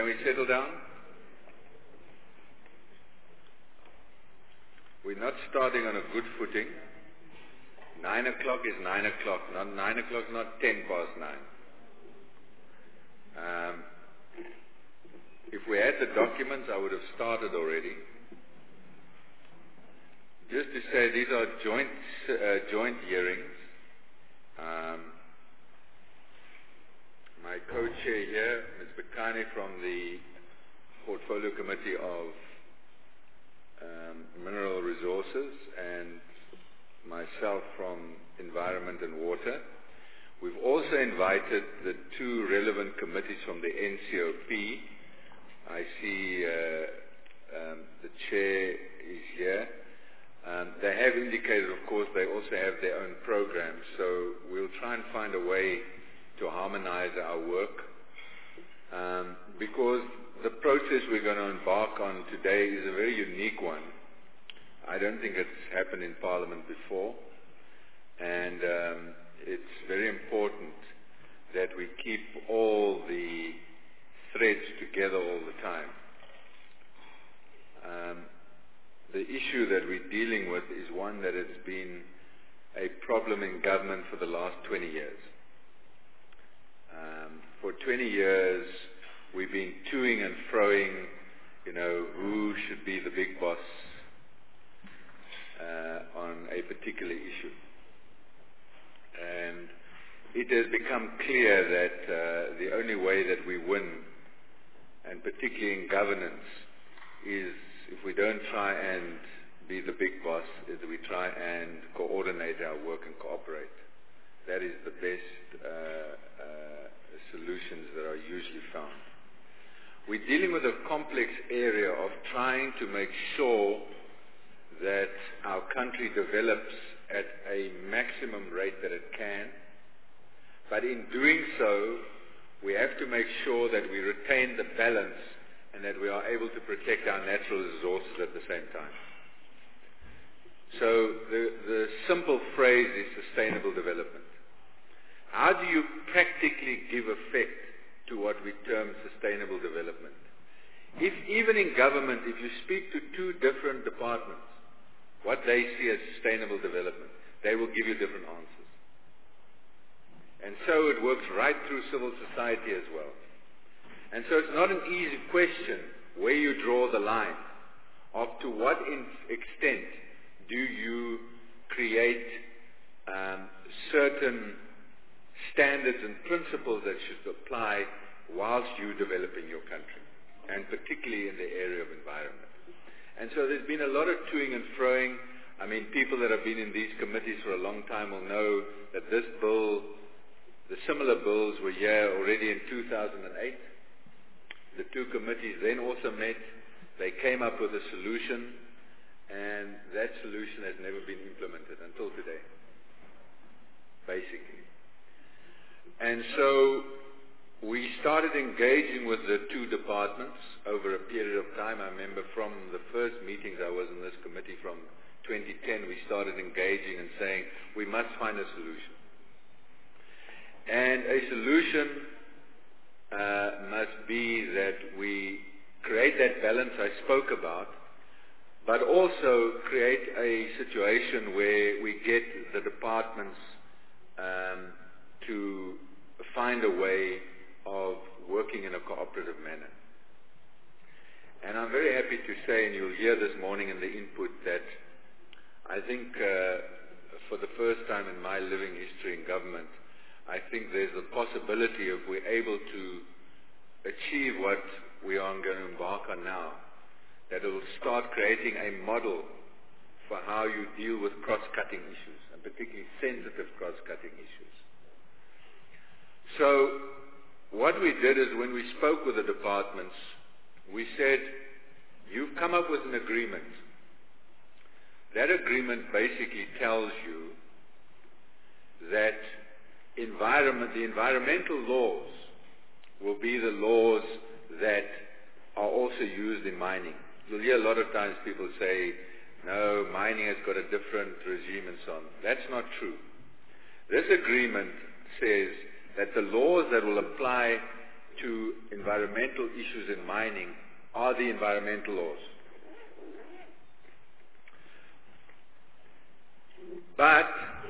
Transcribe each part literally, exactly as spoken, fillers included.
we settle down? We're not starting on a good footing. Nine o'clock is nine o'clock, not nine o'clock, not ten past nine. Um, if we had the documents, I would have started already. Just to say, these are joint uh, joint hearings. Um, my co-chair here, Miz Bekani from the Portfolio Committee of um, Mineral Resources, and myself from Environment and Water. We've also invited the two relevant committees from the N C O P. I see uh, um, the chair is here. Um, they have indicated, of course, they also have their own programs, so we'll try and find a way to harmonize our work. Um, because the process we're going to embark on today is a very unique one. I don't think it's happened in Parliament before, and um, it's very important that we keep all the threads together all the time. Um, the issue that we're dealing with is one that has been a problem in government for the last twenty years. Um, for twenty years, we've been toing and froing, you know, who should be the big boss uh, on a particular issue. And it has become clear that uh, the only way that we win, and particularly in governance, is if we don't try and be the big boss, is we try and coordinate our work and cooperate. That is the best uh, uh, solutions that are usually found. We're dealing with a complex area of trying to make sure that our country develops at a maximum rate that it can, but in doing so, we have to make sure that we retain the balance and that we are able to protect our natural resources at the same time. So the, the simple phrase is sustainable development. How do you practically give effect to what we term sustainable development? If even in government, if you speak to two different departments, what they see as sustainable development, they will give you different answers. And so it works right through civil society as well. And so it's not an easy question where you draw the line of to what in extent do you create um, certain standards and principles that should apply whilst you developing your country, and particularly in the area of environment. And so there's been a lot of toing and froing. I mean, people that have been in these committees for a long time will know that this bill, the similar bills were here already in two thousand eight. The two committees then also met. They came up with a solution, and that solution has never been implemented until today, basically. And so we started engaging with the two departments over a period of time. I remember from the first meetings I was in this committee from twenty ten, we started engaging and saying we must find a solution. And a solution uh, must be that we create that balance I spoke about, but also create a situation where we get the departments um, to find a way of working in a cooperative manner. And I'm very happy to say, and you'll hear this morning in the input, that I think uh, for the first time in my living history in government, I think there's a possibility if we're able to achieve what we are going to embark on now, that it will start creating a model for how you deal with cross-cutting issues, and particularly sensitive cross-cutting issues. So what we did is when we spoke with the departments, we said, you've come up with an agreement. That agreement basically tells you that environment, the environmental laws will be the laws that are also used in mining. You'll hear a lot of times people say, no, mining has got a different regime and so on. That's not true. This agreement says that the laws that will apply to environmental issues in mining are the environmental laws. But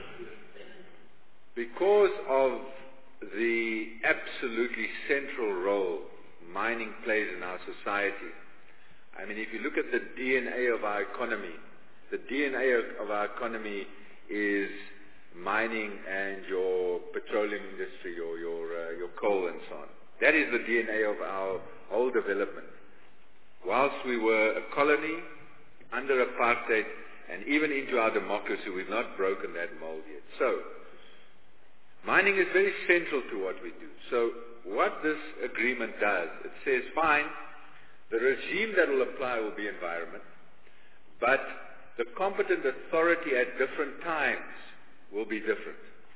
because of the absolutely central role mining plays in our society, I mean, if you look at the D N A of our economy, the D N A of, of our economy is mining and your petroleum industry or your, uh, your coal and so on. That is the D N A of our whole development. Whilst we were a colony under apartheid and even into our democracy, we've not broken that mold yet. So, mining is very central to what we do. So, what this agreement does, it says, fine, the regime that will apply will be environment, but the competent authority at different times will be different.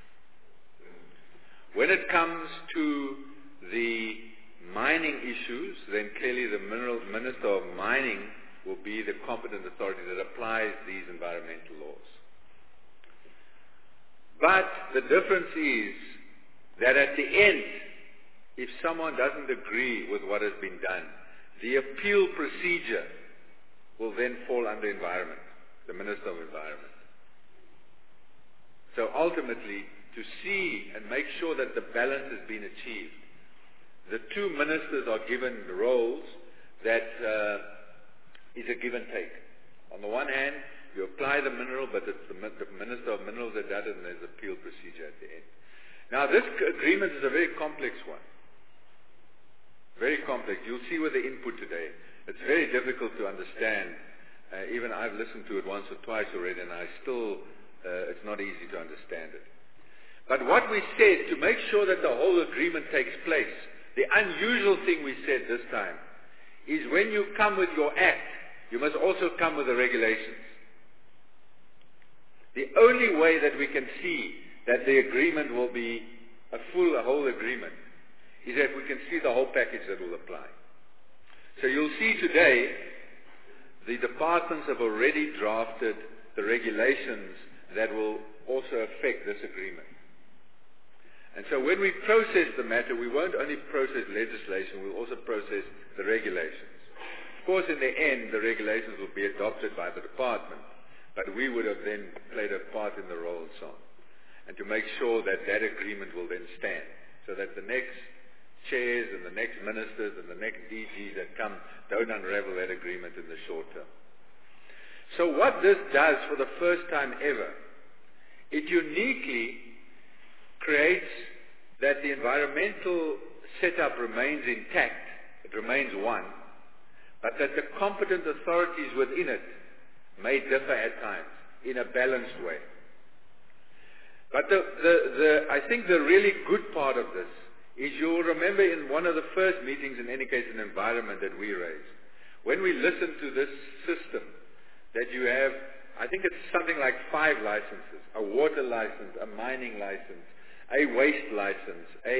When it comes to the mining issues, then clearly the mineral Minister of Mining will be the competent authority that applies these environmental laws. But the difference is that at the end, if someone doesn't agree with what has been done, the appeal procedure will then fall under environment, the Minister of Environment. So ultimately, to see and make sure that the balance has been achieved, the two ministers are given roles that uh, is a give and take. On the one hand, you apply the mineral, but it's the, the Minister of Minerals that does it, and there's appeal procedure at the end. Now, this agreement is a very complex one. Very complex. You'll see with the input today. It's very difficult to understand. Uh, even I've listened to it once or twice already, and I still, uh, it's not easy to understand it. But what we said, to make sure that the whole agreement takes place, the unusual thing we said this time, is when you come with your act, you must also come with the regulations. The only way that we can see that the agreement will be a full, a whole agreement, is that we can see the whole package that will apply. So you'll see today, the departments have already drafted the regulations that will also affect this agreement. And so when we process the matter, we won't only process legislation, we'll also process the regulations. Of course, in the end, the regulations will be adopted by the department, but we would have then played a part in the role and so on. And to make sure that that agreement will then stand, so that the next chairs and the next ministers and the next D Gs that come don't unravel that agreement in the short term. So what this does for the first time ever, it uniquely creates that the environmental setup remains intact, it remains one, but that the competent authorities within it may differ at times in a balanced way. But the, the, the, I think the really good part of this is you'll remember in one of the first meetings, in any case, in environment that we raised, when we listened to this system, that you have, I think it's something like five licenses, a water license, a mining license, a waste license, a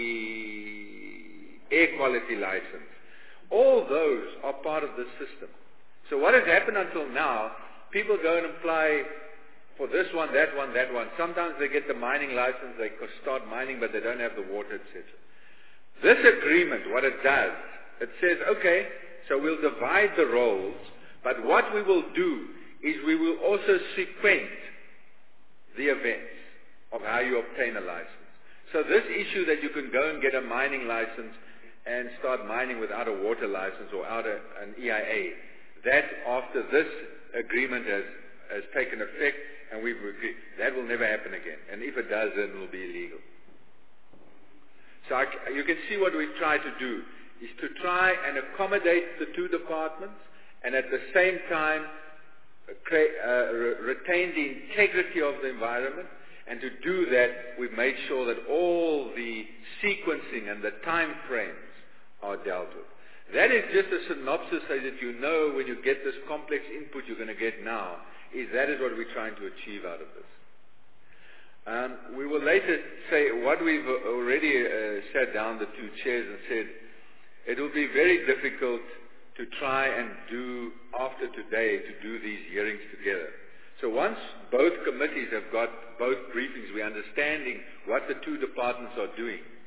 air quality license. All those are part of this system. So what has happened until now, people go and apply for this one, that one, that one. Sometimes they get the mining license, they start mining, but they don't have the water, et cetera. This agreement, what it does, it says, okay, so we'll divide the roles, but what we will do is we will also sequence the events of how you obtain a license. So this issue that you can go and get a mining license and start mining without a water license or without a, an E I A, that after this agreement has, has taken effect and we've agreed, that will never happen again. And if it does, then it will be illegal. So I, you can see what we've tried to do is to try and accommodate the two departments and at the same time create, uh, re- retain the integrity of the environment. And to do that, we've made sure that all the sequencing and the time frames are dealt with. That is just a synopsis so that you know when you get this complex input you're going to get now, is that is what we're trying to achieve out of this. Um, we will later say what we've already uh, sat down, the two chairs, and said it will be very difficult to try and do, after today, to do these hearings together. So once both committees have got both briefings, we're understanding what the two departments are doing,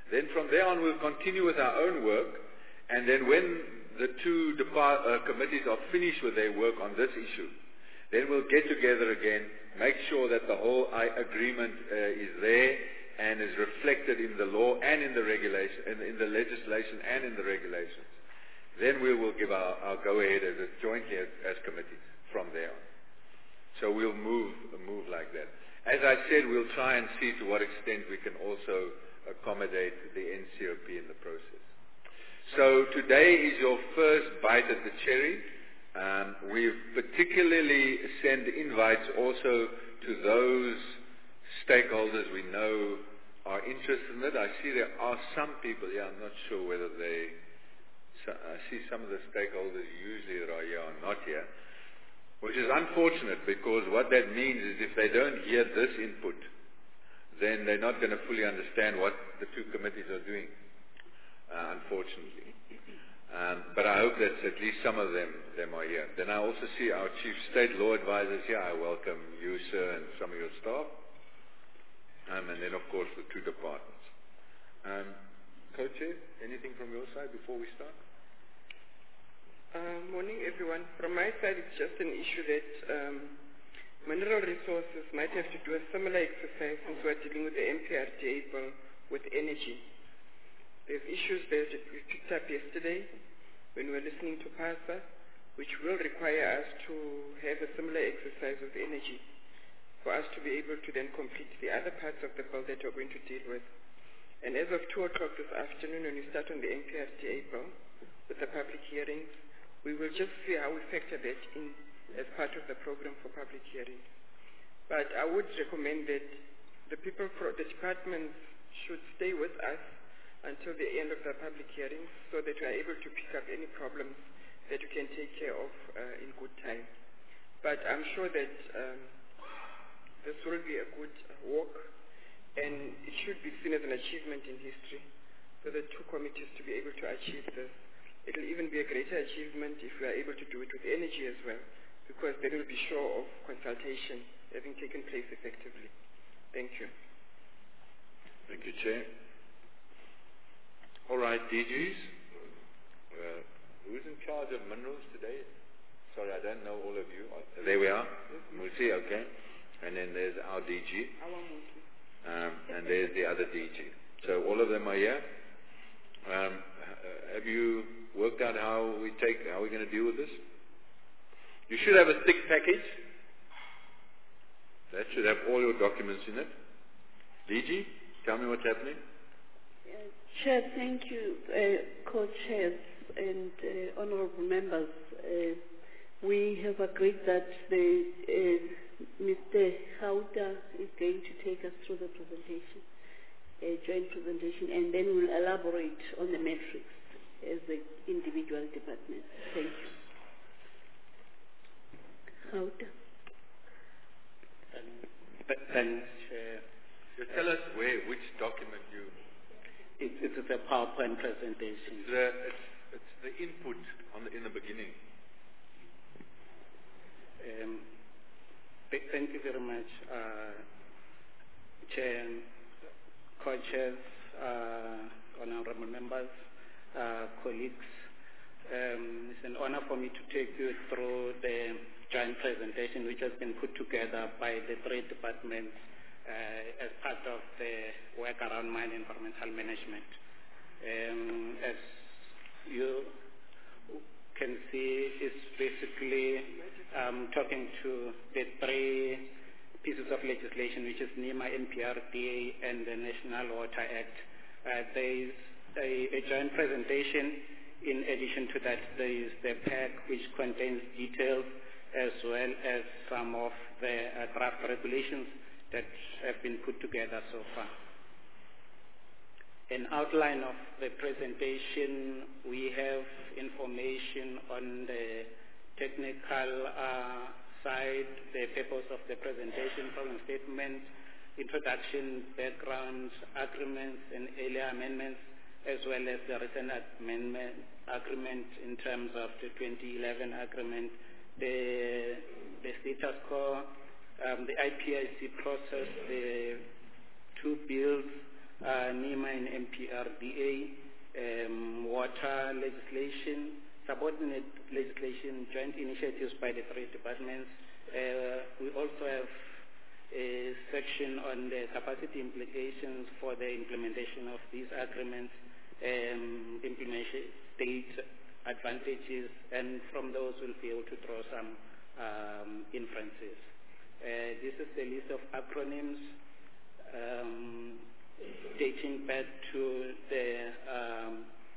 Then from there on we'll continue with our own work, and then when the two depart, uh, committees are finished with their work on this issue, then we'll get together again, make sure that the whole I agreement uh, is there and is reflected in the law and in the regulation, in, in the legislation and in the regulations. Then we will give our, our go-ahead as a jointly as, as committees from there on. So we'll move move like that. As I said, we'll try and see to what extent we can also accommodate the N C O P in the process. So today is your first bite at the cherry. Um, we've particularly sent invites also to those stakeholders we know are interested in it. I see there are some people, yeah, I'm not sure whether they, so I see some of the stakeholders usually that are here are not here, which is unfortunate because what that means is if they don't hear this input, then they're not going to fully understand what the two committees are doing, uh, unfortunately. Um, but I hope that at least some of them, them are here. Then I also see our Chief State Law Advisors here. I welcome you, sir, and some of your staff. Um, and then, of course, the two departments. Um, Co-Chair, anything from your side before we start? Uh, morning, everyone. From my side, it's just an issue that um, mineral resources might have to do a similar exercise since we're dealing with the M P R D A bill with energy. There's issues that we picked up yesterday when we were listening to PASA, which will require us to have a similar exercise with energy for us to be able to then complete the other parts of the bill that we're going to deal with. And as of two o'clock this afternoon, when we start on the M P R D A bill with the public hearings, we will just see how we factor that in as part of the program for public hearings. But I would recommend that the people, for the departments should stay with us until the end of the public hearings so that we are able to pick up any problems that we can take care of uh, in good time. But I'm sure that um, this will be a good walk, and it should be seen as an achievement in history for the two committees to be able to achieve this. It will even be a greater achievement if we are able to do it with energy as well, because then we'll be sure of consultation having taken place effectively. Thank you. Thank you, Chair. All right, D Gs. Uh, who's in charge of minerals today? Sorry, I don't know all of you. There we are. Musi, okay. And then there's our D G. Um, and there's the other D G. So all of them are here. Um, have you worked out how we take, how we're going to deal with this? You should have a thick package. That should have all your documents in it. D G, tell me what's happening. Chair, thank you, uh, co-chairs and uh, honourable members. Uh, we have agreed that the, uh, Mister Chauta is going to take us through the presentation, a joint presentation, and then we'll elaborate on the metrics as the individual departments. Thank you. Chauta. Thanks, Chair. So tell us where, which document you... It, it is a PowerPoint presentation. It's the, it's, it's the input on the, in the beginning. Um, th thank you very much, uh, Chair, co-chairs, uh, honorable members, uh, colleagues. Um, it's an honor for me to take you through the joint presentation which has been put together by the three departments Uh, as part of the work around mine environmental management. Um, as you can see, it's basically um, talking to the three pieces of legislation, which is NEMA, N P R D A, and the National Water Act. Uh, there is a, a joint presentation. In addition to that, there is the pack, which contains details as well as some of the uh, draft regulations that have been put together so far. An outline of the presentation, we have information on the technical uh, side, the purpose of the presentation, problem statement, introduction, background, agreements and earlier amendments, as well as the recent amendment agreement in terms of the twenty eleven agreement, the, the status quo, Um, the I P I C process, the two bills uh, NEMA and M P R D A, um, water legislation, subordinate legislation, joint initiatives by the three departments. Uh, we also have a section on the capacity implications for the implementation of these agreements, um, implementation state advantages, and from those we'll be able to draw some um, inferences. Uh, this is the list of acronyms um, dating back to the um,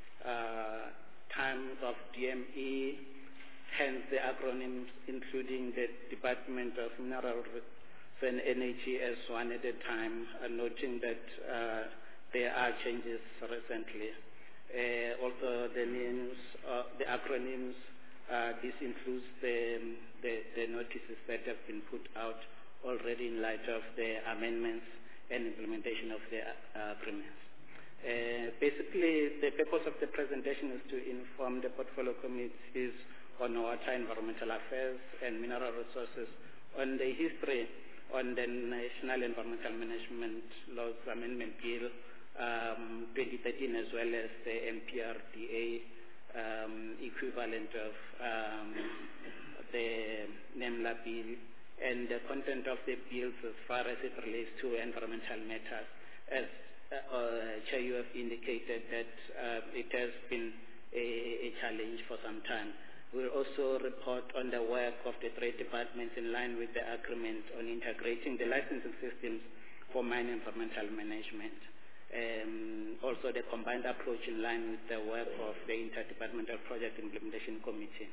uh, time of D M E, hence the acronyms including the Department of Mineral and Energy as one at a time, uh, noting that uh, there are changes recently. Uh, also the names, uh, the acronyms, uh, this includes the, the, the notices that have been put out already in light of the amendments and implementation of the uh, agreements. Uh, basically, the purpose of the presentation is to inform the portfolio committees on water, environmental affairs, and mineral resources on the history on the National Environmental Management Laws Amendment Bill um, twenty thirteen, as well as the M P R D A um, equivalent of um, the NEMLA bill, and the content of the bills as far as it relates to environmental matters. As uh, uh, Chair, you have indicated that uh, it has been a, a challenge for some time. We'll also report on the work of the three departments in line with the agreement on integrating the licensing systems for mine environmental management. Um, also the combined approach in line with the work of the Interdepartmental Project Implementation Committee.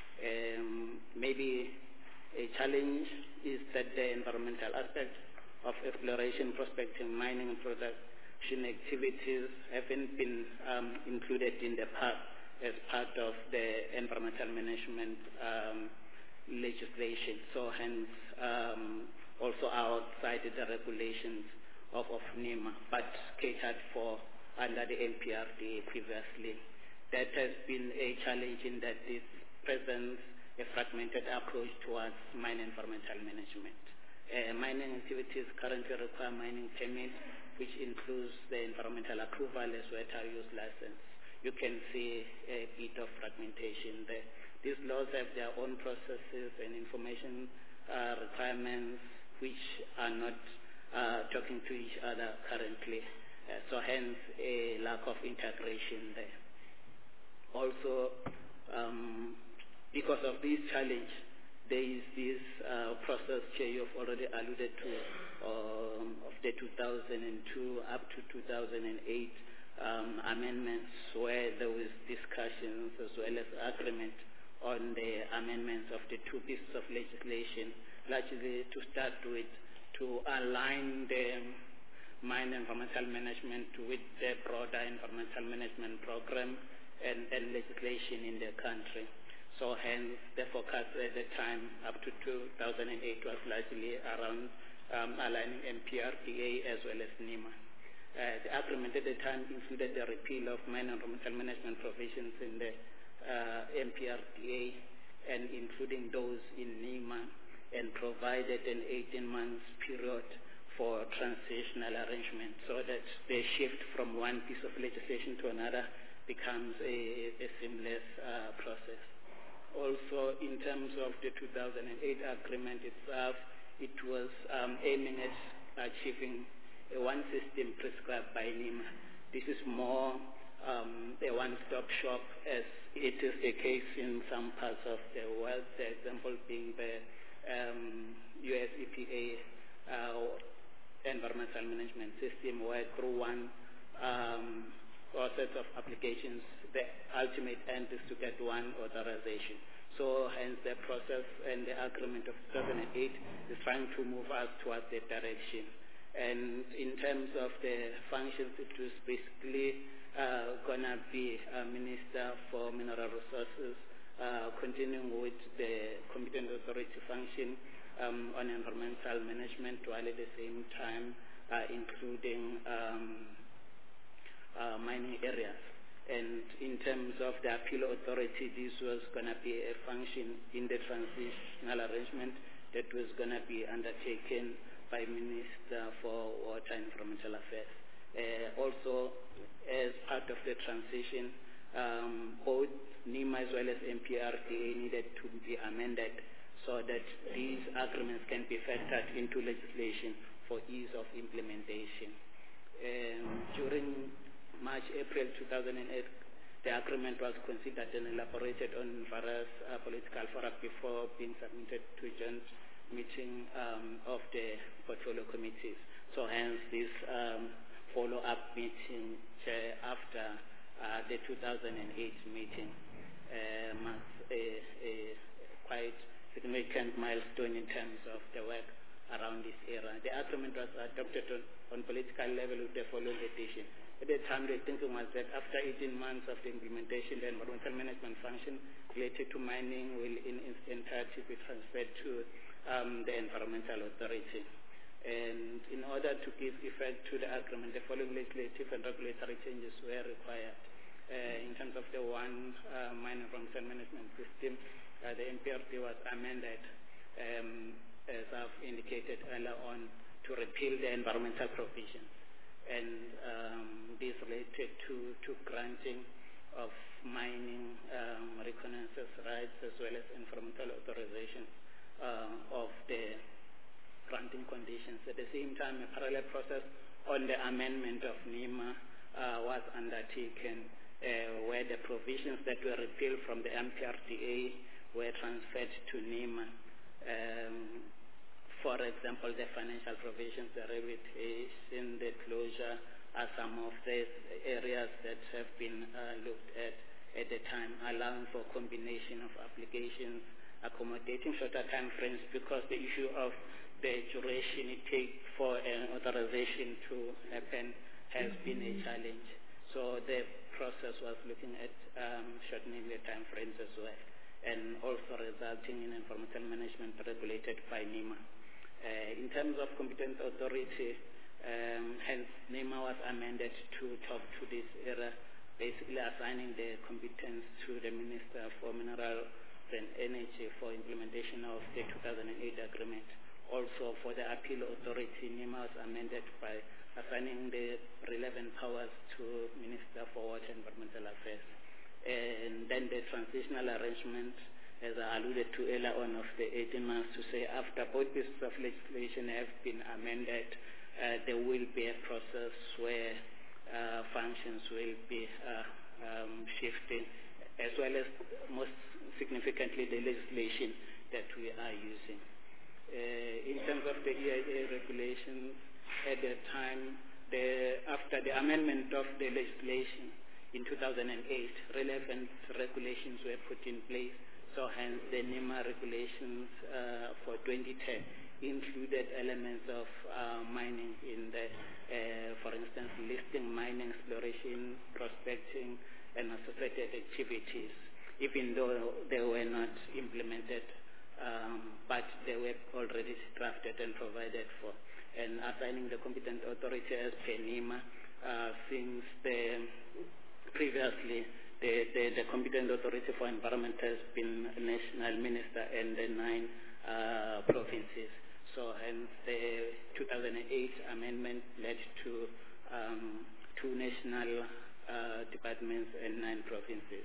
Um, maybe a challenge is that the environmental aspect of exploration, prospecting, mining, and production activities haven't been um, included in the past as part of the environmental management um, legislation. So hence, um, also outside the regulations of, of NEMA, but catered for under the M P R D A previously. That has been a challenge in that this presents a fragmented approach towards mine environmental management. Uh, mining activities currently require mining permit, which includes the environmental approval as water use license. You can see a bit of fragmentation there. These laws have their own processes and information uh, requirements which are not uh, talking to each other currently. Uh, so hence a lack of integration there. Also, um, because of this challenge, there is this uh, process, Chair, you've already alluded to, um, of the two thousand two up to two thousand eight um, amendments, where there was discussions as well as agreement on the amendments of the two pieces of legislation, largely to start with, to align the mine environmental management with the broader environmental management program and, and legislation in the country. So hence, the focus at the time up to two thousand eight was largely around um, aligning M P R D A as well as NEMA. Uh, the agreement at the time included the repeal of mine environmental management provisions in the uh, M P R D A and including those in NEMA, and provided an eighteen months period for transitional arrangement so that the shift from one piece of legislation to another becomes a, a seamless uh, process. Also, in terms of the two thousand eight agreement itself, it was um, aiming at achieving a one system prescribed by NEMA. This is more um, a one-stop shop, as it is the case in some parts of the world, the example being the um, U S E P A uh, environmental management system, where through one um, process of applications, the ultimate end is to get one authorization. So hence the process and the agreement of two thousand eight is trying to move us towards that direction. And in terms of the functions, it was basically uh, going to be a Minister for Mineral Resources, uh, continuing with the competent authority function um, on environmental management, while at the same time uh, including um, uh, mining areas. And in terms of the appeal authority, this was going to be a function in the transitional arrangement that was going to be undertaken by Minister for Water and Environmental Affairs. Uh, also, as part of the transition, um, both NEMA as well as M P R D A needed to be amended so that these agreements can be factored into legislation for ease of implementation. Um, during March, April two thousand eight, the agreement was considered and elaborated on various uh, political fora before being submitted to joint meeting um, of the portfolio committees. So hence this um, follow-up meeting uh, after uh, the two thousand eight meeting uh, marks a, a quite significant milestone in terms of the work around this era. The agreement was adopted on, on political level with the following edition. At the time, the thinking was that after eighteen months of the implementation, the environmental management function related to mining will in its entirety be transferred to um, the environmental authority. And in order to give effect to the agreement, the following legislative and regulatory changes were required. Uh, in terms of the one uh, mine environmental management system, uh, the M P R D was amended, um, as I've indicated earlier on, to repeal the environmental provisions. And um, this related to, to granting of mining um, reconnaissance rights as well as environmental authorization uh, of the granting conditions. At the same time, a parallel process on the amendment of NEMA uh, was undertaken uh, where the provisions that were repealed from the M P R D A were transferred to NEMA. Um, For example, the financial provisions, the rehabilitation, the closure are some of the areas that have been uh, looked at at the time, allowing for combination of applications, accommodating shorter time frames, because the issue of the duration it takes for an authorization to happen has been a challenge. So the process was looking at um, shortening the time frames as well, and also resulting in environmental management regulated by NEMA. Uh, in terms of competent authority, um, hence NEMA was amended to talk to this era, basically assigning the competence to the Minister for Minerals and Energy for implementation of the two thousand eight agreement. Also for the appeal authority, NEMA was amended by assigning the relevant powers to Minister for Water and Environmental Affairs. And then the transitional arrangement, as I alluded to earlier on, of the eighteen months, to say after both pieces of legislation have been amended, uh, there will be a process where uh, functions will be uh, um, shifting, as well as most significantly the legislation that we are using. Uh, in terms of the E I A regulations, at the time, the, after the amendment of the legislation in two thousand eight, relevant regulations were put in place. So hence the NEMA regulations uh, for twenty ten included elements of uh, mining in the, uh, for instance, listing mining, exploration, prospecting, and associated activities, even though they were not implemented, um, but they were already drafted and provided for. And assigning the competent authority as per NEMA, uh, since the previously The, the, the competent authority for environment has been national minister and the nine uh, provinces. So hence the two thousand eight amendment led to um, two national uh, departments and nine provinces,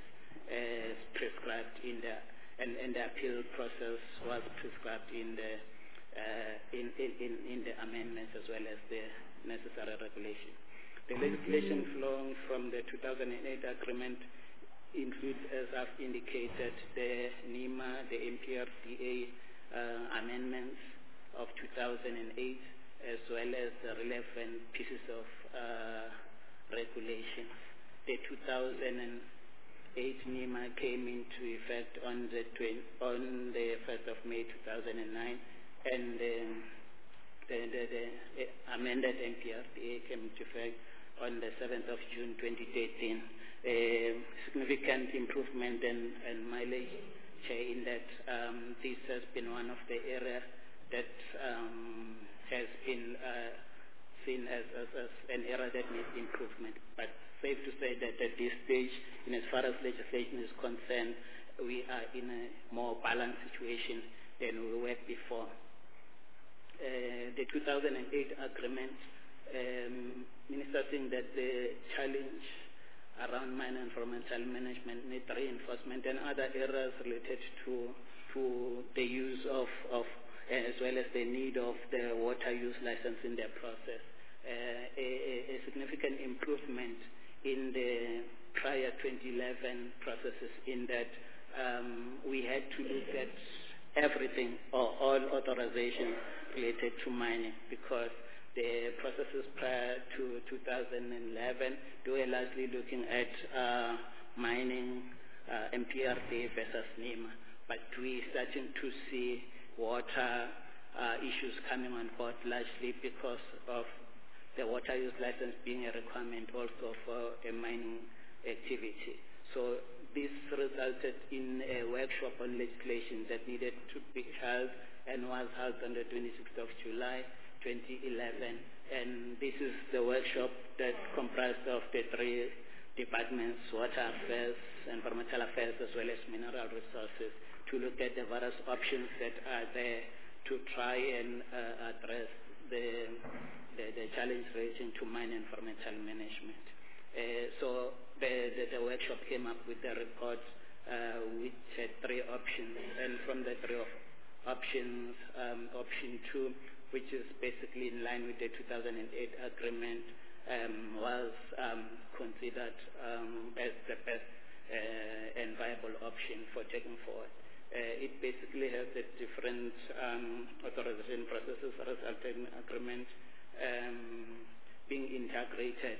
as prescribed in the, and, and the appeal process was prescribed in the, uh, in, in, in, in the amendments as well as the necessary regulation. The legislation flowing from the two thousand eight agreement include, as I've indicated, the NEMA, the M P R D A uh, amendments of two thousand eight, as well as the relevant pieces of uh, regulations. The two thousand eight NEMA came into effect on the on the first of May two thousand nine, and um, the, the, the amended M P R D A came into effect on the seventh of June twenty thirteen. A significant improvement and, and mileage in that um, this has been one of the areas that um, has been uh, seen as, as, as an area that needs improvement. But safe to say that at this stage, in as far as legislation is concerned, we are in a more balanced situation than we were before. Uh, the two thousand eight agreement um, Minister saying that the challenge around mine environmental management need reinforcement and other areas related to to the use of, of uh, as well as the need of the water use license in the process. Uh, a, a significant improvement in the prior twenty eleven processes in that um, we had to look at everything or all authorizations related to mining because the processes prior to two thousand eleven, they were largely looking at uh, mining, uh, M P R D versus NEMA. But we're starting to see water uh, issues coming on board largely because of the water use license being a requirement also for a mining activity. So this resulted in a workshop on legislation that needed to be held and was held on the twenty-sixth of July twenty eleven, and this is the workshop that comprised of the three departments, water affairs, environmental affairs, as well as mineral resources, to look at the various options that are there to try and uh, address the, the, the challenge relating to mine environmental management. Uh, so the, the, the workshop came up with a report uh, which had three options, and from the three options, um, option two, which is basically in line with the two thousand eight agreement, um, was um, considered um, as the best uh, and viable option for taking forward. Uh, it basically has the different um, authorization processes resulting in agreement um, being integrated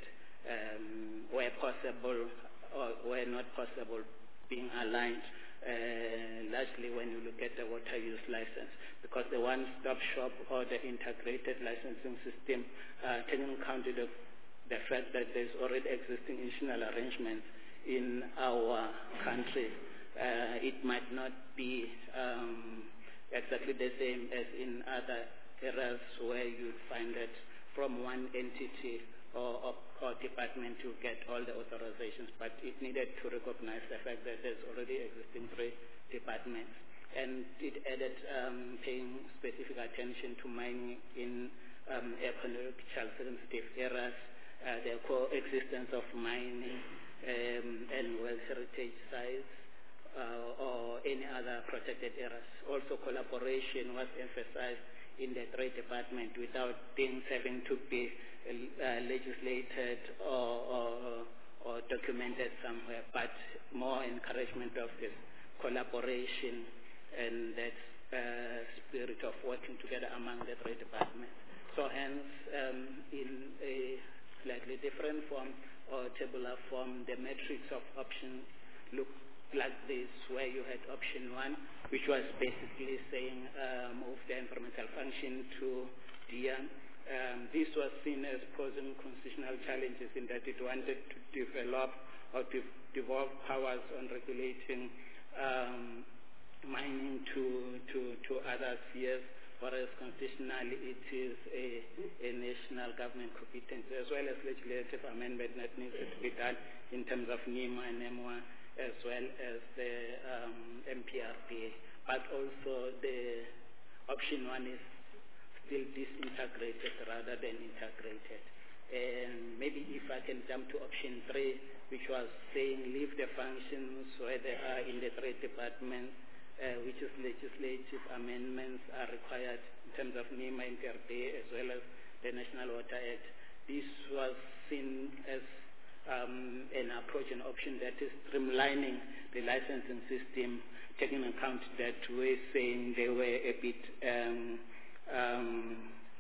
um, where possible or where not possible being aligned. Uh, largely when you look at the water use license, because the one-stop shop or the integrated licensing system, uh, taking account of the, the fact that there's already existing institutional arrangements in our country, uh, it might not be um, exactly the same as in other areas where you'd find that from one entity or, or, or department to get all the authorizations, but it needed to recognize the fact that there's already existing three departments. And it added um, paying specific attention to mining in um, economically sensitive areas, uh, the coexistence of mining um, and World Heritage sites uh, or any other protected areas. Also collaboration was emphasized in the three departments without things having to be Uh, legislated or, or, or documented somewhere, but more encouragement of this collaboration and that uh, spirit of working together among the three departments. So hence, um, in a slightly different form or tabular form, the matrix of options look like this, where you had option one, which was basically saying uh, move the environmental function to D I A N. Um, this was seen as posing constitutional challenges in that it wanted to develop or to devolve powers on regulating um, mining to, to, to other spheres, whereas constitutionally it is a, a national government competence, as well as legislative amendment that needs to be done in terms of NEMA and NEMWA, as well as the um, M P R D A. But also the option one is still disintegrated rather than integrated. And maybe if I can jump to option three, which was saying leave the functions where they are in the three departments, uh, which is legislative amendments are required in terms of NEMA, M P R D A, as well as the National Water Act. This was seen as um, an approach, an option that is streamlining the licensing system, taking account that we're saying they were a bit um, Um,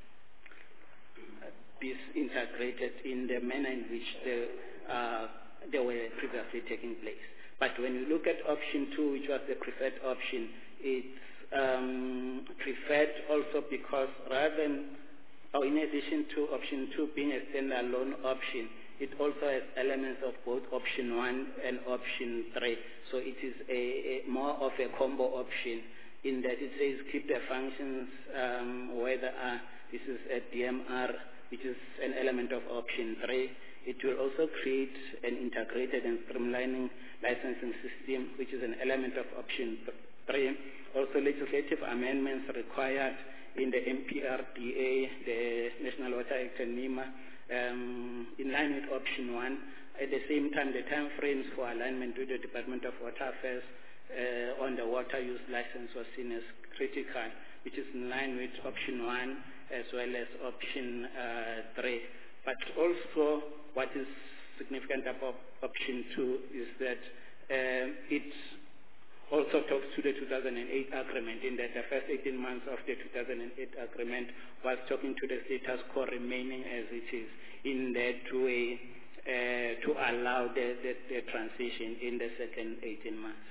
disintegrated in the manner in which they, uh, they were previously taking place. But when you look at option two, which was the preferred option, it's um, preferred also because rather than, or in addition to option two being a standalone option, it also has elements of both option one and option three. So it is a, a more of a combo option, in that it says keep the functions um, where they are. This is a D M R, which is an element of option three. It will also create an integrated and streamlining licensing system, which is an element of option three. Also, legislative amendments required in the M P R D A, the National Water Act and NEMA, um, in line with option one. At the same time, the time frames for alignment with the Department of Water Affairs uh, on the water use license was seen as critical, which is in line with option one as well as option uh, three. But also, what is significant about option two is that uh, it also talks to the two thousand eight agreement, in that the first eighteen months of the two thousand eight agreement was talking to the status quo remaining as it is, in that way uh, to allow the, the, the transition in the second eighteen months.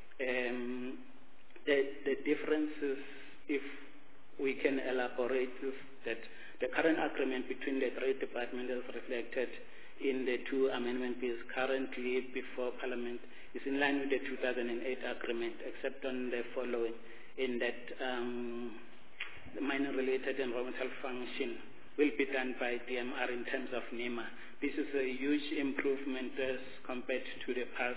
Um, the, the differences, if we can elaborate, is that the current agreement between the three departments is reflected in the two amendment bills currently before Parliament is in line with the two thousand eight agreement, except on the following, in that um, the mining-related environmental function will be done by D M R in terms of NEMA. This is a huge improvement as compared to the past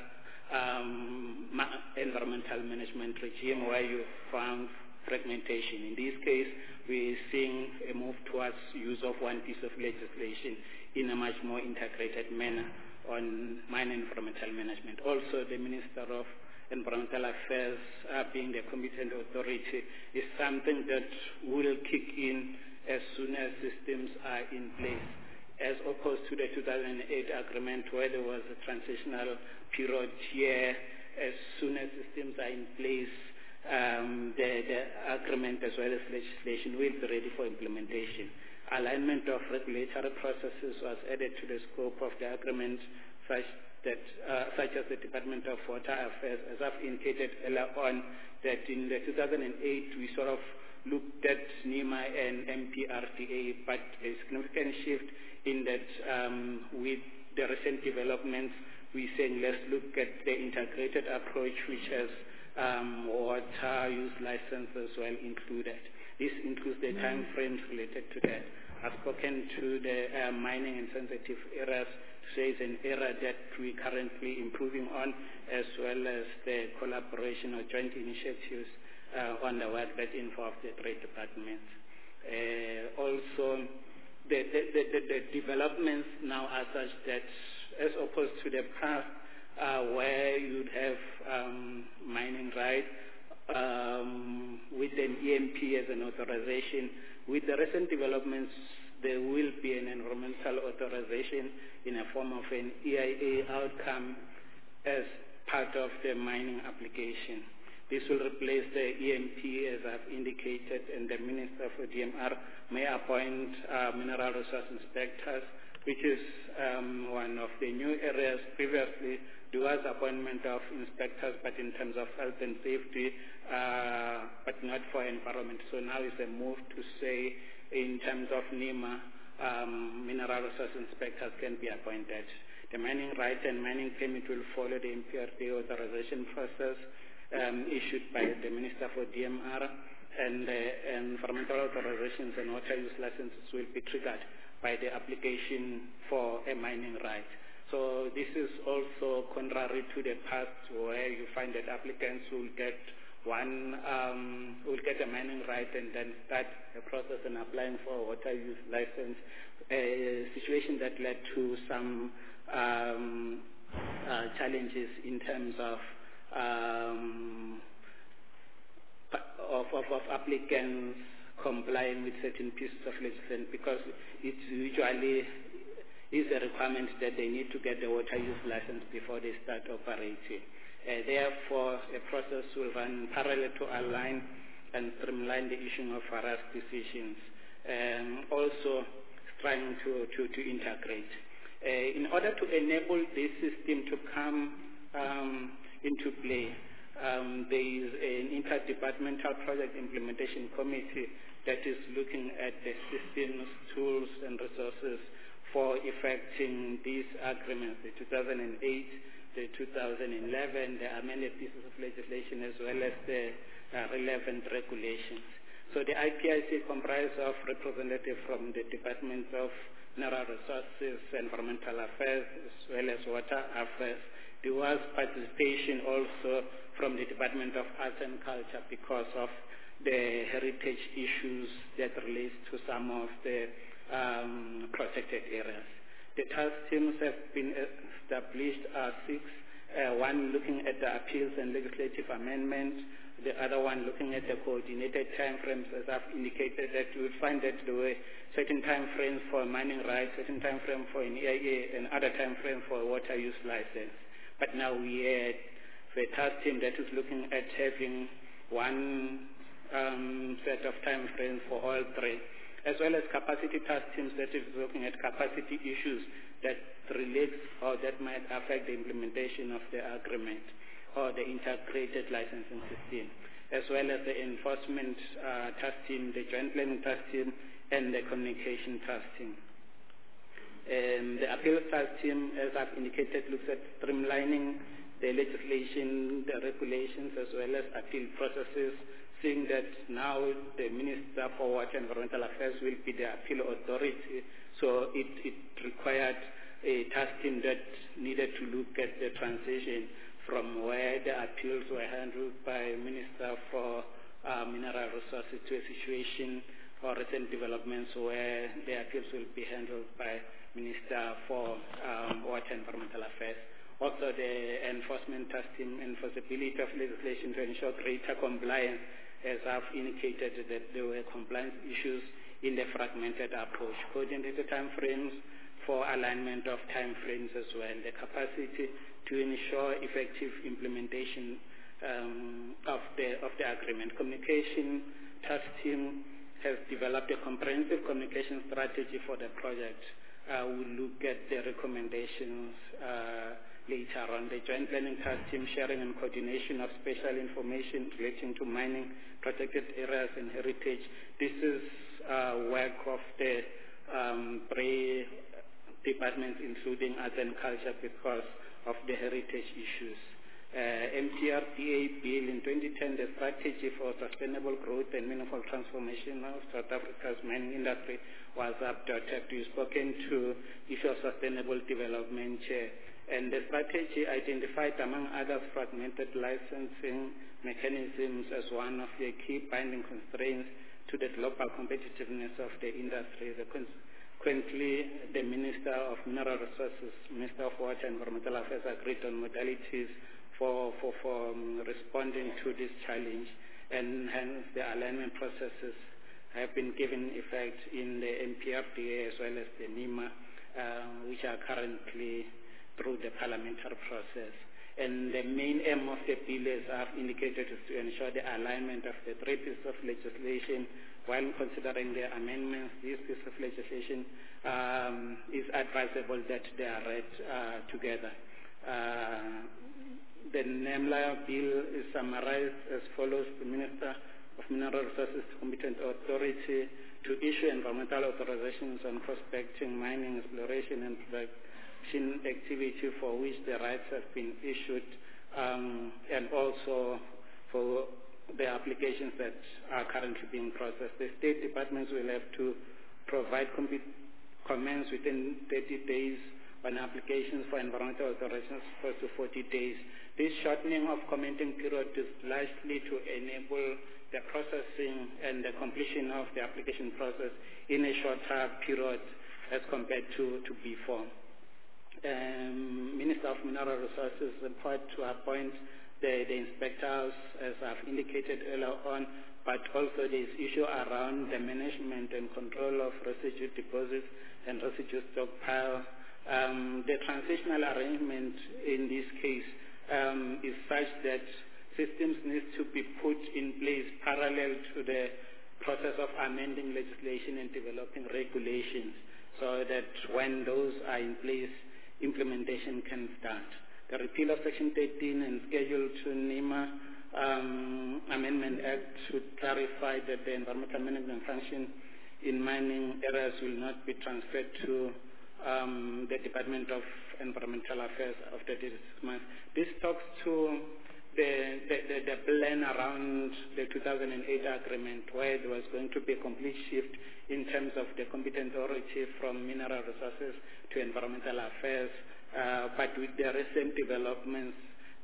um, ma- environmental management regime, where you found fragmentation. In this case, we're seeing a move towards use of one piece of legislation in a much more integrated manner on mine environmental management. Also, the Minister of Environmental Affairs, uh, being the competent authority, is something that will kick in as soon as systems are in place, as opposed to the two thousand eight agreement, where there was a transitional period here. As soon as systems are in place, um, the, the agreement as well as legislation will be ready for implementation. Alignment of regulatory processes was added to the scope of the agreement, such that, uh, such as the Department of Water Affairs, as I've indicated earlier on, that in the two thousand eight we sort of looked at NEMA and M P R D A, but a significant shift in that um, with the recent developments, we're saying let's look at the integrated approach, which has um, water use license as well included. This includes the time frames related to that. I've spoken to the uh, mining and sensitive areas, so it's an area that we're currently improving on, as well as the collaboration or joint initiatives uh, on the work that involve the three departments. Uh, also, the, the, the, the, the developments now are such that, as opposed to the past, uh, where you'd have um, mining rights, Um, with an E M P as an authorization. With the recent developments, there will be an environmental authorization in a form of an E I A outcome as part of the mining application. This will replace the E M P, as I've indicated, and the Minister for D M R may appoint uh, mineral resource inspectors, which is um, one of the new areas. Previously, there was appointment of inspectors, but in terms of health and safety, uh, but not for environment. So now is a move to say, in terms of NEMA, um, mineral resource inspectors can be appointed. The mining right and mining permit will follow the M P R D A authorization process um, issued by the Minister for D M R, and the uh, environmental authorizations and water use licenses will be triggered by the application for a mining right. So this is also contrary to the past, where you find that applicants will get one, um, will get a mining right and then start a process in applying for a water use license, a situation that led to some um, uh, challenges in terms of, um, of, of, of applicants complying with certain pieces of legislation, because it's usually is a requirement that they need to get the water use license before they start operating. Uh, therefore, a process will run parallel to align and streamline the issuing of various decisions. Um, also, trying to, to, to integrate. Uh, in order to enable this system to come um, into play, um, there is an interdepartmental project implementation committee that is looking at the systems, tools, and resources for effecting these agreements, the two thousand eight, the two thousand eleven, the amended pieces of legislation, as well as the uh, relevant regulations. So the I P I C comprises of representatives from the Department of Mineral Resources, Environmental Affairs, as well as Water Affairs. There was participation also from the Department of Arts and Culture because of the heritage issues that relate to some of the um, protected areas. The task teams have been established as six, uh, one looking at the appeals and legislative amendments, the other one looking at the coordinated timeframes. As I've indicated, that you will find that there were certain timeframes for mining rights, certain timeframe for an E I A, and other timeframe for water use license. But now we have a task team that is looking at having one um, set of timeframes for all three, as well as capacity task teams that is looking at capacity issues that relates or that might affect the implementation of the agreement or the integrated licensing system, as well as the enforcement uh, task team, the joint planning task team, and the communication task team. Um, the appeals task team, as I've indicated, looks at streamlining the legislation, the regulations, as well as appeal processes, seeing that now the Minister for Water and Environmental Affairs will be the appeal authority, so it, it required a task team that needed to look at the transition from where the appeals were handled by Minister for uh, Mineral Resources to a situation or recent developments where the appeals will be handled by Minister for um, Water and Environmental Affairs. Also, the enforcement task team, enforceability of legislation to ensure greater compliance, as I've indicated that there were compliance issues in the fragmented approach. Coordinated timeframes for alignment of timeframes as well. The capacity to ensure effective implementation um, of the of the agreement. Communication task team has developed a comprehensive communication strategy for the project. Uh, we'll look at the recommendations uh, later on. The joint planning task team, sharing and coordination of special information relating to mining, protected areas, and heritage. This is uh, work of the um, three departments, including arts and culture, because of the heritage issues. Uh, M T R D A bill in twenty ten, the strategy for sustainable growth and meaningful transformation of South Africa's mining industry was adopted. We've spoken to issue of sustainable development, Chair. And the strategy identified, among others, fragmented licensing mechanisms as one of the key binding constraints to the global competitiveness of the industry. The Consequently, the Minister of Mineral Resources, Minister of Water and Environmental Affairs agreed on modalities for, for, for um, responding to this challenge, and hence the alignment processes have been given effect in the M P R D A as well as the NEMA, uh, which are currently through the parliamentary process. And the main aim of the bill, as I've indicated, is to ensure the alignment of the three pieces of legislation. While considering the amendments, these pieces of legislation um, is advisable that they are read uh, together. Uh, the NEMLA bill is summarized as follows: the Minister of Mineral Resources, competent authority to issue environmental authorizations on prospecting, mining, exploration, and production activity for which the rights have been issued, um, and also for the applications that are currently being processed. The state departments will have to provide comments within thirty days on applications for environmental authorizations opposed to forty days. This shortening of commenting period is largely to enable the processing and the completion of the application process in a shorter period as compared to, to before. Um, Minister of Mineral Resources is empowered to appoint the, the inspectors, as I've indicated earlier on, but also this issue around the management and control of residue deposits and residue stockpile. Um, the transitional arrangement in this case um, is such that systems need to be put in place parallel to the process of amending legislation and developing regulations, so that when those are in place, implementation can start. The repeal of Section thirteen and Schedule to NEMA um, Amendment Act should clarify that the environmental management function in mining areas will not be transferred to um, the Department of Environmental Affairs after this month. This talks to the, the, the, the plan around the two thousand eight agreement, where there was going to be a complete shift in terms of the competent authority from mineral resources to environmental affairs. Uh, but with the recent developments,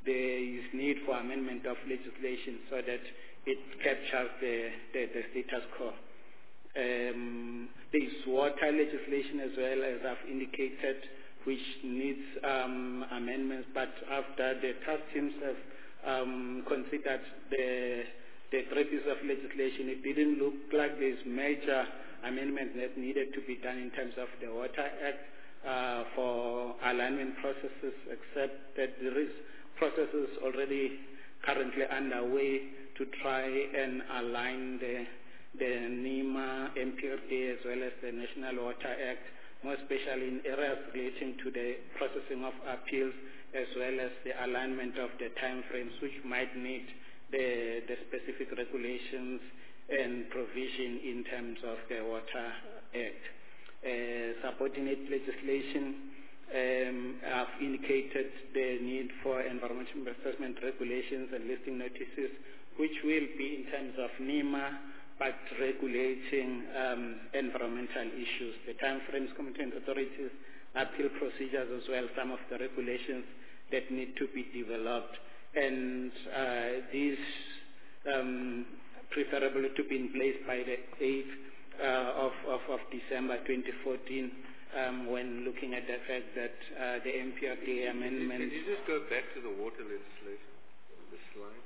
there is need for amendment of legislation so that it captures the, the, the status quo. Um, there is water legislation as well, as I've indicated, which needs um, amendments, but after the task teams have um, considered the, the three pieces of legislation, it didn't look like there's major amendments that needed to be done in terms of the Water Act uh, for alignment processes, except that there is processes already currently underway to try and align the, the NEMA, M P R D, as well as the National Water Act, more especially in areas relating to the processing of appeals, as well as the alignment of the timeframes, which might need the, the specific regulations and provision in terms of the Water Act. Uh, subordinate legislation, um, I've indicated the need for environmental assessment regulations and listing notices, which will be in terms of NEMA, but regulating um, environmental issues, the timeframes, competent authorities, appeal procedures as well, some of the regulations that need to be developed. And uh, these um, preferably to be in place by the eighth uh, of, of, of December twenty fourteen, um, when looking at the fact that uh, the M P R D amendments... Can you just go back to the water legislation, the slide?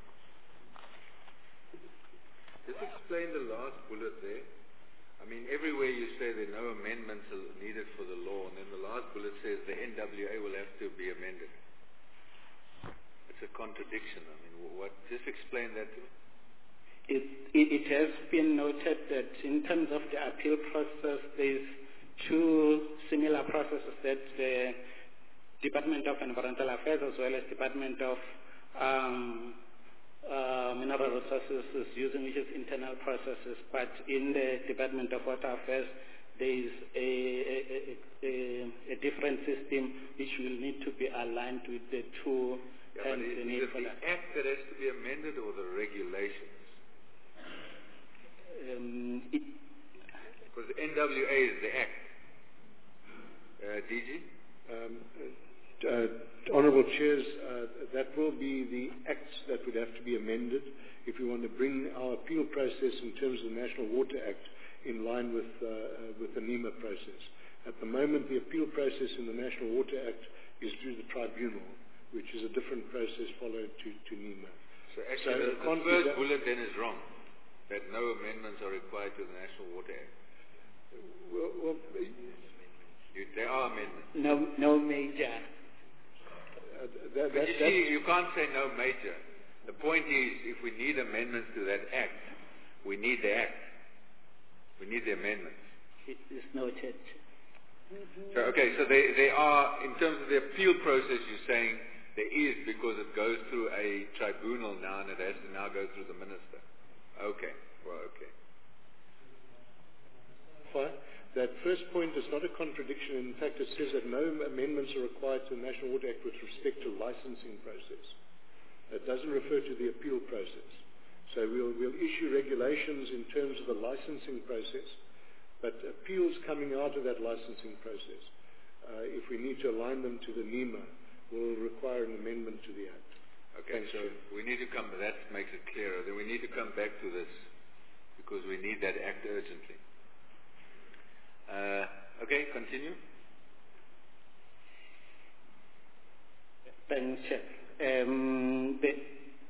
Just explain the last bullet there. I mean, everywhere you say there are no amendments needed for the law, and then the last bullet says the N W A will have to be amended. It's a contradiction. I mean, what? Just explain that to me. It, it, it has been noted that in terms of the appeal process, there's two similar processes that the Department of Environmental Affairs as well as Department of um, uh, Mineral Resources is using, which is internal processes. But in the Department of Water Affairs, there is a, a, a, a different system which will need to be aligned with the two. Yeah, but is, is it the Act that has to be amended or the regulations? Um, it, because the N W A is the Act. Uh, D G? Um, uh, Honourable Chairs, uh, that will be the acts that would have to be amended if we want to bring our appeal process in terms of the National Water Act in line with, uh, uh, with the NEMA process. At the moment, the appeal process in the National Water Act is through the tribunal, which is a different process followed to, to NEMA. So actually, so the, the first bullet then is wrong, that no amendments are required to the National Water Act. Well, well, you, there are amendments. No, no major. Uh, that, but that, you see, you can't say no major. The point is, if we need amendments to that Act, we need the Act. We need the amendments. It is noted. So, okay, so they, they are, in terms of the appeal process, you're saying there is, because it goes through a tribunal now and it has to now go through the minister. Okay, well, okay. Fine. That first point is not a contradiction. In fact, it says that no amendments are required to the National Water Act with respect to licensing process. It doesn't refer to the appeal process. So we'll, we'll issue regulations in terms of the licensing process, but appeals coming out of that licensing process, uh, if we need to align them to the NEMA, will require an amendment to the Act. Okay, Thanks, so Chair. we need to come, that makes it clearer. Then we need to come back to this because we need that Act urgently. Uh, okay, continue. Thanks, Chair. Um, the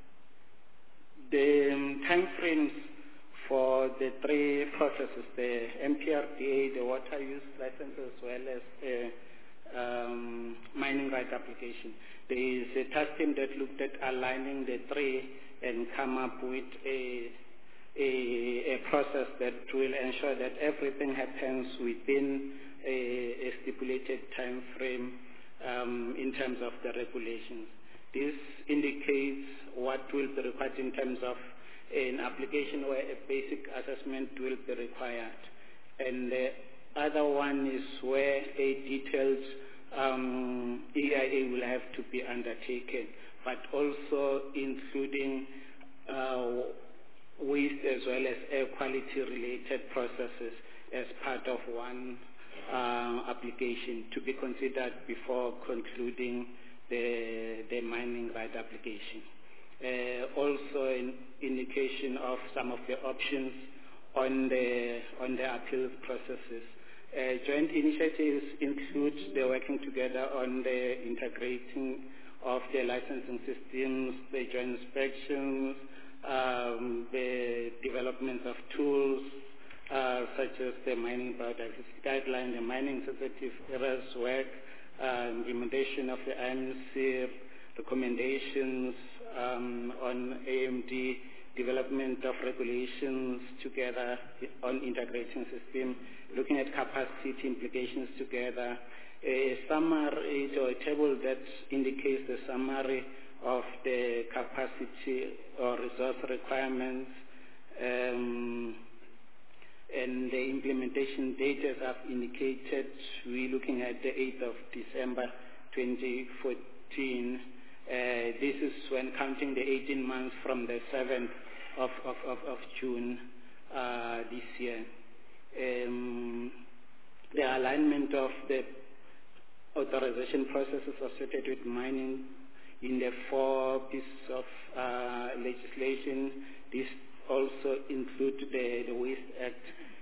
the um, time frames for the three processes, the M P R D A, the water use license, as well as the um, mining right application. There is a task team that looked at aligning the three and come up with a A, a process that will ensure that everything happens within a, a stipulated time frame um, in terms of the regulations. This indicates what will be required in terms of an application where a basic assessment will be required. And the other one is where a detailed um, E I A will have to be undertaken, but also including uh, waste as well as air quality related processes as part of one uh, application to be considered before concluding the, the mining right application. Uh, also an indication of some of the options on the, on the appeals processes. Uh, joint initiatives include the working together on the integrating of the licensing systems, the joint inspections, um, the development of tools, uh, such as the mining biodiversity guideline, the mining sensitive areas work, uh, implementation of the I M C recommendations um, on A M D, development of regulations together on integrating system, looking at capacity implications together, a summary or a table that indicates the summary of the capacity or resource requirements, um, and the implementation date, as I've indicated, we're looking at the eighth of December twenty fourteen. Uh, this is when counting the eighteen months from the seventh of, of, of, of June uh, this year. Um, the alignment of the authorization processes associated with mining in the four pieces of uh, legislation. This also includes the, the Waste Act,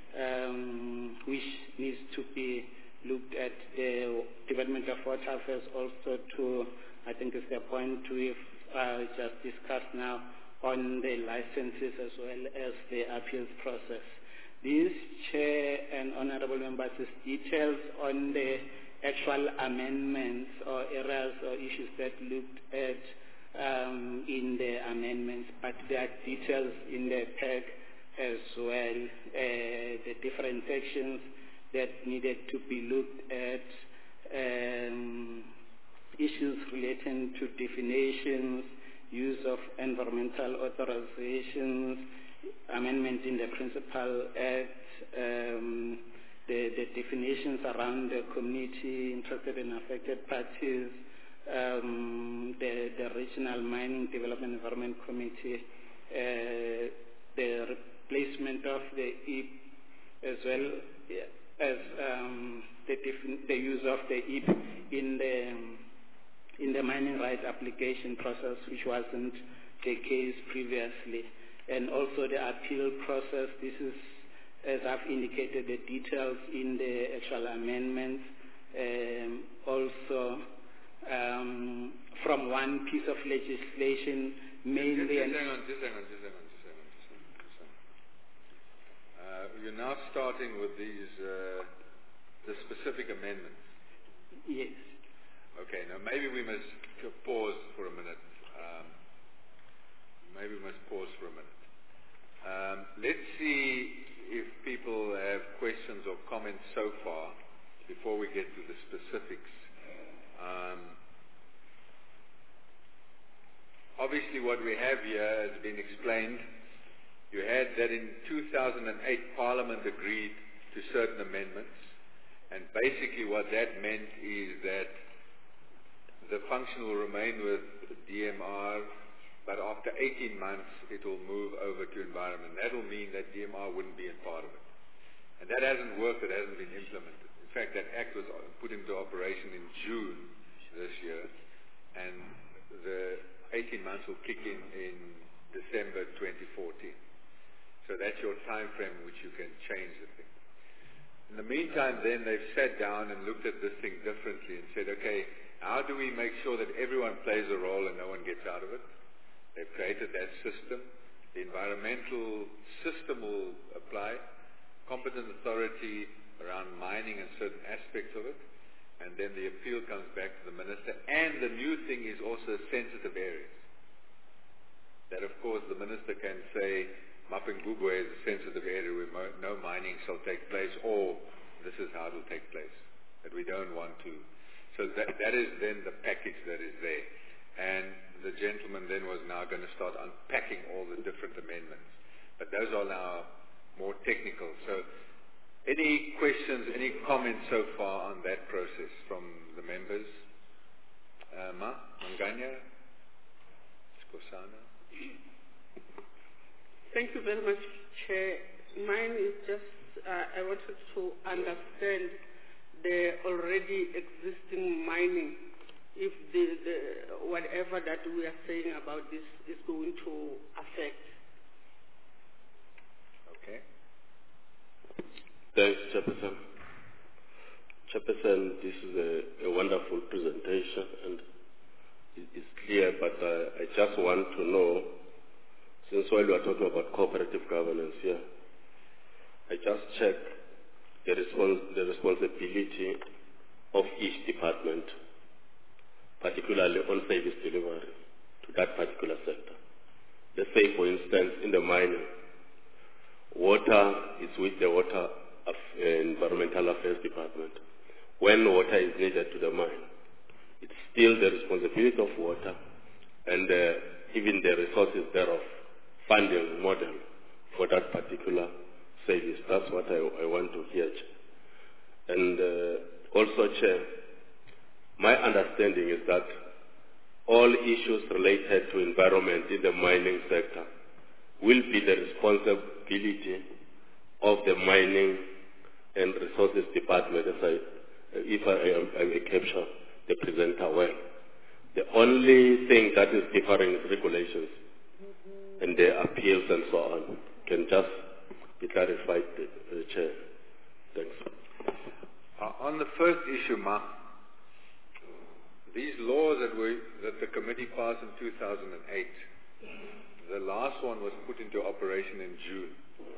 um, which needs to be looked at. The Department of Water Affairs also to, I think is the point we've uh, just discussed now, on the licenses as well as the appeals process. This, Chair and Honorable Members, is details on the actual amendments or areas or issues that looked at um, in the amendments, but there are details in the pack as well, uh, the different sections that needed to be looked at, um, issues relating to definitions, use of environmental authorizations, amendment in the Principal Act, um, the, the definitions around the community interested and affected parties, um, the, the Regional Mining Development Environment Committee, uh, the replacement of the E P, as well as um, the, the use of the E P in the in the mining rights application process, which wasn't the case previously, and also the appeal process. This is, as I've indicated, the details in the actual amendments. Um, also, um, from one piece of legislation, mainly. Just, just hang on, just hang on, just hang on, just hang on, just hang on. Just hang on. Uh, you're now starting with these, uh, the specific amendments. Yes. Okay, now maybe we must pause for a minute. Um, maybe we must pause for a minute. Um, let's see if people have questions or comments so far before we get to the specifics. Um, obviously what we have here has been explained. You had that in two thousand eight Parliament agreed to certain amendments, and basically what that meant is that the function will remain with D M R, but after eighteen months it will move over to environment. That will mean that D M R wouldn't be a part of it. And that hasn't worked, it hasn't been implemented. In fact, that act was put into operation in June this year, and the eighteen months will kick in in December twenty fourteen. So that's your time frame in which you can change the thing. In the meantime, then, they've sat down and looked at this thing differently and said, okay, how do we make sure that everyone plays a role and no one gets out of it? They've created that system. The environmental system will apply, competent authority around mining and certain aspects of it, and then the appeal comes back to the minister. And the new thing is also sensitive areas. That, of course, the minister can say, Mapungubwe is a sensitive area where mo- no mining shall take place, or this is how it will take place, that we don't want to. So that, that is then the package that is there. And the gentleman then was now going to start unpacking all the different amendments. But those are now more technical. So any questions, any comments so far on that process from the members? Uh, Ma, Manganya, Skosana? Thank you very much, Chair. Mine is just, uh, I wanted to understand the already existing mining if the, the whatever that we are saying about this is going to affect. Okay. Thanks, Chairperson. Chairperson, this is a, a wonderful presentation and it, it's clear, but uh, I just want to know, since while we are talking about cooperative governance here, I just checked the, respons the responsibility of each department, particularly on service delivery to that particular sector. Let's say, for instance, in the mining, water is with the Water Aff Environmental Affairs Department. When water is needed to the mine, it's still the responsibility of water and uh, even the resources thereof, funding model for that particular service. That's what I, I want to hear. And uh, also, Chair, my understanding is that all issues related to environment in the mining sector will be the responsibility of the Mining and Resources Department, as I, if I, I, I may capture the presenter well. The only thing that is differing is regulations and the appeals and so on. Can just be clarified, uh, Chair. Thanks. Uh, on the first issue, Ma, these laws that, we, that the committee passed in two thousand eight, the last one was put into operation in June.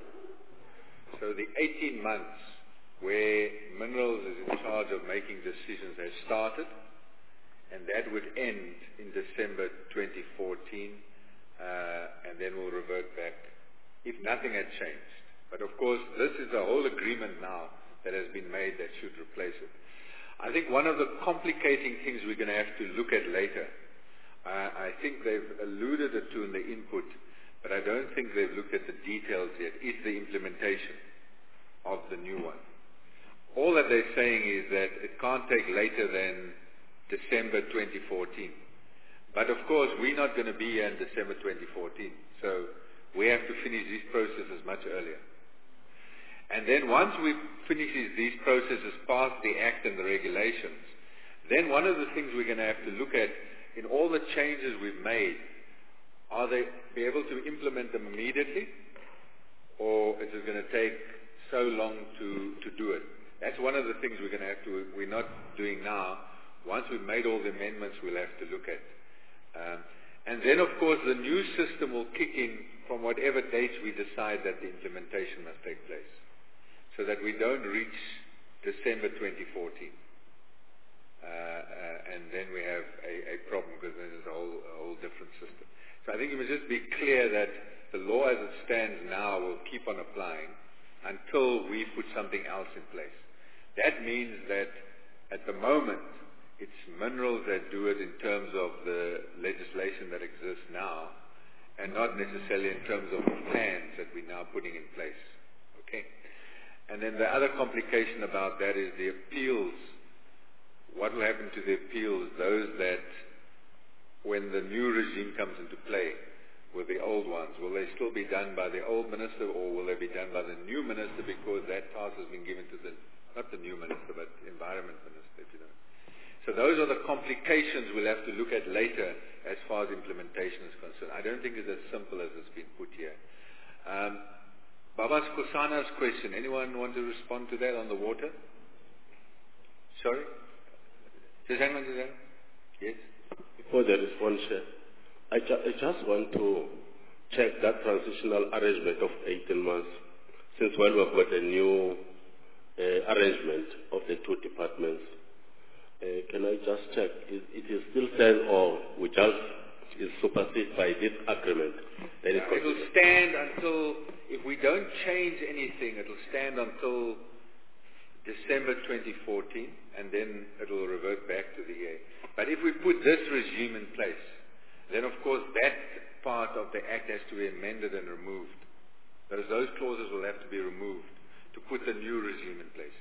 So the eighteen months where Minerals is in charge of making decisions has started, and that would end in December twenty fourteen, uh, and then we'll revert back if nothing had changed. But of course, this is a whole agreement now that has been made that should replace it. I think one of the complicating things we're going to have to look at later, uh, I think they've alluded it to in the input, but I don't think they've looked at the details yet, is the implementation of the new one. All that they're saying is that it can't take later than December twenty fourteen. But of course, we're not going to be here in December twenty fourteen, so we have to finish these processes much earlier. And then once we finish these processes past the Act and the regulations, then one of the things we're going to have to look at in all the changes we've made, are they be able to implement them immediately, or is it going to take so long to, to do it? That's one of the things we're going to have to, we're not doing now. Once we've made all the amendments, we'll have to look at. Um, and then, of course, the new system will kick in from whatever dates we decide that the implementation must take place, so that we don't reach December twenty fourteen. Uh, uh, and then we have a, a problem, because then there's a whole, a whole different system. So I think it must just be clear that the law as it stands now will keep on applying until we put something else in place. That means that at the moment, it's Minerals that do it in terms of the legislation that exists now, and not necessarily in terms of the plans that we're now putting in place. Okay? And then the other complication about that is the appeals. What will happen to the appeals, those that, when the new regime comes into play with the old ones, will they still be done by the old minister, or will they be done by the new minister, because that task has been given to the, not the new minister, but environment minister, if you know. So those are the complications we'll have to look at later as far as implementation is concerned. I don't think it's as simple as it's been put here. Um, Babas Kosana's question, anyone want to respond to that on the water? Sorry? Just hang on, just hang on. Yes? Before the response, I, ju I just want to check that transitional arrangement of eighteen months, since when we've got a new uh, arrangement of the two departments. Uh, can I just check, is, it is still stand, or we just is superseded by this agreement? That is it will stand until, if we don't change anything, it will stand until December twenty fourteen, and then it will revert back to the A. But if we put this regime in place, then of course that part of the Act has to be amended and removed. Those, those clauses will have to be removed to put the new regime in place.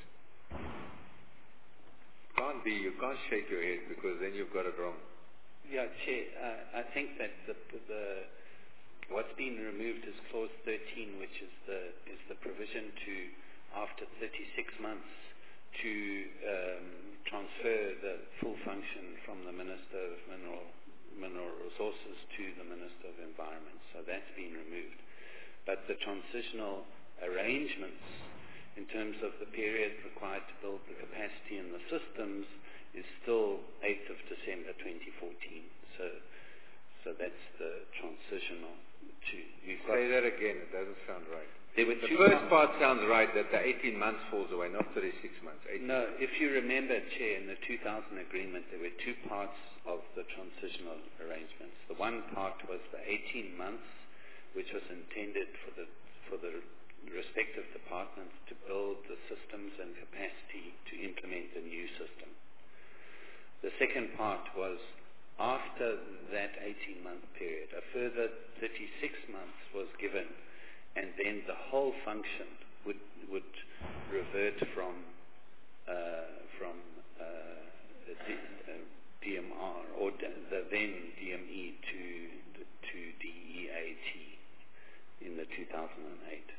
Can't be, you can't shake your head, because then you've got it wrong. Yeah, Chair, uh, I think that the, the, what's been removed is clause thirteen, which is the, is the provision to, after thirty-six months, to um, transfer the full function from the Minister of Mineral, Mineral Resources to the Minister of Environment. So that's been removed. But the transitional arrangements in terms of the period required to build the capacity in the systems is still eighth of December twenty fourteen. So, so that's the transitional to... We've got Say that again, it doesn't sound right. There were The two first parts. part sounds right, that the eighteen months falls away, not thirty-six months. eighteen No, months. if you remember, Chair, in the two thousand agreement, there were two parts of the transitional arrangements. The one part was the eighteen months, which was intended for the for the respective departments to build the systems and capacity to implement the new system. The second part was after that eighteen-month period, a further thirty-six months was given, and then the whole function would would revert from uh, from uh, D, uh, D M R or d- the then D M E to to D E A T in the two thousand eight.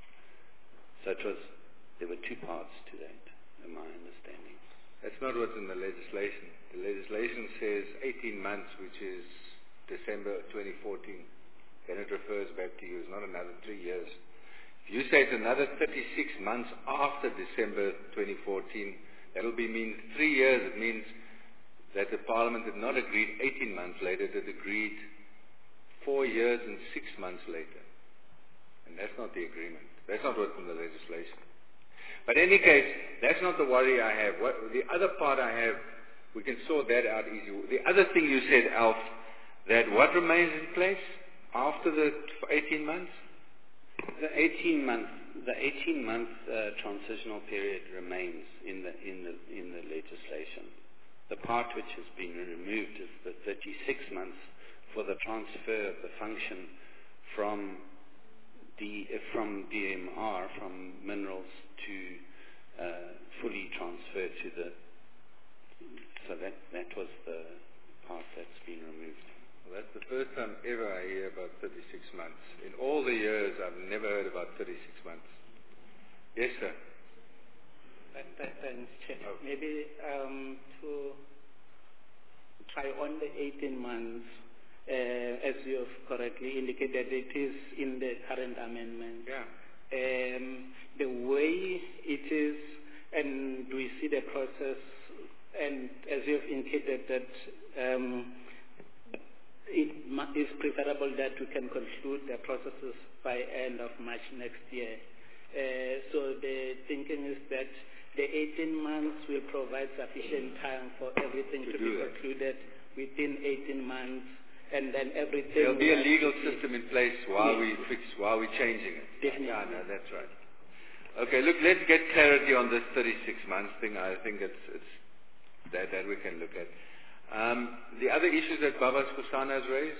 So it was there were two parts to that, in my understanding. That's not what's in the legislation. The legislation says eighteen months, which is December twenty fourteen. Then it refers back to you. It's not another three years. If you say it's another thirty-six months after December twenty fourteen, that'll be mean three years. It means that the Parliament did not agree eighteen months later. It agreed four years and six months later. And that's not the agreement. That's not what's in the legislation. But in any case, that's not the worry I have. What, the other part I have, we can sort that out easy. The other thing you said, Alf, that what remains in place after the eighteen months? The eighteen month, the eighteen month uh, transitional period remains in the in the in the legislation. The part which has been removed is the thirty-six months for the transfer of the function from D from D M R, from minerals, to uh, fully transfer to the. So that that was the part that's been removed. Well, that's the first time ever I hear about thirty-six months. In all the years, I've never heard about thirty-six months. Yes, sir. Th- th- Thanks, Chair. Oh. Maybe um, to try on the eighteen months, uh, as you have correctly indicated, it is in the current amendment. Yeah. Um, the way it is, and we see the process, and as you have indicated that um, it mu- is preferable that we can conclude the processes by end of March next year. Uh, so the thinking is that the eighteen months will provide sufficient time for everything To to, do be that. concluded within eighteen months, and then everything. There'll be a will have legal to be- system in place while Yes. we fix, while we're changing it. Definitely. Yeah, no, that's right. Okay, look, let's get clarity on this thirty-six months thing. I think it's, it's that, that we can look at. Um, the other issues that Baba Skosana has raised?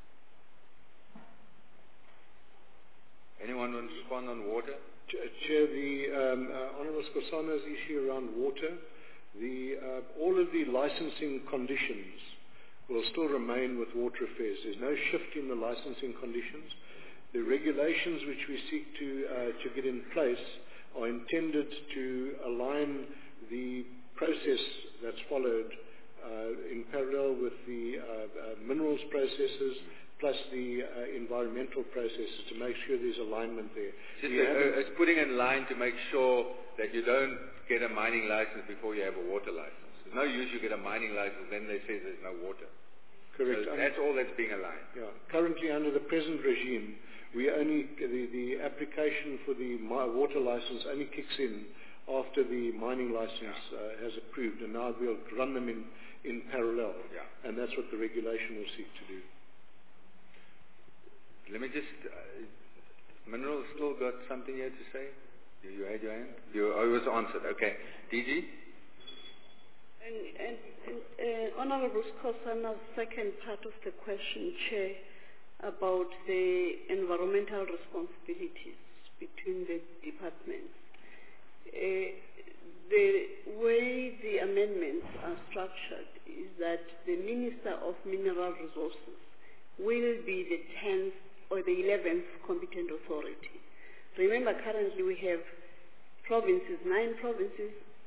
Anyone want to respond on water? Ch- Chair, the um, uh, Honourable Skosana's issue around water, the, uh, all of the licensing conditions will still remain with Water Affairs. There's no shift in the licensing conditions. The regulations which we seek to, uh, to get in place are intended to align the process that's followed uh, in parallel with the uh, uh, minerals processes plus the uh, environmental processes to make sure there's alignment there. Just We a, haven't- uh, it's putting in line to make sure that you don't get a mining license before you have a water license. There's no use you get a mining license, then they say there's no water. Correct. So Um, that's all that's being aligned. Yeah. Currently, under the present regime, we only the, the application for the mi- water license only kicks in after the mining license uh, has approved, and now we'll run them in, in parallel. Yeah. And that's what the regulation will seek to do. Let me just, uh, Minerals still got something here to say? You, you had your hand? You, oh, it was answered. Okay. D G? And, and, and uh, Honourable Skosana's second part of the question, Chair, about the environmental responsibilities between the departments. Uh, the way the amendments are structured is that the Minister of Mineral Resources will be the tenth or the eleventh competent authority. Remember, currently we have provinces, nine provinces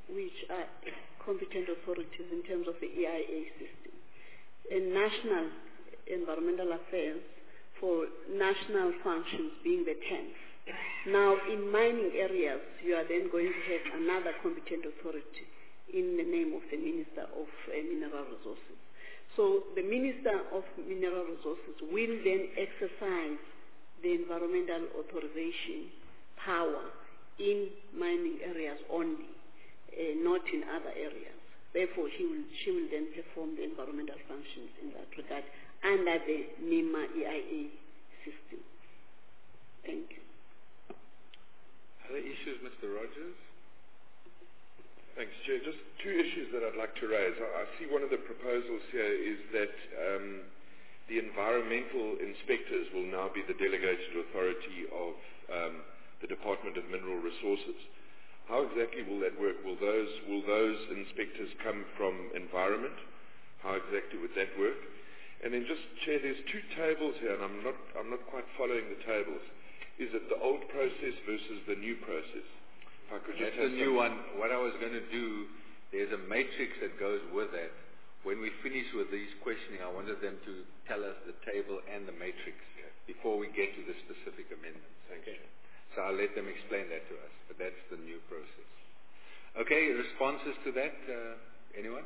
which are competent authorities in terms of the E I A system, and national environmental affairs for national functions being the tenth. Now, in mining areas, you are then going to have another competent authority in the name of the Minister of uh, Mineral Resources. So the Minister of Mineral Resources will then exercise the environmental authorization power in mining areas only, uh, not in other areas. Therefore, she will, she will then perform the environmental functions in that regard under the NEMA E I A system. Thank you. Other issues, Mister Rogers? Thanks, Chair. Just two issues that I'd like to raise. I, I see one of the proposals here is that um, the environmental inspectors will now be the delegated authority of um, the Department of Mineral Resources. How exactly will that work? Will those, will those inspectors come from environment? How exactly would that work? And then just, Chair, there's two tables here, and I'm not, I'm not quite following the tables. Is it the old process versus the new process? If I could just That's have the new some- one. What I was going to do, there's a matrix that goes with that. When we finish with these questioning, I wanted them to tell us the table and the matrix before we get to the specific amendments. Okay. So I'll let them explain that to us, but that's the new process. Okay, responses to that, uh, anyone?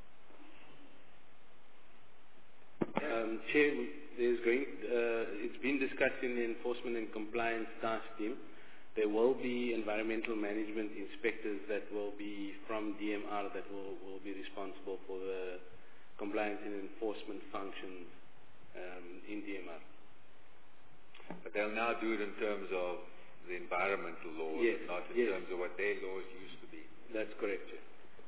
Um, Chair, there's going, uh, it's been discussed in the Enforcement and Compliance Task Team. There will be environmental management inspectors that will be from D M R that will, will be responsible for the compliance and enforcement functions um, in D M R. But they'll now do it in terms of the environmental laws, Yes, not in yes. terms of what their laws used to be. That's correct, Chair.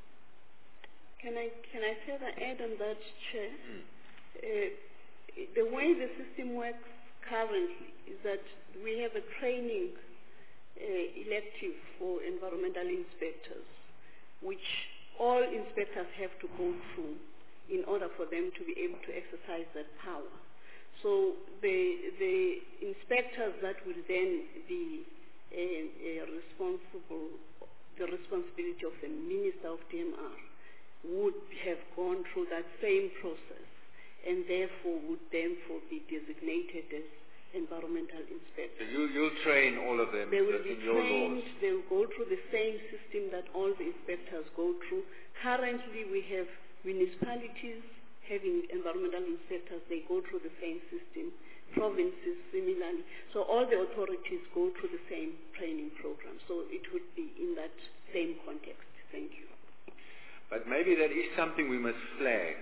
Can I, can I further add on that, Chair? Mm. Uh, the way the system works currently is that we have a training uh, elective for environmental inspectors, which all inspectors have to go through in order for them to be able to exercise that power. So the, the inspectors that will then be uh, uh, responsible, the responsibility of the Minister of D M R would have gone through that same process, and therefore would therefore be designated as environmental So inspectors. you, you'll train all of them They will in be your trained, laws. they will go through the same system that all the inspectors go through. Currently we have municipalities having environmental inspectors, they go through the same system, provinces similarly. So all the authorities go through the same training program. So it would be in that same context. Thank you. But maybe that is something we must flag.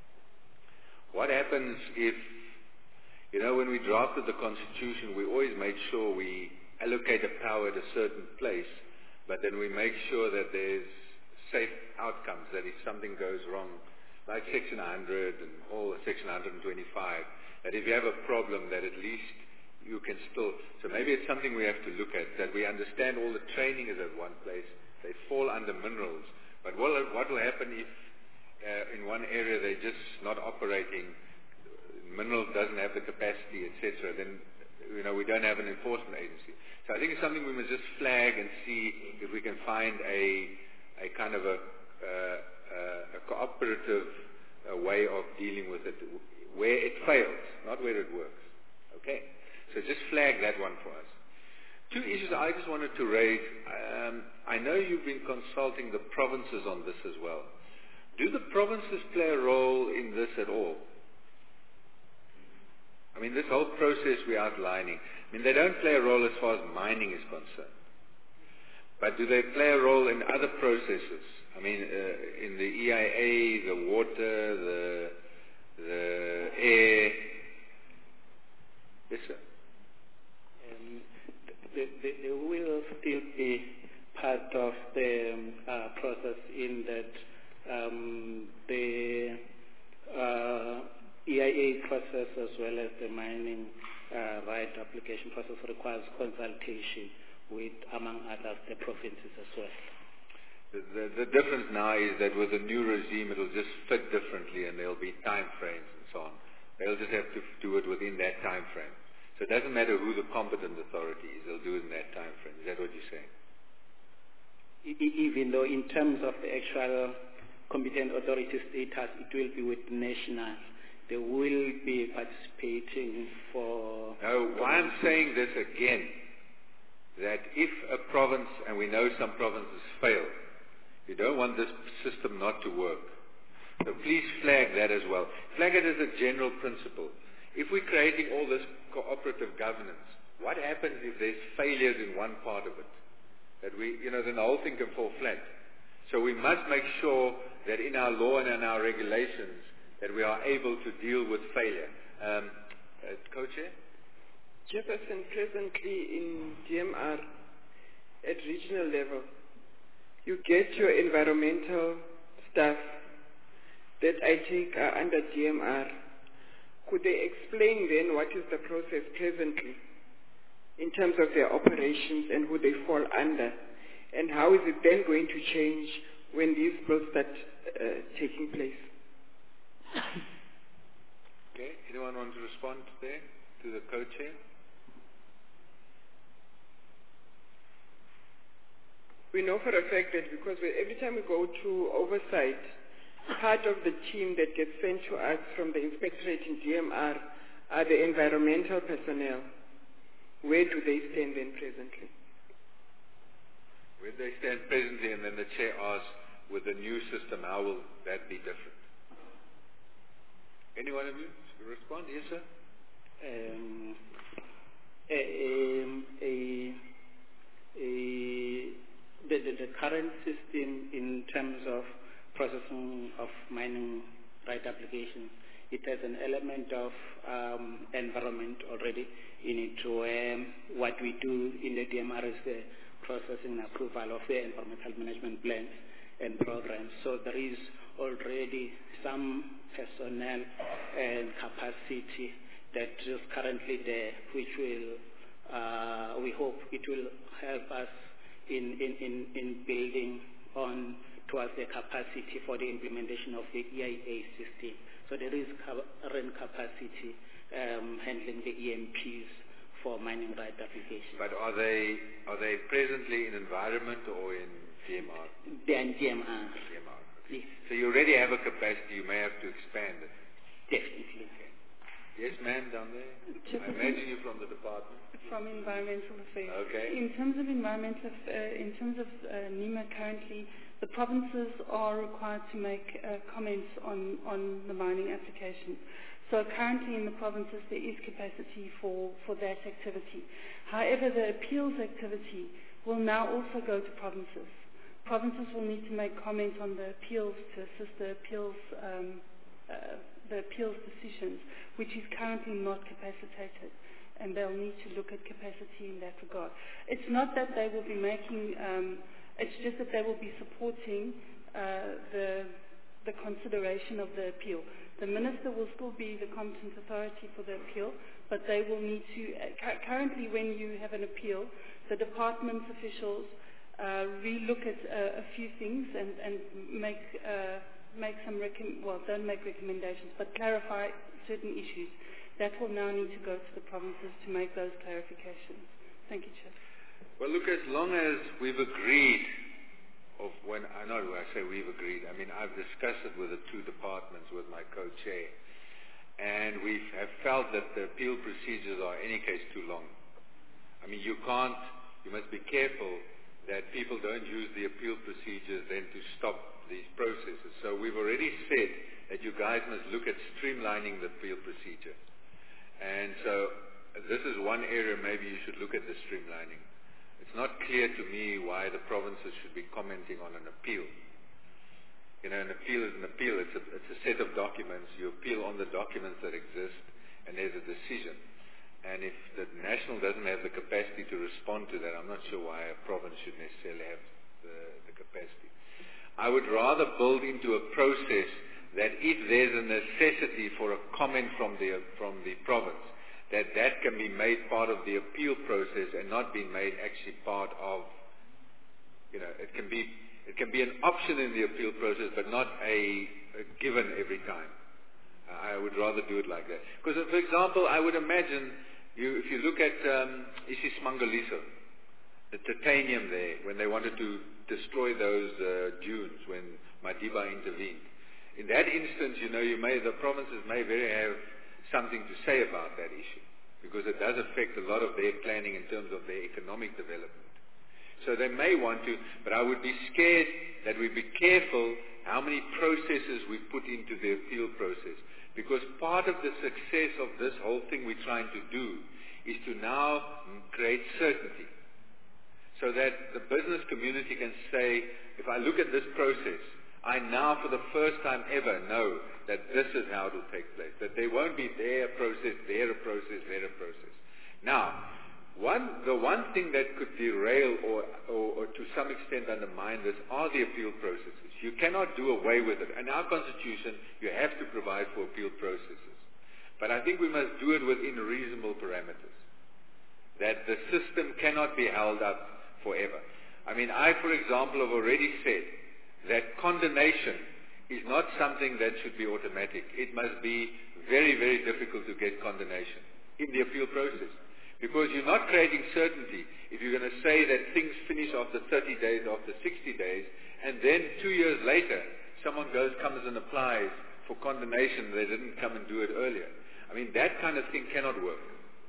What happens if, you know, when we drafted the Constitution, we always made sure we allocate a power at a certain place, but then we make sure that there's safe outcomes, that if something goes wrong, like Section one hundred and all Section one twenty-five, that if you have a problem, that at least you can still, so maybe it's something we have to look at, that we understand all the training is at one place, they fall under minerals, but what, what will happen if uh, in one area they're just not operating, minerals doesn't have the capacity, et cetera, then you know we don't have an enforcement agency. So I think it's something we must just flag and see if we can find a a kind of a, uh, uh, a cooperative uh, way of dealing with it, where it fails, not where it works. Okay, so just flag that one for us. Two issues I just wanted to raise. Um, I know you've been consulting the provinces on this as well. Do the provinces play a role in this at all? I mean, this whole process we're outlining, I mean, they don't play a role as far as mining is concerned. But do they play a role in other processes? I mean, uh, in the E I A, the water, the, the air? Yes, sir. Um, they, they, they will still be part of the um, uh, process in that um, the uh, E I A process as well as the mining uh, right application process requires consultation with, among others, the provinces as well. The, the, the difference now is that with the new regime, it'll just fit differently, and there'll be time frames and so on. They'll just have to do it within that time frame. So it doesn't matter who the competent authority is; they'll do it in that time frame. Is that what you're saying? e- e- even though in terms of the actual competent authority status, it will be with national. They will be participating for... No, why I'm saying this again, that if a province, and we know some provinces fail, you don't want this system not to work. So please flag that as well. Flag it as a general principle. If we're creating all this cooperative governance, what happens if there's failures in one part of it? That we, you know, then the whole thing can fall flat. So we must make sure that in our law and in our regulations that we are able to deal with failure. Um, uh, Co-Chair? Jefferson, presently in D M R at regional level, you get your environmental staff that I take are under D M R. Could they explain then what is the process presently in terms of their operations and who they fall under? And how is it then going to change when these bills start uh, taking place? Okay, anyone want to respond there to the co-chair? We know for a fact that because we, every time we go to oversight, part of the team that gets sent to us from the inspectorate in D M R are the environmental personnel. Where do they stand then presently? Where they stand presently, and then the chair asks, with the new system, how will that be different? Any one of you respond? Yes, sir? Um, a, um, a, a, the, the, the current system in terms of processing of mining right applications, it has an element of um, environment already in it, where what we do in the D M R is the processing and approval of the environmental management plans and programs. So there is already some personnel and capacity that is currently there, which will, uh, we hope it will help us in, in, in, in building on towards the capacity for the implementation of the E I A system. So there is current capacity um, handling the E M Ps for mining right applications. But are they are they presently in environment or in D M R? They're in D M R. D M R. Okay. Yes. So you already have a capacity. You may have to expand it. Definitely. Okay. Yes, ma'am, down there. Just I imagine you're from the department. From Environmental Affairs. Okay. In terms of environmental, uh, in terms of uh, NEMA currently, the provinces are required to make uh, comments on, on the mining application. So currently in the provinces there is capacity for, for that activity. However, the appeals activity will now also go to provinces. Provinces will need to make comments on the appeals to assist the appeals, um, uh, the appeals decisions, which is currently not capacitated. And they'll need to look at capacity in that regard. It's not that they will be making, um, it's just that they will be supporting uh, the, the consideration of the appeal. The minister will still be the competent authority for the appeal, but they will need to, uh, cu- currently when you have an appeal, the department's officials uh, re-look at uh, a few things and, and make, uh, make some, recom- well, don't make recommendations, but clarify certain issues. That will now need to go to the provinces to make those clarifications. Thank you, Chair. Well, look, as long as we've agreed, of when I know when I say we've agreed, I mean I've discussed it with the two departments, with my co-chair, and we have felt that the appeal procedures are, in any case, too long. I mean, you can't, you must be careful that people don't use the appeal procedures then to stop these processes. So we've already said that you guys must look at streamlining the appeal procedure. And so this is one area maybe you should look at the streamlining. It's not clear to me why the provinces should be commenting on an appeal. You know, an appeal is an appeal. It's a, it's a set of documents. You appeal on the documents that exist, and there's a decision. And if the national doesn't have the capacity to respond to that, I'm not sure why a province should necessarily have the, the capacity. I would rather build into a process that if there's a necessity for a comment from the, from the province, that that can be made part of the appeal process and not be made actually part of, you know, it can be, it can be an option in the appeal process, but not a, a given every time. Uh, I would rather do it like that. Because, for example, I would imagine, you, if you look at um, Isis Mangaliso, the titanium there, when they wanted to destroy those uh, dunes, when Madiba intervened. In that instance, you know, you may, the provinces may very have something to say about that issue, because it does affect a lot of their planning in terms of their economic development. So they may want to, but I would be scared that we be careful how many processes we put into the appeal process, because part of the success of this whole thing we're trying to do is to now create certainty, so that the business community can say, if I look at this process, I now for the first time ever know that this is how it will take place, that there won't be their process, their process, their process. Now, one, the one thing that could derail or, or, or to some extent undermine this are the appeal processes. You cannot do away with it. In our Constitution, you have to provide for appeal processes. But I think we must do it within reasonable parameters, that the system cannot be held up forever. I mean, I, for example, have already said that condemnation is not something that should be automatic. It must be very, very difficult to get condemnation in the appeal process, because you're not creating certainty if you're going to say that things finish after thirty days, after sixty days, and then two years later someone goes, comes and applies for condemnation. They didn't come and do it earlier. I mean, that kind of thing cannot work.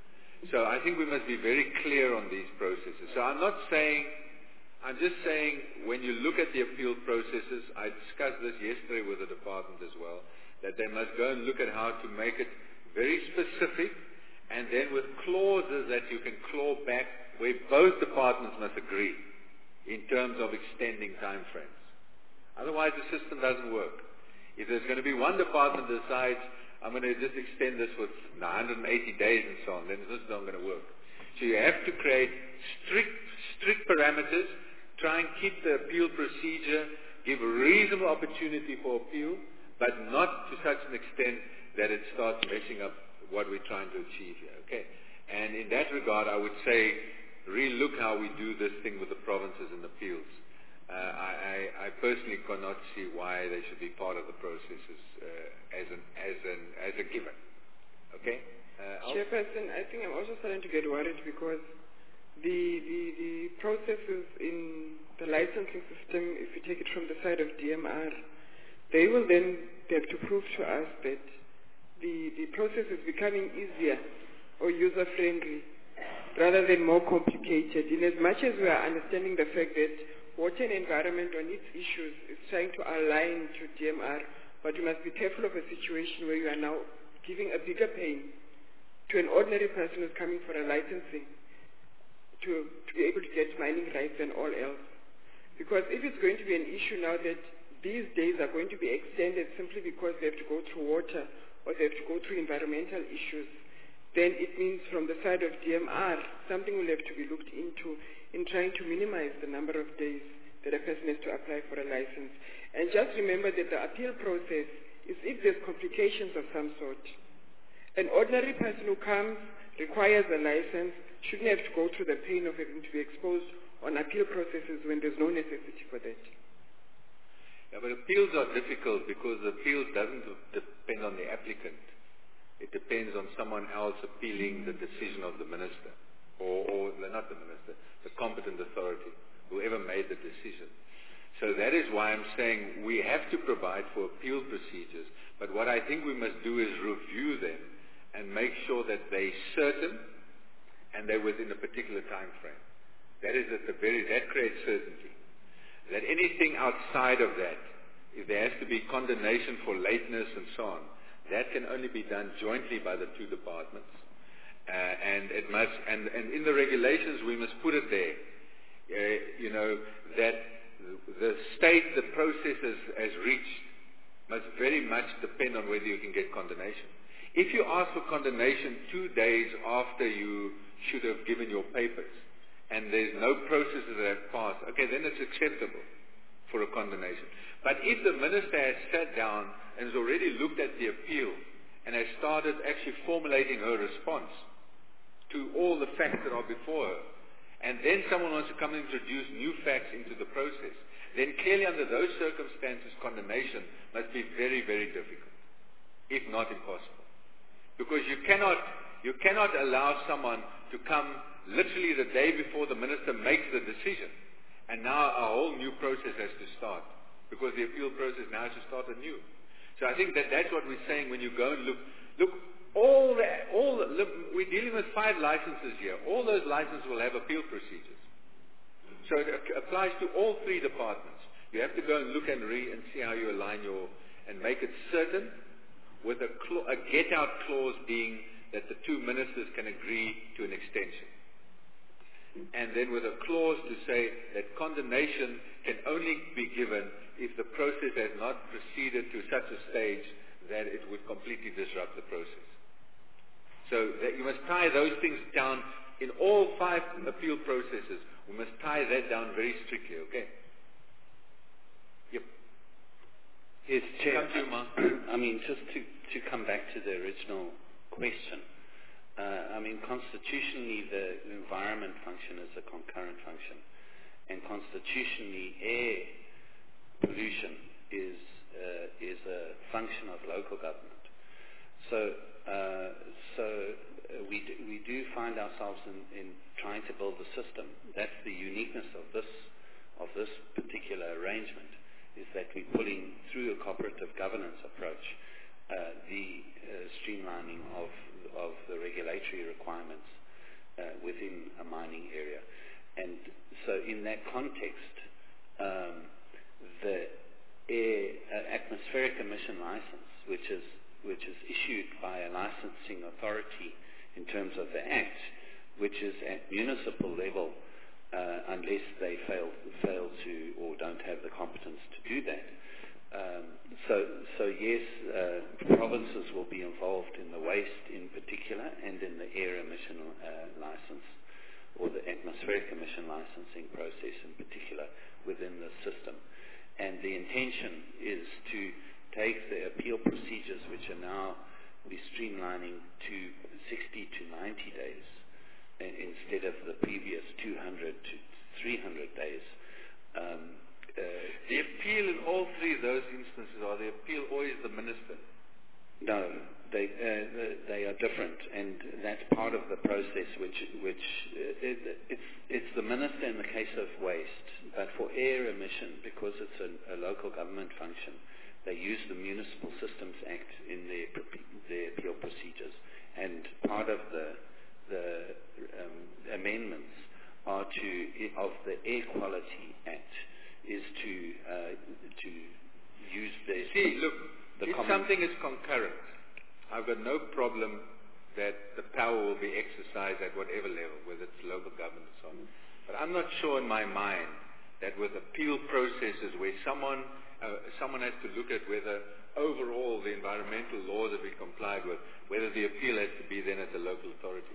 So I think we must be very clear on these processes. So I'm not saying, I'm just saying when you look at the appeal processes, I discussed this yesterday with the department as well, that they must go and look at how to make it very specific, and then with clauses that you can claw back where both departments must agree in terms of extending time frames. Otherwise the system doesn't work. If there's going to be one department that decides, I'm going to just extend this with one hundred eighty days and so on, then this is not going to work. So you have to create strict, strict parameters, try and keep the appeal procedure, give a reasonable opportunity for appeal, but not to such an extent that it starts messing up what we're trying to achieve here, okay? And in that regard, I would say, re-look how we do this thing with the provinces and appeals. Uh, I, I, I personally cannot see why they should be part of the processes uh, as, an, as, an, as a given, okay? Uh, Chairperson, I think I'm also starting to get worried because the, the, the processes in the licensing system, if you take it from the side of D M R, they will then have to prove to us that the, the process is becoming easier or user-friendly rather than more complicated. In as much as we are understanding the fact that water and environment on its issues is trying to align to D M R, but you must be careful of a situation where you are now giving a bigger pain to an ordinary person who's coming for a licensing to, to be able to get mining rights and all else. Because if it's going to be an issue now that these days are going to be extended simply because they have to go through water or they have to go through environmental issues, then it means from the side of D M R, something will have to be looked into in trying to minimize the number of days that a person has to apply for a license. And just remember that the appeal process is if there's complications of some sort. An ordinary person who comes, requires a license, shouldn't have to go through the pain of having to be exposed on appeal processes when there's no necessity for that. Yeah, but appeals are difficult because the appeal doesn't depend on the applicant. It depends on someone else appealing the decision of the minister, or, or not the minister, the competent authority, whoever made the decision. So that is why I'm saying we have to provide for appeal procedures, but what I think we must do is review them and make sure that they're certain and they're within a particular time frame. That is at the very, that creates certainty. That anything outside of that, if there has to be condemnation for lateness and so on, that can only be done jointly by the two departments. Uh, and it must, and, and in the regulations we must put it there, uh, you know, that the state the process has, has reached must very much depend on whether you can get condemnation. If you ask for condemnation two days after you should have given your papers, and there's no processes that have passed, okay, then it's acceptable for a condemnation. But if the minister has sat down and has already looked at the appeal and has started actually formulating her response to all the facts that are before her, and then someone wants to come and introduce new facts into the process, then clearly under those circumstances condemnation must be very, very difficult, if not impossible. Because you cannot You cannot allow someone to come literally the day before the minister makes the decision, and now a whole new process has to start, because the appeal process now has to start anew. So I think that that's what we're saying when you go and look. Look, all the, all the, look, we're dealing with five licenses here. All those licenses will have appeal procedures. So it applies to all three departments. You have to go and look and read and see how you align your, and make it certain, with a, cl- a get-out clause being that the two ministers can agree to an extension. And then with a clause to say that condemnation can only be given if the process has not proceeded to such a stage that it would completely disrupt the process. So that you must tie those things down in all five appeal processes. We must tie that down very strictly, okay? Yep. Yes, Chair. I mean, just to, to come back to the original question, uh, I mean, constitutionally, the environment function is a concurrent function, and constitutionally, air pollution is uh, is a function of local government. So, uh, so uh, we do, we do find ourselves in, in trying to build a system. That's the uniqueness of this of this particular arrangement, is that we're pulling through a cooperative governance approach uh, the uh, streamlining of of the regulatory requirements uh, within a mining area. And so in that context, um, the air uh, atmospheric emission license, which is which is issued by a licensing authority in terms of the Act, which is at municipal level, uh, unless they fail fail to or don't have the competence to do that. Um, so, so yes, uh, provinces will be involved in the waste in particular, and in the air emission uh, license, or the atmospheric emission licensing process in particular within the system. And the intention is to take the appeal procedures, which are now be streamlining to sixty to ninety days, instead of the previous two hundred to three hundred days. Um, uh, the appeal in all three of those instances, are the appeal always the minister? No, they uh, they are different, and that's part of the process. Which which uh, it, it's it's the minister in the case of waste, but for air emission, because it's a, a local government function, they use the Municipal Systems Act in their their appeal procedures, and part of the the um, amendments are to of the Air Quality Act is to uh, to use the see look the if common something is concurrent, I've got no problem that the power will be exercised at whatever level, whether it's local government or so on. But I'm not sure in my mind that with appeal processes where someone uh, someone has to look at whether overall the environmental laws have been complied with, whether the appeal has to be then at the local authority.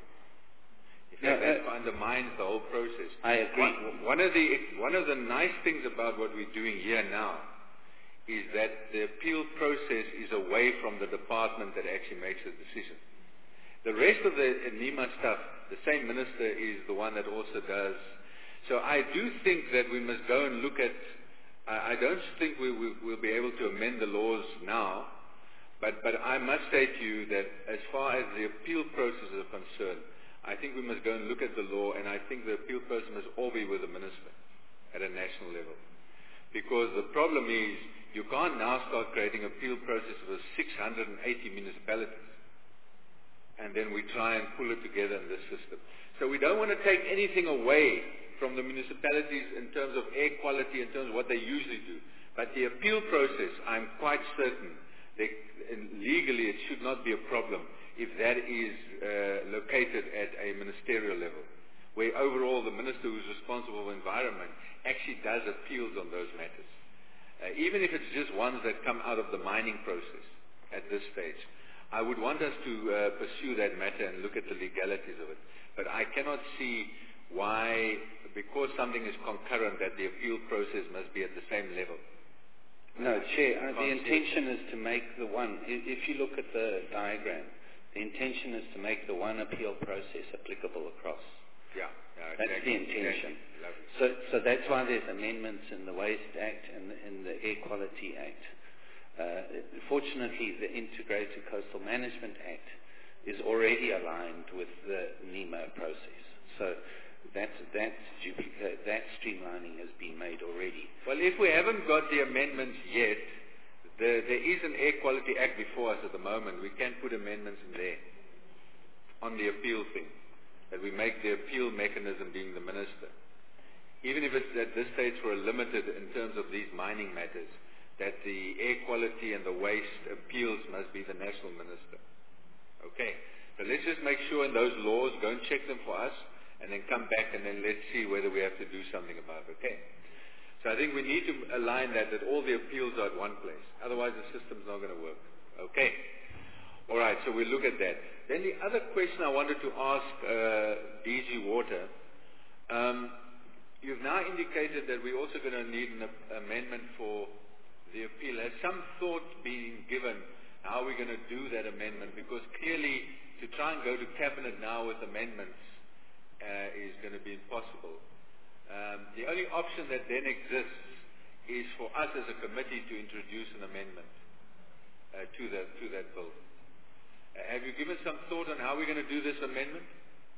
In fact, no, that uh, undermines the whole process. I agree. One, one of the one of the nice things about what we're doing here now is that the appeal process is away from the department that actually makes the decision. The rest of the NEMA stuff, the same minister is the one that also does. So I do think that we must go and look at, I, I don't think we will we'll be able to amend the laws now, but, but I must say to you that as far as the appeal processes are concerned, I think we must go and look at the law, and I think the appeal process must all be with the minister at a national level. Because the problem is, you can't now start creating appeal processes for six hundred eighty municipalities, and then we try and pull it together in this system. So we don't want to take anything away from the municipalities in terms of air quality, in terms of what they usually do. But the appeal process, I'm quite certain that legally it should not be a problem if that is uh, located at a ministerial level, where overall the minister who's responsible for environment actually does appeals on those matters. Uh, even if it's just ones that come out of the mining process at this stage. I would want us to uh, pursue that matter and look at the legalities of it. But I cannot see why, because something is concurrent, that the appeal process must be at the same level. No, Chair, uh, the intention is to make the one, if you look at the diagram, the intention is to make the one appeal process applicable across. Yeah, yeah, that's exactly, the intention. Exactly. So, so that's why there's amendments in the Waste Act and in the Air Quality Act. Uh, fortunately, the Integrated Coastal Management Act is already aligned with the NEMA process. So that, that, duplicate, that streamlining has been made already. Well, if we haven't got the amendments yet, the, there is an Air Quality Act before us at the moment. We can put amendments in there on the appeal thing, that we make the appeal mechanism being the minister. Even if it's at this stage for a limited in terms of these mining matters, that the air quality and the waste appeals must be the national minister. Okay, so let's just make sure in those laws, go and check them for us, and then come back and then let's see whether we have to do something about it. Okay, so I think we need to align that, that all the appeals are at one place. Otherwise the system's not going to work. Okay, all right, so we'll look at that. Then the other question I wanted to ask uh, D G Water, um, you've now indicated that we're also going to need an amendment for the appeal. Has some thought been given how we're going to do that amendment? Because clearly to try and go to Cabinet now with amendments uh, is going to be impossible. Um, the only option that then exists is for us as a committee to introduce an amendment uh, to, the, to that bill. Uh, have you given some thought on how we're going to do this amendment?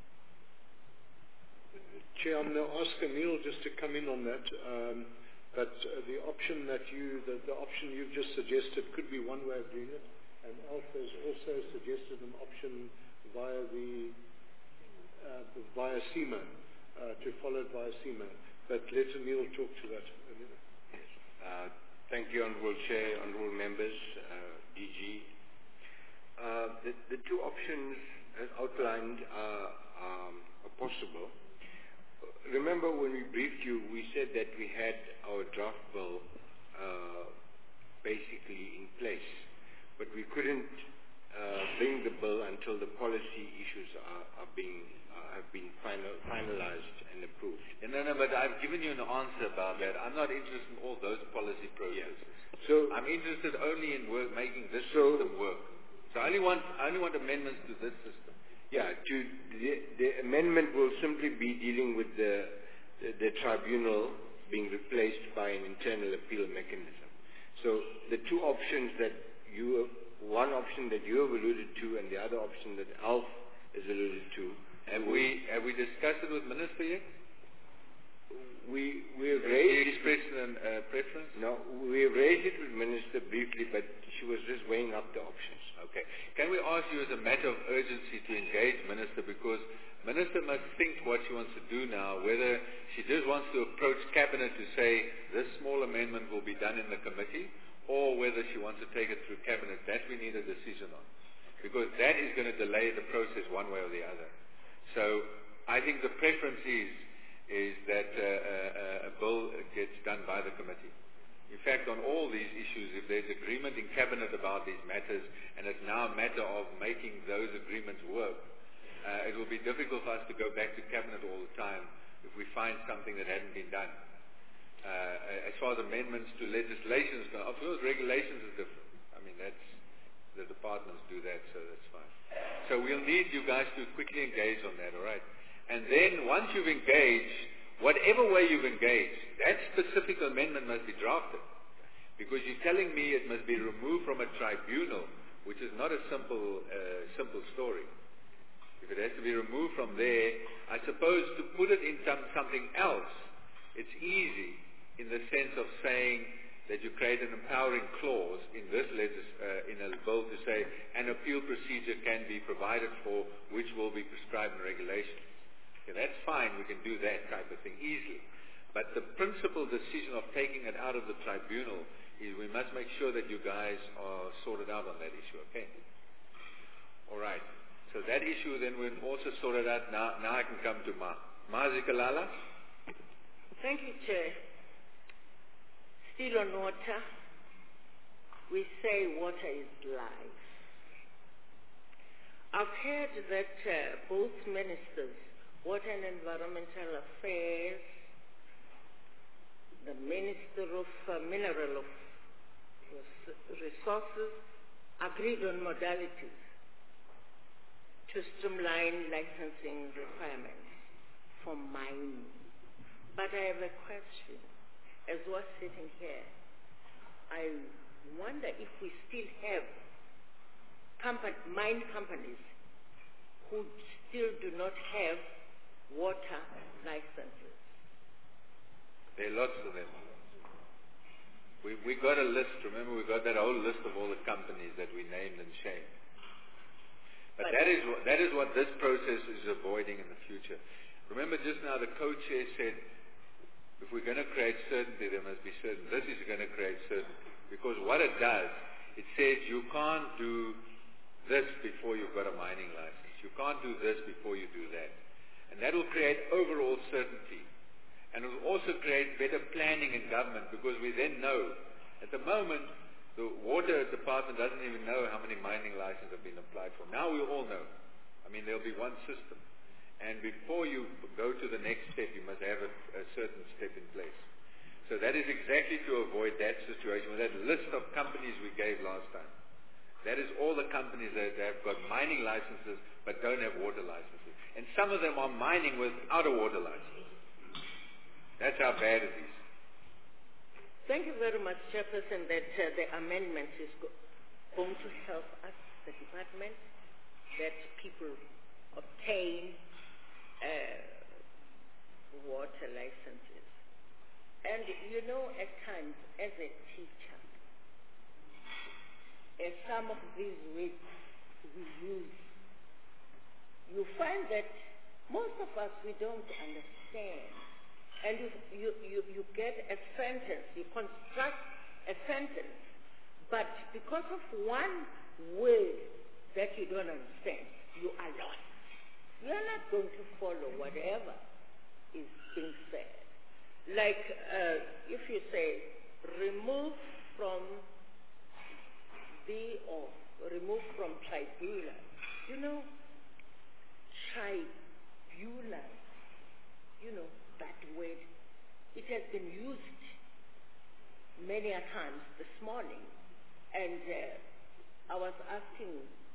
Chair, I'm going to ask Anil just to come in on that. Um, But uh, the option that you, the, the option you've just suggested could be one way of doing it, and Alpha has also suggested an option via the uh, via SEMA, uh, to follow it via SEMA. But let Anil talk to that. Yes. Uh, thank you, Honourable Chair, Honourable Members, uh, D G. Uh, the, the two options as outlined are, um, are possible. Remember when we briefed you, we said that we had our draft bill uh, basically in place, but we couldn't uh, bring the bill until the policy issues are, are being uh, have been final, finalized and approved. Yeah, no, no, but I've given you an answer about that. I'm not interested in all those policy processes. Yeah. So I'm interested only in work, making this so, system work. So I only want I only want amendments to this system. Yeah, to the, the amendment will simply be dealing with the, the, the tribunal being replaced by an internal appeal mechanism. So the two options that you, one option that you have alluded to and the other option that Alf has alluded to. Have we, have we discussed it with Minister yet? We, we have Have raised you expressed an uh, preference? No, we have raised it with Minister briefly, but she was just weighing up the options. Okay. Can we ask you as a matter of urgency to engage Minister, because Minister must think what she wants to do now, whether she just wants to approach Cabinet to say this small amendment will be done in the committee, or whether she wants to take it through Cabinet. That we need a decision on, because that is going to delay the process one way or the other. So I think the preference is is that uh, uh, a bill gets done by the committee. In fact, on all these issues, if there's agreement in Cabinet about these matters, and it's now a matter of making those agreements work, uh, it will be difficult for us to go back to Cabinet all the time if we find something that hasn't been done. Uh, as far as amendments to legislation is concerned, of course, regulations is different. I mean, that's, the departments do that, so that's fine. So we'll need you guys to quickly engage on that, all right? And then once you've engaged, whatever way you've engaged, that specific amendment must be drafted. Because you're telling me it must be removed from a tribunal, which is not a simple, uh, simple story. If it has to be removed from there, I suppose to put it in some, something else, it's easy in the sense of saying that you create an empowering clause in this legis- uh, in a bill to say an appeal procedure can be provided for, which will be prescribed in regulations. Okay, that's fine, we can do that type of thing easily. But the principal decision of taking it out of the tribunal is we must make sure that you guys are sorted out on that issue, okay? All right. So that issue then we'll also sort it out. Now, now I can come to Ma. Ma Zikalala. Thank you, Chair. Still on water, we say water is life. I've heard that uh, both ministers, Water and Environmental Affairs, the Minister of uh, Mineral of Resources, agreed on modalities to streamline licensing requirements for mining. But I have a question. As we're sitting here, I wonder if we still have company, mine companies who still do not have water licenses? There are lots of them. We we got a list. Remember, we got that whole list of all the companies that we named and shamed. But, but that is what that is what this process is avoiding in the future. Remember, just now the co-chair said, if we're going to create certainty, there must be certainty. This is going to create certainty, because what it does, it says you can't do this before you've got a mining license. You can't do this before you do that, and that will create overall certainty. And it will also create better planning in government, because we then know. At the moment, the water department doesn't even know how many mining licenses have been applied for. Now we all know. I mean, there'll be one system. And before you go to the next step, you must have a, a certain step in place. So that is exactly to avoid that situation with that list of companies we gave last time. That is all the companies that have got mining licenses but don't have water licenses. And some of them are mining without a water license. That's how bad it is. Thank you very much, Chairperson, that uh, the amendment is go- going to help us, the department, that people obtain uh, water licenses. And you know, at times, as a teacher, as some of these words we use, you find that most of us, we don't understand. And you, you, you, you get a sentence, you construct a sentence, but because of one word that you don't understand, you are lost. You are not going to follow whatever is being said. Like uh, if you say, remove from the or remove from tribunal. You know, tribunal, you know, that word, it has been used many a times this morning, and uh, I was asking,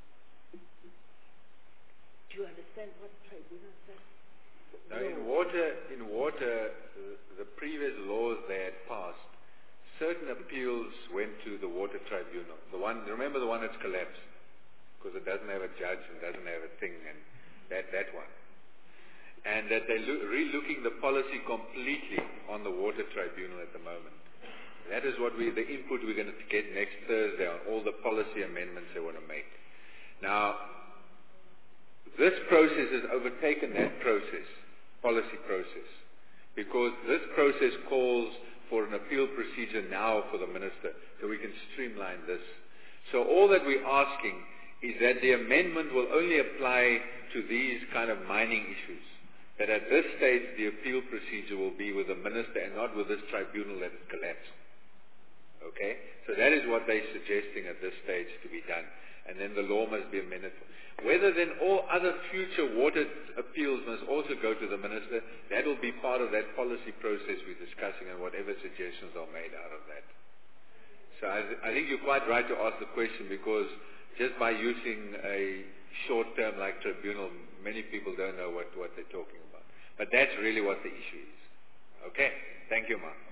do you understand what tribunal says? Now, no. in water, in water, uh, the previous laws they had passed, certain appeals went to the water tribunal. The one, remember the one that's collapsed, because it doesn't have a judge and doesn't have a thing, and that that one. And that they're lo- re-looking the policy completely on the water tribunal at the moment. That is what we, the input we're going to get next Thursday on all the policy amendments they want to make. Now, this process has overtaken that process, policy process, because this process calls for an appeal procedure now for the minister, so we can streamline this. So all that we're asking is that the amendment will only apply to these kind of mining issues. That at this stage the appeal procedure will be with the minister and not with this tribunal that has collapsed. Okay? So that is what they're suggesting at this stage to be done. And then the law must be amended. Whether then all other future water appeals must also go to the minister, that will be part of that policy process we're discussing, and whatever suggestions are made out of that. So I, th- I think you're quite right to ask the question, because just by using a short term like tribunal, many people don't know what, what they're talking about. But that's really what the issue is. Okay, thank you, Mark.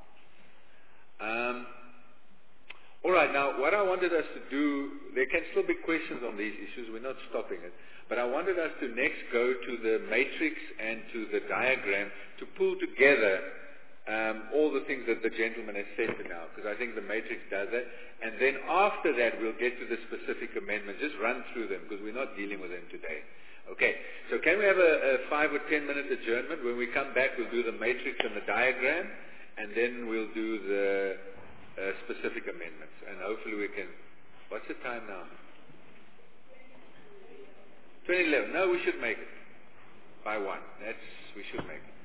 Um, all right, now what I wanted us to do, there can still be questions on these issues, we're not stopping it, but I wanted us to next go to the matrix and to the diagram to pull together um, all the things that the gentleman has said to now, because I think the matrix does that, and then after that we'll get to the specific amendments, just run through them, because we're not dealing with them today. Okay, so can we have a, a five or ten minute adjournment? When we come back, we'll do the matrix and the diagram, and then we'll do the uh, specific amendments, and hopefully we can. What's the time now? twenty eleven. No, we should make it by one. That's we should make it.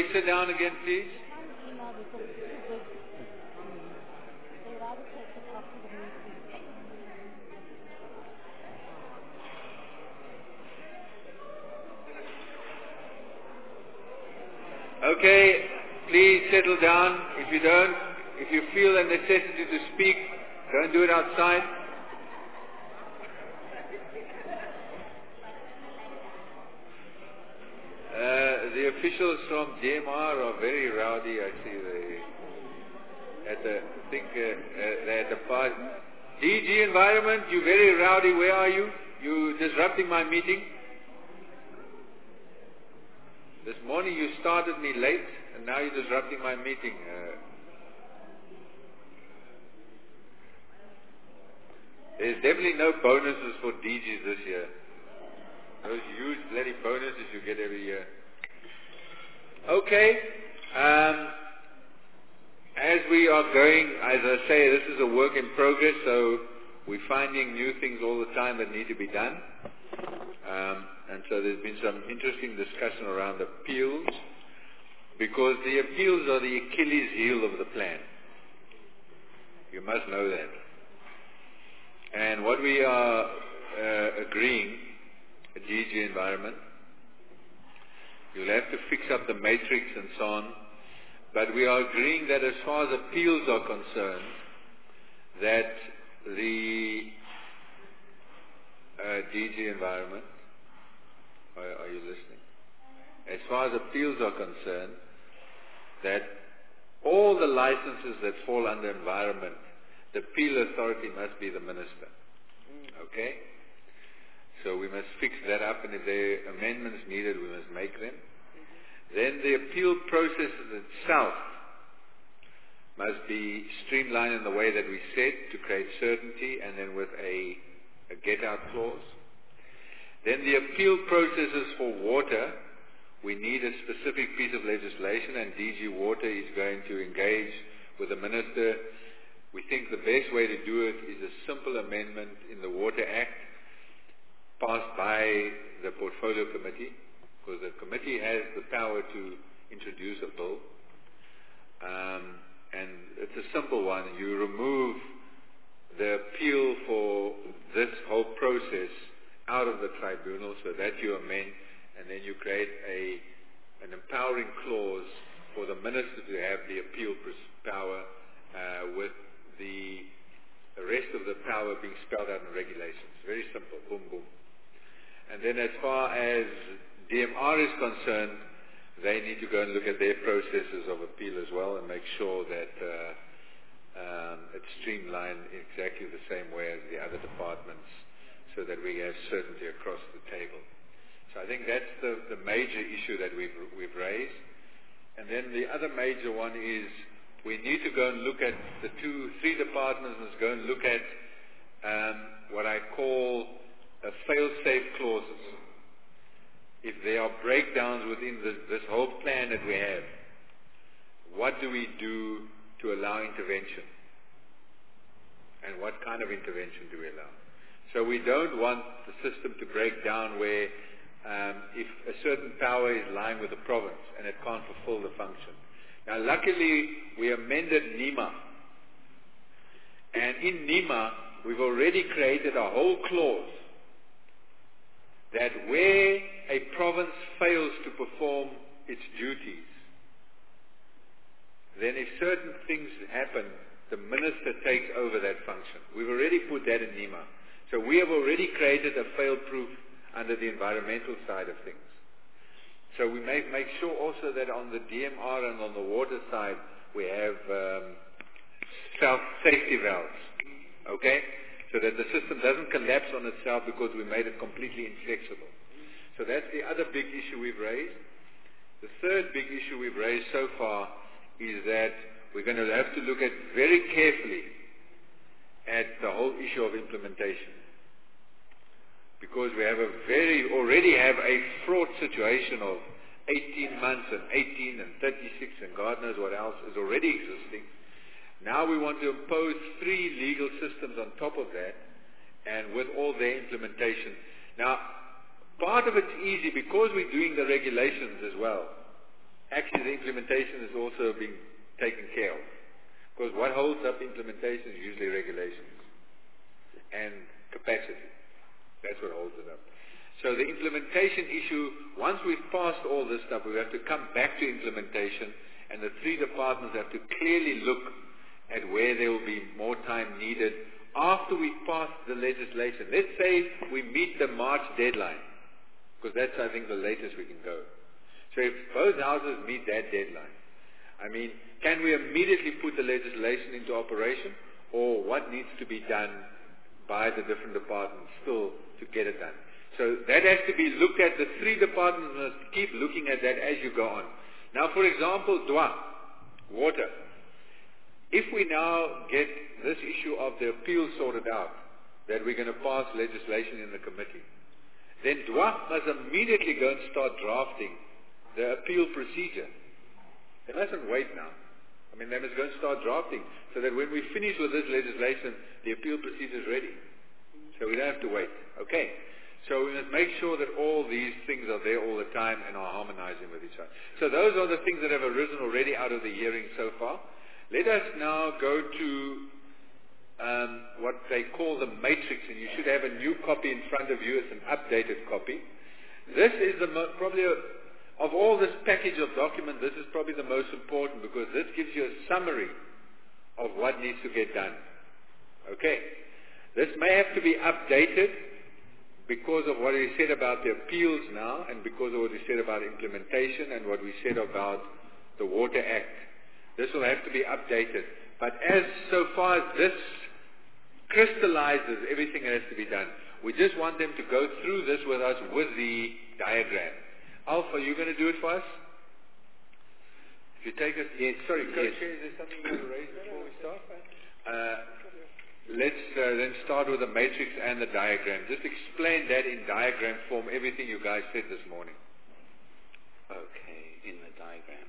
sit down again, please? Okay, please settle down. If you don't, if you feel a necessity to speak, don't do it outside. Uh, the officials from D M R are very rowdy. I see they at the I think uh, uh, they're at the party. D G Environment, you very rowdy. Where are you? You disrupting my meeting. This morning you started me late, and now you're disrupting my meeting. Uh, there's definitely no bonuses for D Gs this year. Those huge bloody bonuses you get every year. Okay. Um, as we are going, as I say, this is a work in progress, so we're finding new things all the time that need to be done. Um, and so there's been some interesting discussion around appeals, because the appeals are the Achilles heel of the plan. You must know that. And what we are uh, agreeing, a D G Environment, you'll have to fix up the matrix and so on, but we are agreeing that as far as appeals are concerned, that the uh, D G Environment, are, are you listening? As far as appeals are concerned, that all the licenses that fall under environment, the appeal authority must be the minister. Okay? So we must fix that up, and if there are amendments needed, we must make them. Then the appeal process itself must be streamlined in the way that we said, to create certainty, and then with a, a get-out clause. Then the appeal processes for water, we need a specific piece of legislation, and D G Water is going to engage with the minister. We think the best way to do it is a simple amendment in the Water Act, passed by the Portfolio Committee, because the committee has the power to introduce a bill. Um, and it's a simple one. You remove the appeal for this whole process out of the tribunal, so that you amend, and then you create a an empowering clause for the minister to have the appeal power, uh, with the, the rest of the power being spelled out in regulations. Very simple. Boom, boom. And then as far as D M R is concerned, they need to go and look at their processes of appeal as well, and make sure that uh, um, it's streamlined in exactly the same way as the other departments, so that we have certainty across the table. So I think that's the, the major issue that we've, we've raised. And then the other major one is we need to go and look at the two, three departments must go and look at um, what I call a fail-safe clauses. If there are breakdowns within this, this whole plan that we have, what do we do to allow intervention? And what kind of intervention do we allow? So we don't want the system to break down where um, if a certain power is lying with the province and it can't fulfill the function. Now luckily we amended NEMA. And in NEMA we've already created a whole clause that where a province fails to perform its duties, then if certain things happen, the minister takes over that function. We've already put that in NEMA. So we have already created a fail-proof under the environmental side of things. So we may make sure also that on the D M R and on the water side, we have um, self-safety valves, okay? So that the system doesn't collapse on itself because we made it completely inflexible. So that's the other big issue we've raised. The third big issue we've raised so far is that we're going to have to look at very carefully at the whole issue of implementation. Because we have a very, already have a fraught situation of eighteen months and eighteen and thirty-six and God knows what else is already existing. Now we want to impose three legal systems on top of that, and with all their implementation. Now, part of it's easy because we're doing the regulations as well. actually the implementation is also being taken care of. Because what holds up implementation is usually regulations and capacity. That's what holds it up. So the implementation issue, once we've passed all this stuff, we have to come back to implementation, and the three departments have to clearly look at where there will be more time needed after we pass the legislation. Let's say we meet the March deadline, because that's, I think, the latest we can go. So if both houses meet that deadline, I mean, can we immediately put the legislation into operation, or what needs to be done by the different departments still to get it done? So that has to be looked at. The three departments must keep looking at that as you go on. Now, for example, D W A, water. If we now get this issue of the appeal sorted out, that we're going to pass legislation in the committee, then D W A must immediately go and start drafting the appeal procedure. They mustn't wait now. I mean, they must go and start drafting so that when we finish with this legislation, the appeal procedure is ready. So we don't have to wait. Okay. So we must make sure that all these things are there all the time and are harmonizing with each other. So those are the things that have arisen already out of the hearing so far. Let us now go to um, what they call the matrix, and you should have a new copy in front of you. It's an updated copy. This is the mo- probably, a, of all this package of documents, this is probably the most important, because this gives you a summary of what needs to get done. Okay. This may have to be updated because of what we said about the appeals now, and because of what we said about implementation, and what we said about the Water Act. This will have to be updated. But as so far as this crystallizes everything that has to be done, we just want them to go through this with us with the diagram. Alf, are you going to do it for us? If you take us... Yes, sorry, Co-Chair, yes. Is there something you want to raise before we start? Uh, let's uh, then start with the matrix and the diagram. Just explain that in diagram form, everything you guys said this morning. Okay, in the diagram.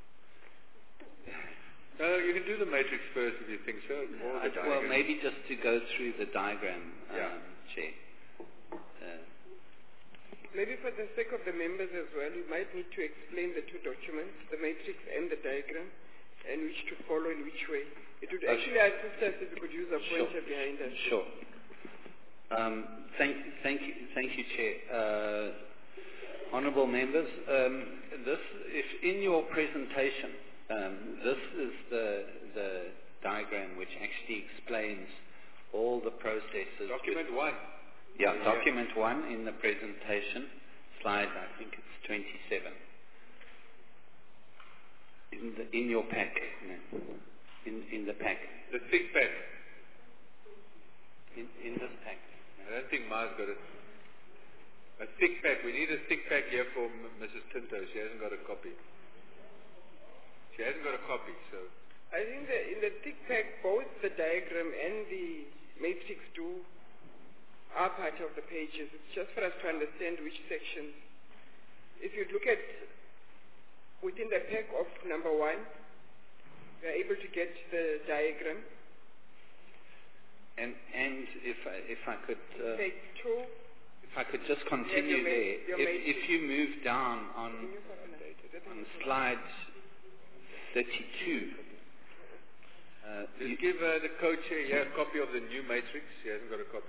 No, you can do the matrix first if you think so. Or the well, maybe just to go through the diagram, um, yeah. Chair. Uh, Maybe for the sake of the members as well, you might need to explain the two documents, the matrix and the diagram, and which to follow in which way. It would actually okay. assist us if we could use a pointer sure. behind us. Sure. Um, thank, thank you, thank you, Chair. Uh, honourable members, um, this, if in your presentation, um, this is the the diagram which actually explains all the processes. Document one. Yeah, yeah, document one in the presentation, slide I think it's twenty-seven. In the in your pack, no. in in the pack. The thick pack. In in this pack. I don't think Ma's got it. A thick pack. We need a thick pack here for Missus Tinto. She hasn't got a copy. She hasn't got a copy, so. I think that in the thick pack, both the diagram and the matrix do are part of the pages. It's just for us to understand which sections. If you look at within the pack of number one, we are able to get the diagram. And and if I, if I could uh, take two. If I could just continue yeah, there, if, if you move down on on slide thirty-two. Uh, Just you give uh, the co-chair here a copy of the new matrix. She hasn't got a copy.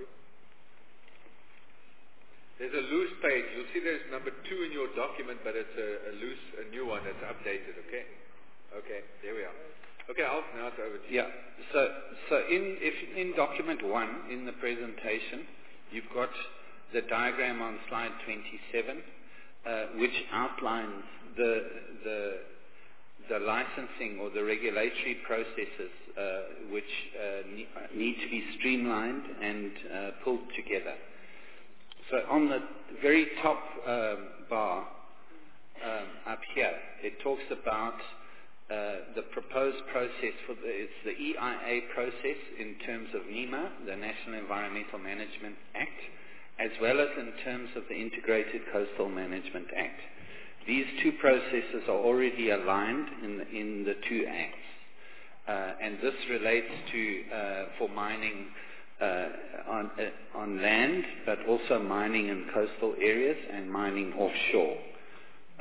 There's a loose page. You'll see there's number two in your document, but it's a, a loose, a new one that's updated. Okay. Okay. There we are. Okay, Alf, now it's over to you. Yeah. So, so in if in document one in the presentation, you've got the diagram on slide twenty-seven, uh, which outlines the the the licensing or the regulatory processes uh, which uh, ne- need to be streamlined and uh, pulled together. So on the very top um, bar um, up here, it talks about uh, the proposed process for the, it's the E I A process in terms of NEMA, the National Environmental Management Act, as well as in terms of the Integrated Coastal Management Act. These two processes are already aligned in the, in the two acts, uh, and this relates to uh, for mining uh, on uh, on land, but also mining in coastal areas and mining offshore. Uh,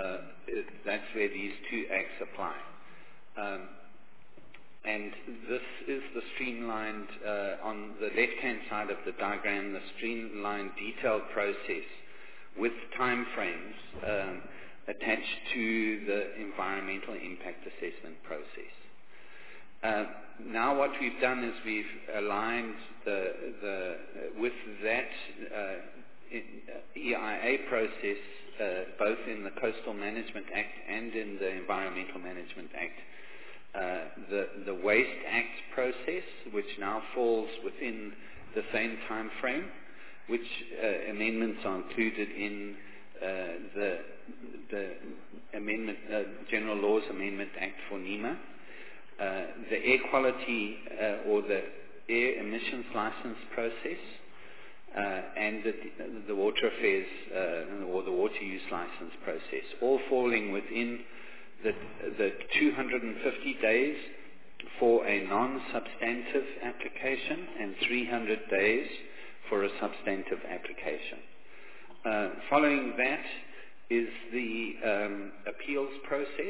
it, that's where these two acts apply. Um, and this is the streamlined, uh, on the left-hand side of the diagram, the streamlined detailed process with time frames um, attached to the environmental impact assessment process. Uh, now what we've done is we've aligned the, the, uh, with that uh, in, uh, E I A process, uh, both in the Coastal Management Act and in the Environmental Management Act, uh, the, the Waste Act process, which now falls within the same time frame, which uh, amendments are included in uh, the, the amendment, uh, General Laws Amendment Act for NEMA. Uh, the air quality uh, or the air emissions license process, uh, and the, the water affairs uh, or the water use license process, all falling within the, the two hundred fifty days for a non-substantive application and three hundred days for a substantive application. Uh, following that is the um, appeals process.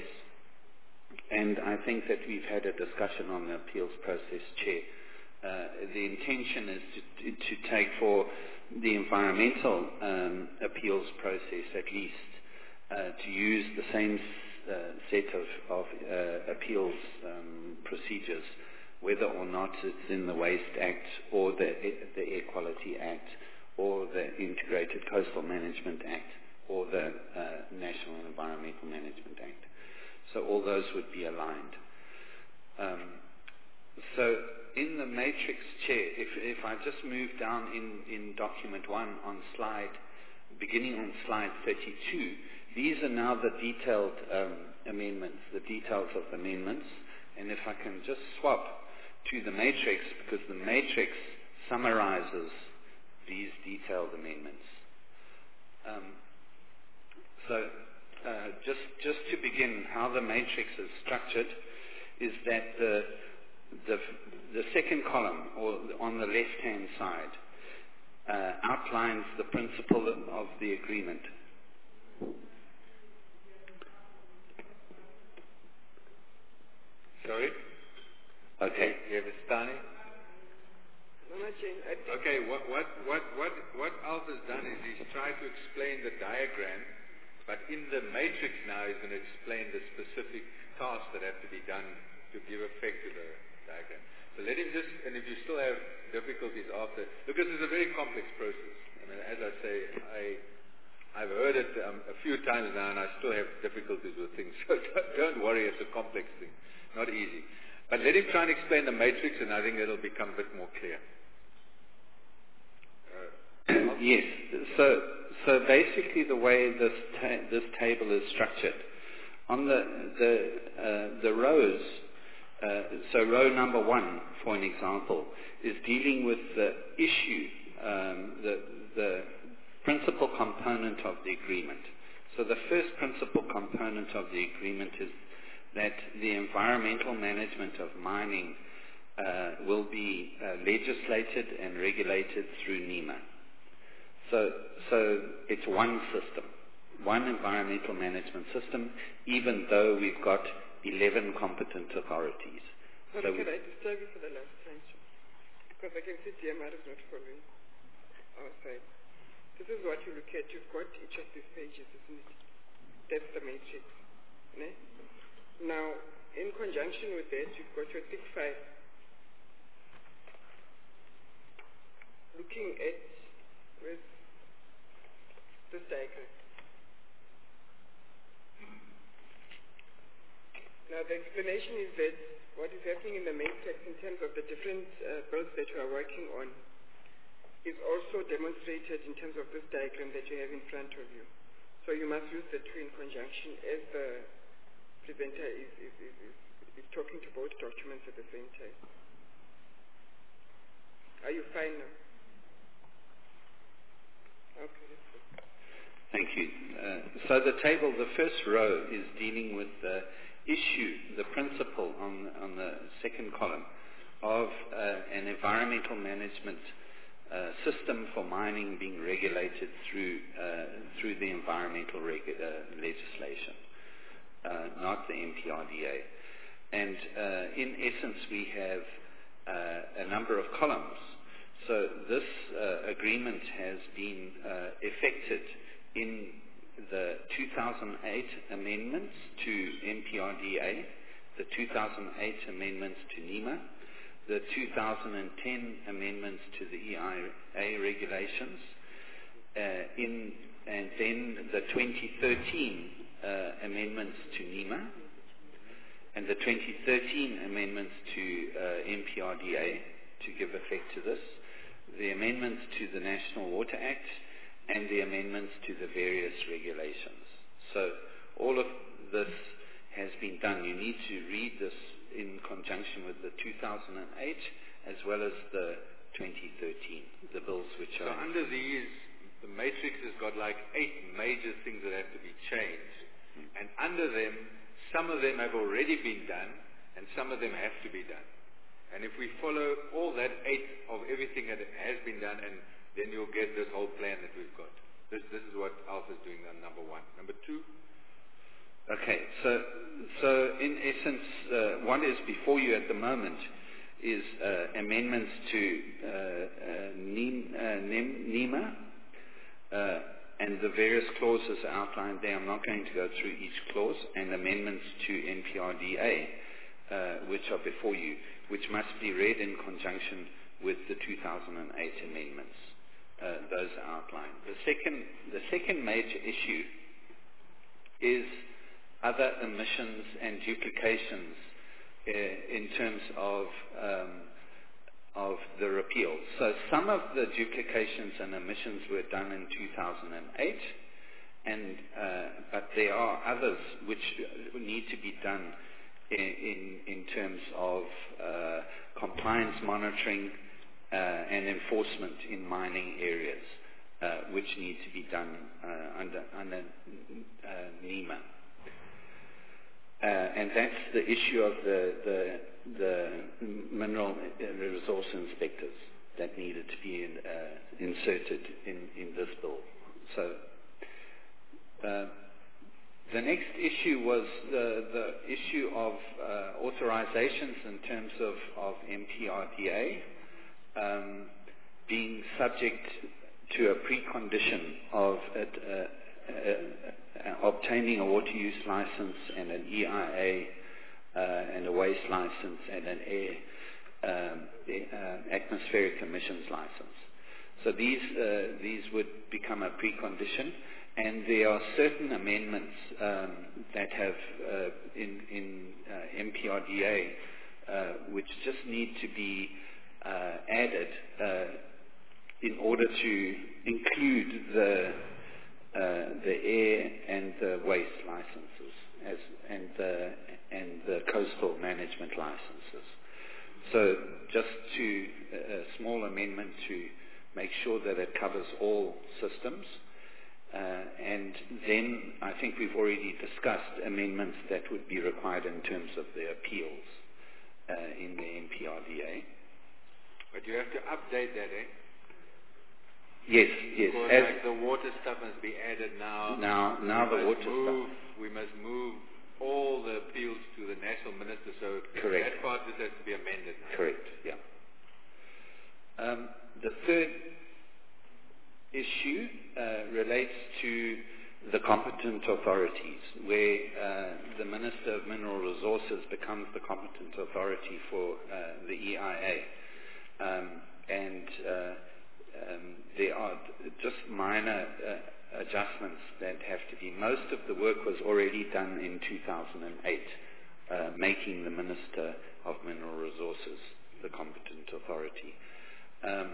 And I think that we've had a discussion on the appeals process, Chair. Uh, the intention is to, to take for the environmental um, appeals process at least uh, to use the same uh, set of, of uh, appeals um, procedures, whether or not it's in the Waste Act or the, the Air Quality Act or the Integrated Coastal Management Act or the uh, National Environmental Management Act. So all those would be aligned. Um, so in the matrix, Chair, if, if I just move down in, in document one on slide, beginning on slide thirty-two, these are now the detailed um, amendments, the details of the amendments. And if I can just swap to the matrix, because the matrix summarizes these detailed amendments. Um, so Uh, just, just to begin, how the matrix is structured is that the, the, the second column, or on the left-hand side, uh, outlines the principle of the agreement. Sorry? Okay. You have a Stani? Okay, what, what, what, what, what Alf has done is he's tried to explain the diagram, but in the matrix now he's going to explain the specific tasks that have to be done to give effect to the diagram. So let him just, and if you still have difficulties after, because it's a very complex process. I mean, as I say, I, I've heard it um, a few times now and I still have difficulties with things. So don't, don't worry, it's a complex thing, not easy. But let him try and explain the matrix and I think it'll become a bit more clear. Uh, yes, so So basically the way this, ta- this table is structured, on the, the, uh, the rows, uh, so row number one, for an example, is dealing with the issue, um, the, the principal component of the agreement. So the first principal component of the agreement is that the environmental management of mining uh, will be uh, legislated and regulated through NEMA. So, so it's one system, one environmental management system, even though we've got eleven competent authorities. Sorry, so can I disturb you for the last time? Because I can see D M R is not following our side. This is what you look at. You've got each of these pages, isn't it? That's the matrix. Ne? Now, in conjunction with that, you've got your thick file. Looking at with this diagram. Now the explanation is that what is happening in the matrix in terms of the different uh, bills that you are working on is also demonstrated in terms of this diagram that you have in front of you. So you must use the two in conjunction as the presenter is, is, is, is, is talking to both documents at the same time. Are you fine now? Okay, that's good. Thank you. Uh, so the table, the first row is dealing with the issue, the principle on, on the second column of uh, an environmental management uh, system for mining being regulated through, uh, through the environmental regu- uh, legislation. uh, not the M P R D A. And uh, in essence, we have uh, a number of columns. So this uh, agreement has been uh, effected in the two thousand eight amendments to M P R D A, the two thousand eight amendments to NEMA, the two thousand ten amendments to the E I A regulations, uh, in, and then the twenty thirteen uh, amendments to NEMA, and the twenty thirteen amendments to uh, M P R D A to give effect to this, the amendments to the National Water Act, and the amendments to the various regulations. So all of this has been done. You need to read this in conjunction with the two thousand eight as well as the twenty thirteen, the bills which so are... under these, the matrix has got like eight major things that have to be changed. Mm. And under them, some of them have already been done, and some of them have to be done. And if we follow all that eight of everything that has been done, and then you'll get this whole plan that we've got. This, this is what Alpha is doing on number one. Number two? Okay, so, so in essence, uh, what is before you at the moment is uh, amendments to uh, uh, NEMA, uh, and the various clauses outlined there. I'm not going to go through each clause, and amendments to N P R D A, uh, which are before you, which must be read in conjunction with the two thousand eight amendments. Uh, those are outlined. The second, the second major issue is other omissions and duplications uh, in terms of um, of the repeal. So some of the duplications and omissions were done in two thousand eight, and uh, but there are others which need to be done in in, in terms of uh, compliance monitoring uh, and enforcement in mining areas, uh, which need to be done uh, under under uh, NEMA. Uh, and that's the issue of the, the, the mineral resource inspectors that needed to be in, uh, inserted in, in this bill. So uh, the next issue was the, the issue of uh, authorizations in terms of, of M P R D A um, being subject to a precondition of it, uh, Uh, uh, obtaining a water use license and an E I A uh, and a waste license and an air um, uh, atmospheric emissions license. So these uh, these would become a precondition, and there are certain amendments um, that have uh, in in uh, M P R D A uh, which just need to be uh, added uh, in order to include the Uh, the air and the waste licenses as, and, the, and the coastal management licenses. So just to uh, a small amendment to make sure that it covers all systems. Uh, and then I think we've already discussed amendments that would be required in terms of the appeals uh, in the M P R D A. But you have to update that, eh? Yes, yes. Because As like the water stuff must be added now. Now, now the water move, stuff. We must move all the appeals to the national minister, so Correct. that part just has to be amended now. Correct, yeah. Um, the third issue uh, relates to the competent authorities, where uh, the Minister of Mineral Resources becomes the competent authority for uh, the E I A. Um, and uh, Um, there are just minor uh, adjustments that have to be. Most of the work was already done in two thousand eight, uh, making the Minister of Mineral Resources the competent authority. Um,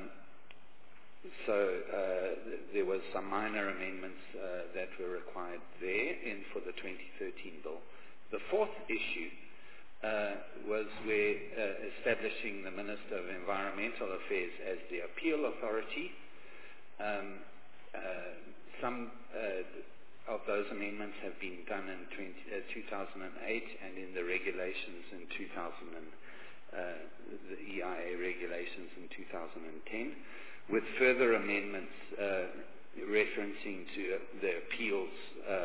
so uh, th- there was some minor amendments uh, that were required there in for the twenty thirteen bill. The fourth issue Uh, was where uh, establishing the Minister of Environmental Affairs as the appeal authority. Um, uh, some uh, of those amendments have been done in twenty, uh, two thousand eight and in the regulations in two thousand, uh, the E I A regulations in two thousand ten, with further amendments uh, referencing to uh, the appeals uh,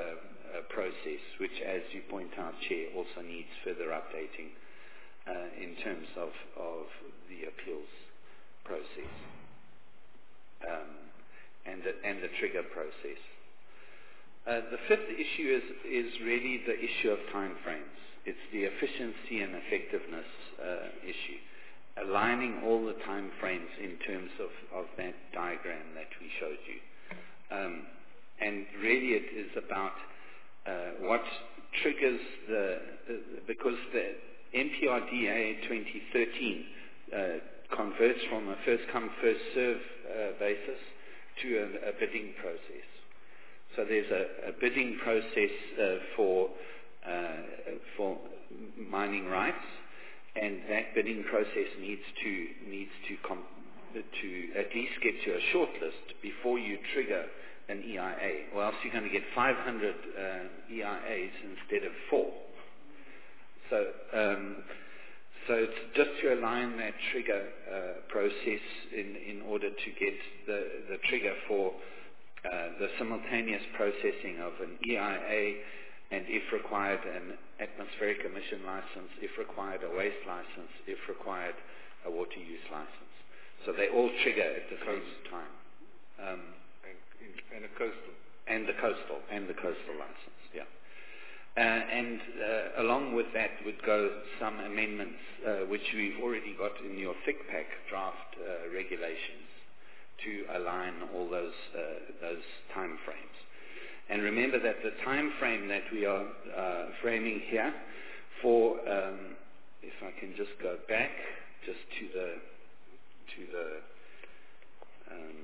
uh, process, which, as you point out, Chair, also needs further updating uh, in terms of, of the appeals process um, and, the, and the trigger process. Uh, the fifth issue is, is really the issue of time frames. It's the efficiency and effectiveness uh, issue, aligning all the time frames in terms of, of that diagram that we showed you. Um, and really it is about uh, what triggers the, the, because the M P R D A twenty thirteen uh, converts from a first-come, first-serve uh, basis to a, a bidding process. So there's a, a bidding process uh, for uh, for mining rights, and that bidding process needs to needs to com- to at least get to a shortlist before you trigger an E I A, or else you're going to get five hundred uh, E I As instead of four. So, um, so it's just to align that trigger uh, process in, in order to get the, the trigger for uh, the simultaneous processing of an E I A, and if required, an atmospheric emission license, if required, a waste license, if required, a water use license. So they all trigger at the same time. Um, and, and a coastal. And the coastal, and the coastal license, yeah. Uh, and uh, along with that would go some amendments, uh, which we've already got in your thick pack draft uh, regulations to align all those uh, those time frames. And remember that the time frame that we are uh, framing here for, um, if I can just go back just to the to the um,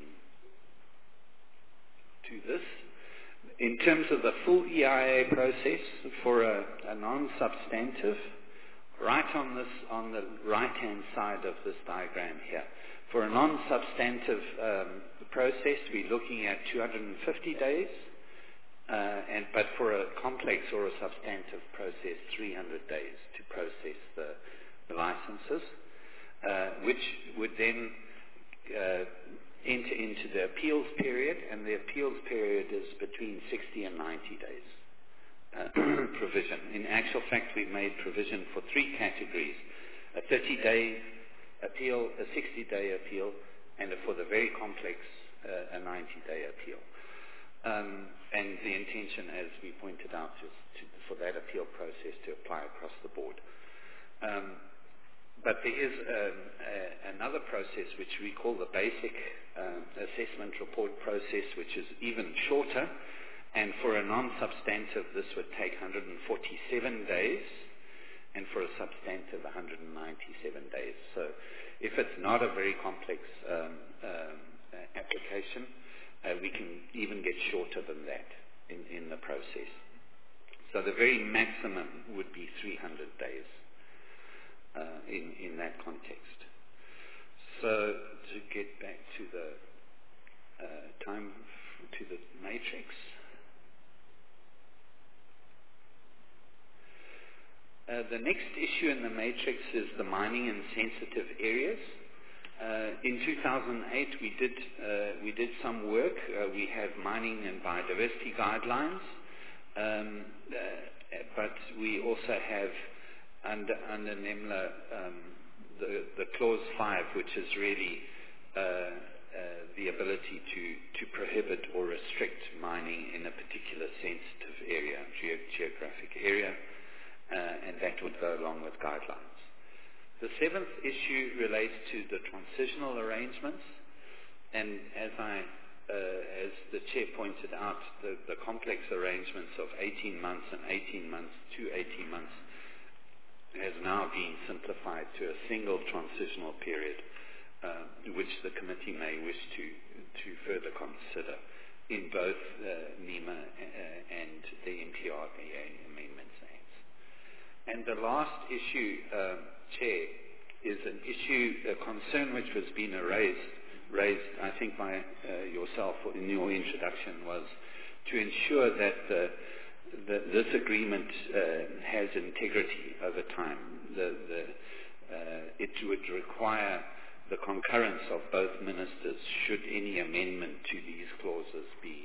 to this. In terms of the full E I A process for a, a non-substantive, right on this on the right-hand side of this diagram here, for a non-substantive um, process, we're looking at two hundred fifty days, uh, and but for a complex or a substantive process, three hundred days to process the, the licenses, uh, which would then uh, enter into the appeals period, and the appeals period is between sixty and ninety days uh, provision. In actual fact, we've made provision for three categories: a thirty-day appeal, a sixty-day appeal, and a, for the very complex, uh, a ninety-day appeal. Um, and the intention, as we pointed out, is to, for that appeal process to apply across the board. Um, But there is um, a, another process which we call the basic um, assessment report process, which is even shorter. And for a non-substantive, this would take one hundred forty-seven days, and for a substantive, one hundred ninety-seven days. So if it's not a very complex um, um, application, uh, we can even get shorter than that in, in the process. So the very maximum would be three hundred days. Uh, in, in that context. So to get back to the uh, time, f- to the matrix. Uh, the next issue in the matrix is the mining in sensitive areas. Uh, in two thousand eight, we did uh, we did some work. Uh, we have mining and biodiversity guidelines, um, uh, but we also have Under, under NEMLA, um, the, the clause five, which is really uh, uh, the ability to, to prohibit or restrict mining in a particular sensitive area, ge- geographic area, uh, and that would go along with guidelines. The seventh issue relates to the transitional arrangements, and as I, uh, as the chair pointed out, the, the complex arrangements of eighteen months and eighteen months to eighteen months has now been simplified to a single transitional period, uh, which the committee may wish to, to further consider in both uh, NEMA uh, and the M P R D A Amendments Acts. And the last issue, um, Chair, is an issue, a concern which was being raised, raised I think by uh, yourself in your introduction, was to ensure that the The, this agreement uh, has integrity over time. The, the, uh, it would require the concurrence of both ministers should any amendment to these clauses be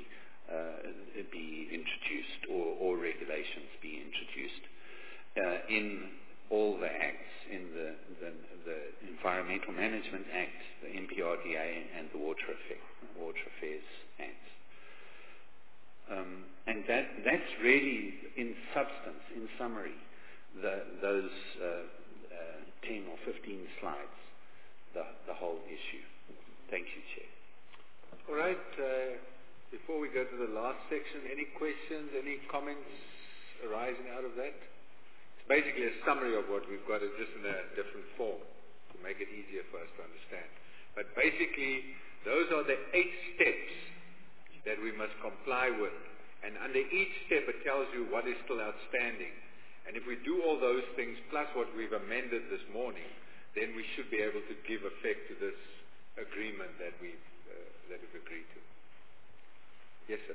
uh, be introduced or, or regulations be introduced uh, in all the acts, in the, the, the Environmental Management Act, the M P R D A, and the Water, Affair, Water Affairs Act. Um, and that, that's really, in substance, in summary, the, those uh, uh, ten or fifteen slides, the, the whole issue. Thank you, Chair. All right. Uh, before we go to the last section, any questions, any comments arising out of that? It's basically a summary of what we've got, just in a different form to make it easier for us to understand. But basically, those are the eight steps that we must comply with. And under each step, it tells you what is still outstanding. And if we do all those things, plus what we've amended this morning, then we should be able to give effect to this agreement that we've, uh, that we've agreed to. Yes, sir.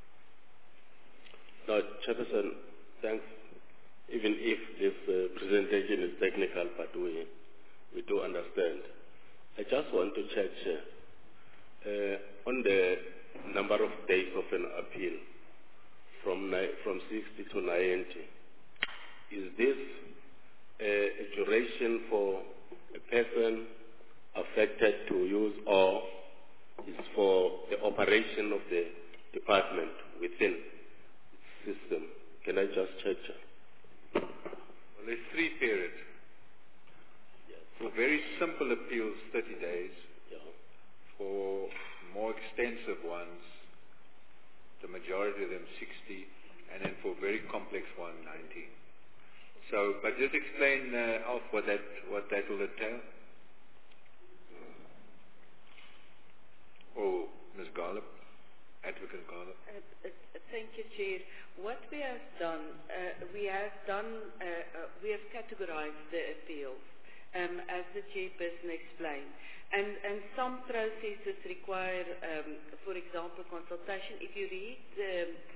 No, Chairperson, thanks. Even if this uh, presentation is technical, but we, we do understand. I just want to check uh, on the number of days of an appeal from ni- from sixty to ninety. Is this a, a duration for a person affected to use, or is for the operation of the department within the system? Can I just check? Well, there's three periods. Yes. For very simple appeals, thirty days. Yeah. For more extensive ones, the majority of them sixty, and then for very complex one, ninety. So, but just explain, uh, Alf, what that, what that will entail. Oh, Miz Garlip, Advocate Garlip. Uh, uh, thank you, Chair. What we have done, uh, we have done, uh, uh, we have categorized the appeals, um, as the chairperson explained. And, and some processes require, um, for example, consultation. If you read the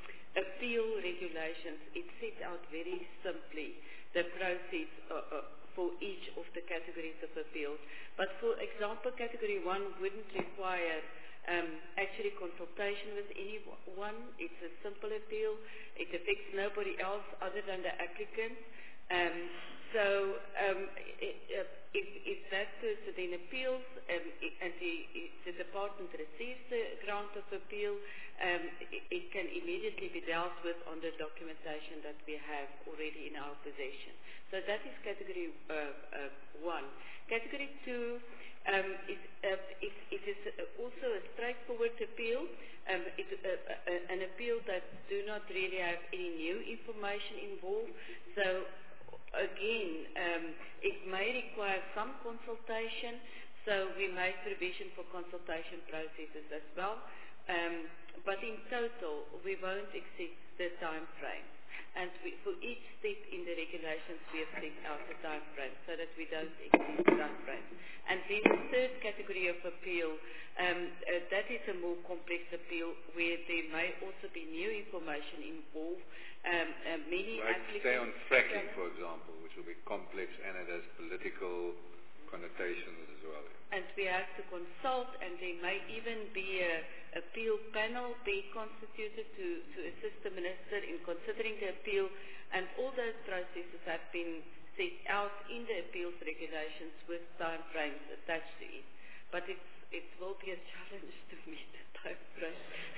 appeal regulations, it sets out very simply the process uh, uh, for each of the categories of appeals. But for example, category one wouldn't require um, actually consultation with anyone. It's a simple appeal. It affects nobody else other than the applicant. Um, so um, it, uh, if, if that person then appeals um, it, and the, it, the department receives the grant of appeal, um, it, it can immediately be dealt with on the documentation that we have already in our possession. So that is category uh, uh, one. Category two um, is, uh, it, it is also a straightforward appeal. Um, it, uh, uh, an appeal that do not really have any new information involved. So again, um, it may require some consultation, so we make provision for consultation processes as well. Um, but in total, we won't exceed the time frame. And we, for each step in the regulations, we have set out the time frame so that we don't exceed the time frame. And then the third category of appeal, um, uh, that is a more complex appeal where there may also be new information involved. Um, uh, many like applicants... Say on fracking, for example, which will be complex and it has political connotations as well. And we have to consult, and there may even be a appeal panel be constituted to, to assist the minister in considering the appeal, and all those processes have been set out in the appeals regulations with time frames attached to it. But it's, it will be a challenge to meet the time frame.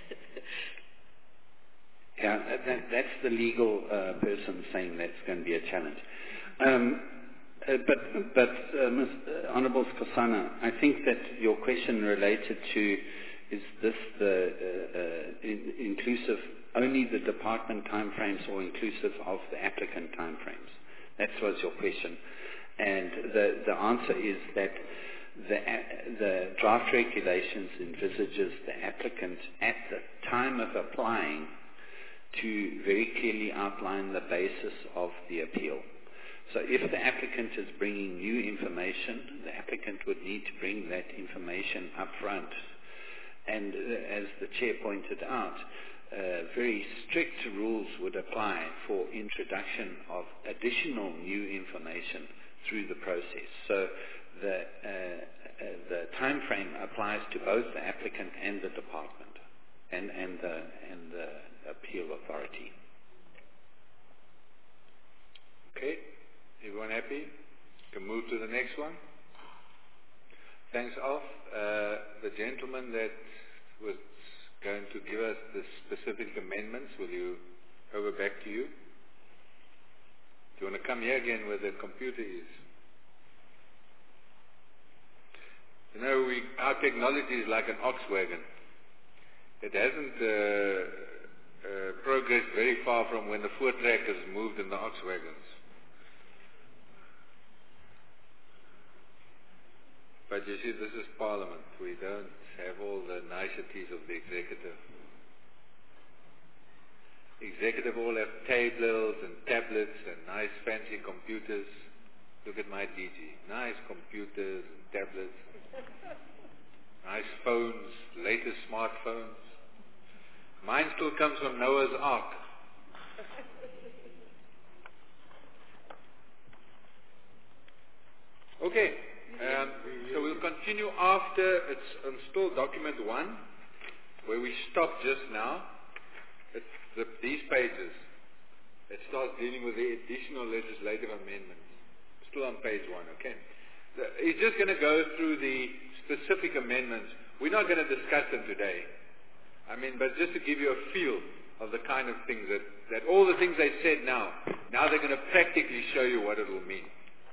Yeah, that, that's the legal uh, person saying that's going to be a challenge. Um, uh, but, but uh, Miz Uh, Honourable Skosana, I think that your question related to, is this the uh, uh, in, inclusive, only the department timeframes or inclusive of the applicant timeframes? That was your question. And the, the answer is that the, the draft regulations envisages the applicant at the time of applying to very clearly outline the basis of the appeal. So if the applicant is bringing new information, the applicant would need to bring that information up front. And uh, as the Chair pointed out, uh, very strict rules would apply for introduction of additional new information through the process. So the, uh, uh, the time frame applies to both the applicant and the department. and, and, the, and the appeal authority. Okay. Everyone happy? Can move to the next one. Thanks, Alf. Uh, the gentleman that was going to give us the specific amendments, will you over back to you? Do you want to come here again where the computer is? You know, we, our technology is like an ox wagon. It hasn't uh, uh, progressed very far from when the voortrekkers moved in the ox wagons. But you see, this is Parliament. We don't have all the niceties of the executive. Executive all have tables and tablets and nice fancy computers. Look at my D G. Nice computers and tablets. Nice phones, latest smartphones. Mine still comes from Noah's Ark. Okay. Um, so we'll continue after, it's on still document one, where we stopped just now. It's the, these pages. It starts dealing with the additional legislative amendments. Still on page one, okay? The, he's just going to go through the specific amendments. We're not going to discuss them today. I mean, but just to give you a feel of the kind of things that, that all the things they said now, now they're going to practically show you what it will mean.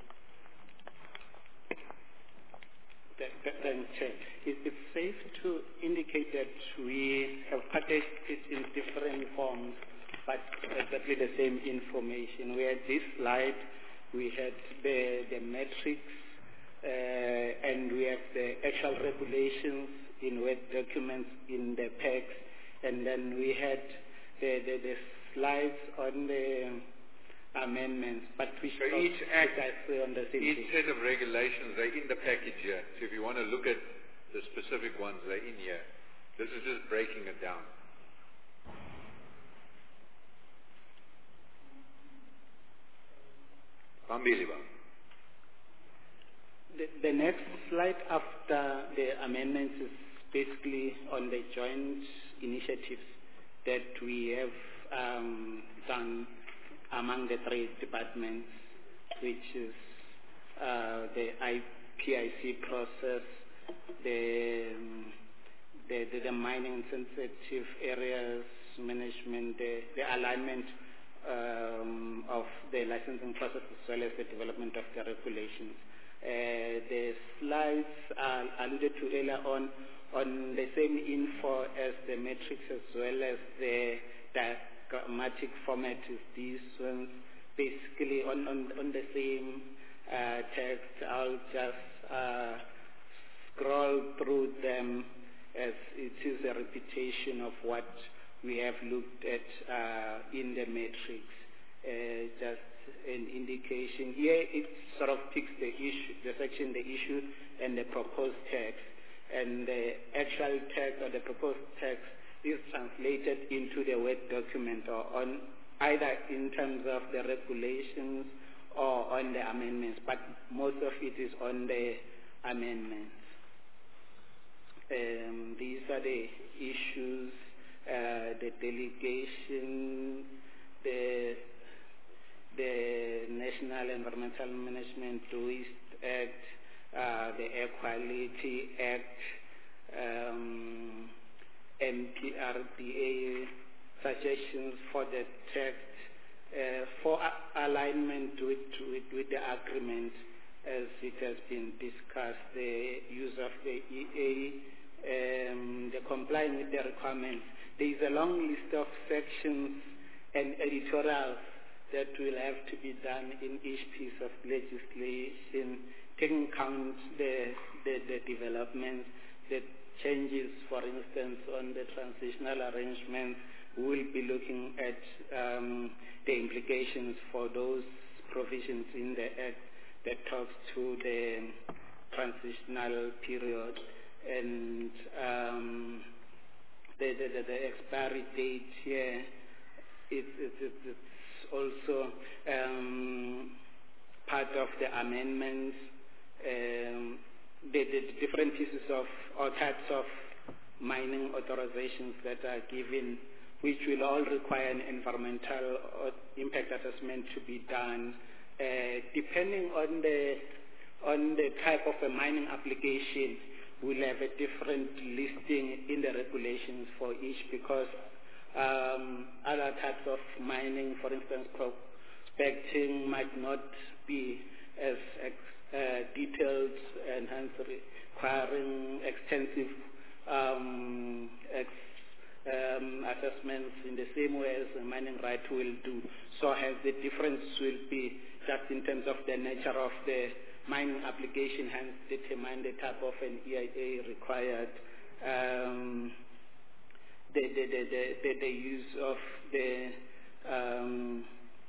Thanks, Chair. It's safe to indicate that we have packaged it in different forms, but exactly the same information. We had this slide, we had the, the metrics, uh, and we have the actual regulations in Word documents in the P A Cs, and then we had the, the, the slides on the amendments, but we so each act, on the same each thing. set of regulations, they're in the package here. So if you want to look at the specific ones, they're in here. This is just breaking it down. Pambiliba. The, the next slide after the amendments is basically on the joint initiatives that we have um, done among the three departments, which is uh, the I P I C process, the, the, the, the mining sensitive areas management, the, the alignment um, of the licensing process as well as the development of the regulations. Uh, the slides are alluded to earlier on on the same info as the metrics as well as the diagrammatic format is these ones, basically on, on, on the same uh, text. I'll just uh, scroll through them as it is a repetition of what we have looked at uh, in the matrix. Uh, just an indication. Here it sort of picks the issue, the section, the issue, and the proposed text. And the actual text or the proposed text is translated into the Word document or on either in terms of the regulations or on the amendments, but most of it is on the amendments. Um, these are the issues, uh, the delegation, the the National Environmental Management Waste Act, uh, the Air Quality Act, um, M P R D A suggestions for the text, uh, for a- alignment with, with, with the agreement as it has been discussed, the use of the E A, um, the complying with the requirements. There is a long list of sections and editorials that will have to be done in each piece of legislation, taking account the, the, the developments, the changes, for instance, on the transitional arrangements. We will be looking at um, the implications for those provisions in the Act that talks to the transitional period and um, the, the, the, the expiry date here. It, it, it, it's also um, part of the amendments, um, the, the different pieces of or types of mining authorizations that are given, which will all require an environmental impact assessment to be done. Uh, depending on the on the type of a mining application, we'll have a different listing in the regulations for each, because um, other types of mining, for instance, prospecting, might not be as uh, detailed and hence requiring extensive um, ex um, assessments in the same way as a mining right will do. So hence the difference will be just in terms of the nature of the mining application, hence determine the type of an E I A required, um, the, the, the, the, the use of the um,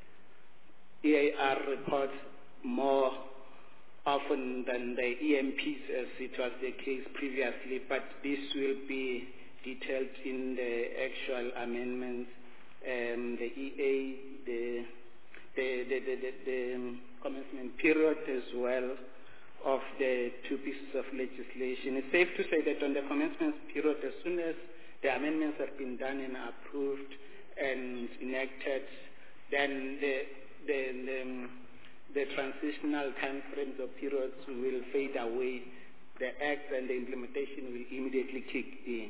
E A R report more often than the E M Ps, as it was the case previously, but this will be detailed in the actual amendments, um, the E A, the the, the, the, the, the um, commencement period as well of the two pieces of legislation. It's safe to say that on the commencement period, as soon as the amendments have been done and approved and enacted, then the, the, the, um, the transitional timeframes or periods will fade away. The act and the implementation will immediately kick in.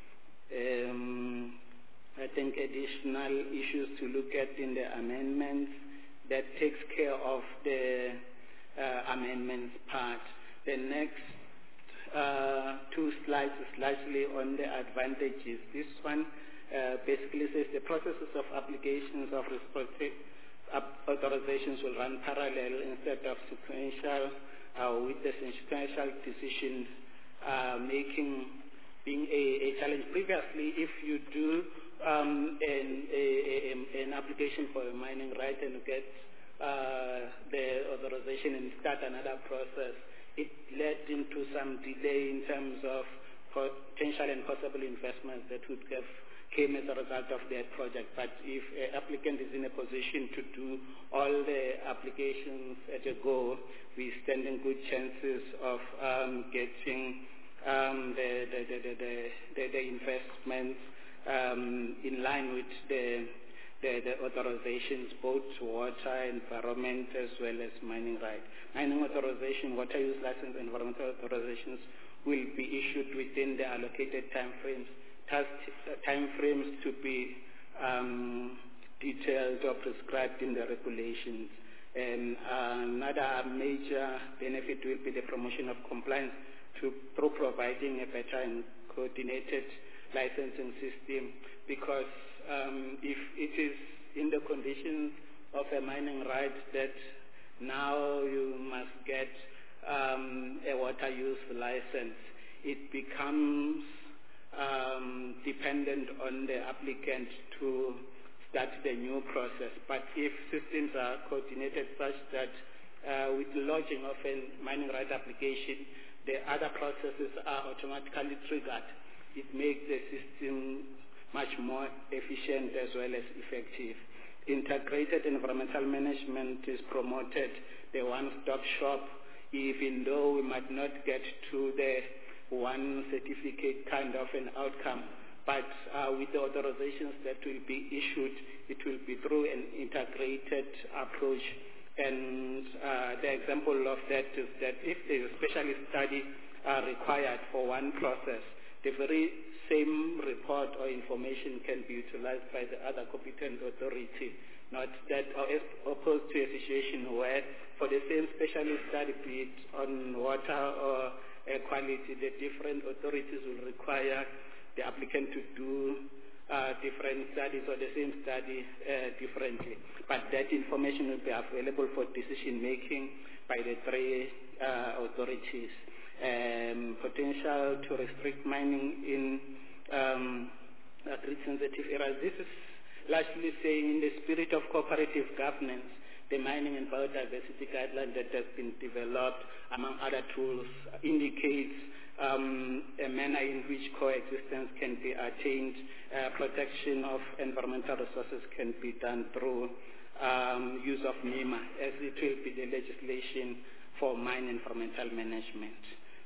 Um, I think additional issues to look at in the amendments, that takes care of the uh, amendments part. The next uh, two slides is largely on the advantages. This one uh, basically says the processes of applications of respective authorizations will run parallel instead of sequential, uh, with the sequential decision uh, making being a, a challenge. Previously, if you do um, an, a, a, an application for a mining right and get uh, the authorization and start another process, it led into some delay in terms of potential and possible investments that would have came as a result of that project. But if an applicant is in a position to do all the applications at a go, we stand in good chances of um, getting um, the, the, the, the, the, the investments um, in line with the, the, the authorizations, both water, environment, as well as mining right. Mining authorization, water use license, environmental authorizations will be issued within the allocated timeframes. Time frames to be um, detailed or prescribed in the regulations. And another major benefit will be the promotion of compliance to, through providing a better and coordinated licensing system, because um, if it is in the conditions of a mining right that now you must get um, a water use license, it becomes Um, dependent on the applicant to start the new process. But if systems are coordinated such that uh, with the lodging of a mining right application, the other processes are automatically triggered, it makes the system much more efficient as well as effective. Integrated environmental management is promoted, the one-stop shop, even though we might not get to the one certificate kind of an outcome, but uh, with the authorizations that will be issued, it will be through an integrated approach. And uh, the example of that is that if there is a specialist study uh, required for one process, the very same report or information can be utilized by the other competent authority, not that or as opposed to a situation where for the same specialist study, be it on water or Uh, quality, the different authorities will require the applicant to do uh, different studies or the same study uh, differently. But that information will be available for decision making by the three uh, authorities. Um, potential to restrict mining in um, uh, grid-sensitive areas. This is largely saying in the spirit of cooperative governance, the mining and biodiversity guideline that has been developed, among other tools, indicates um, a manner in which coexistence can be attained, uh, protection of environmental resources can be done through um, use of NEMA, as it will be the legislation for mine environmental management.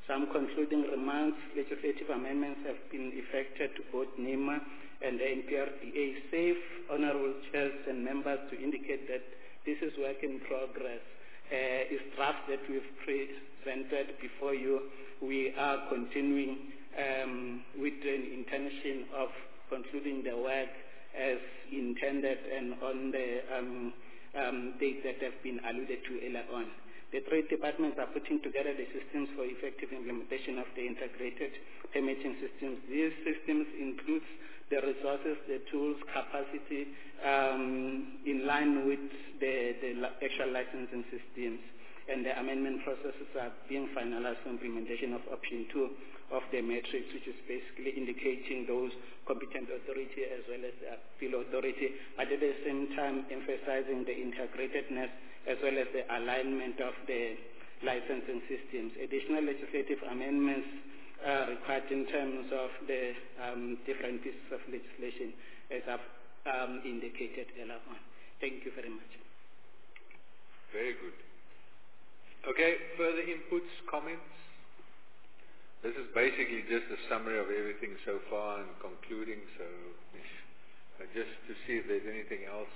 Some concluding remarks. Legislative amendments have been effected to both NEMA and the N P R D A. Safe, honorable chairs and members, to indicate that this is work in progress. Uh, is draft that we've presented before you. We are continuing um, with an intention of concluding the work as intended and on the um, um, dates that have been alluded to earlier on. The three departments are putting together the systems for effective implementation of the integrated permitting systems. These systems include the resources, the tools, capacity, um, in line with the, the actual licensing systems. And the amendment processes are being finalized for implementation of option two of the matrix, which is basically indicating those competent authority as well as the appeal authority, but at the same time emphasizing the integratedness as well as the alignment of the licensing systems. Additional legislative amendments are required in terms of the um, different pieces of legislation as I've um, indicated earlier on. Thank you very much. Very good. Okay, further inputs, comments? This is basically just a summary of everything so far and concluding, so uh, just to see if there's anything else.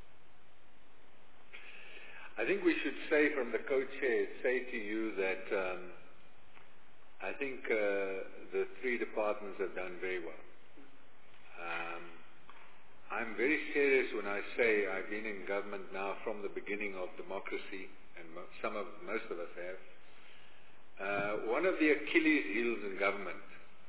I think we should say from the co-chairs, say to you that um, I think uh, the three departments have done very well. Um, I'm very serious when I say I've been in government now from the beginning of democracy, and mo- some of, most of us have. Uh, one of the Achilles heels in government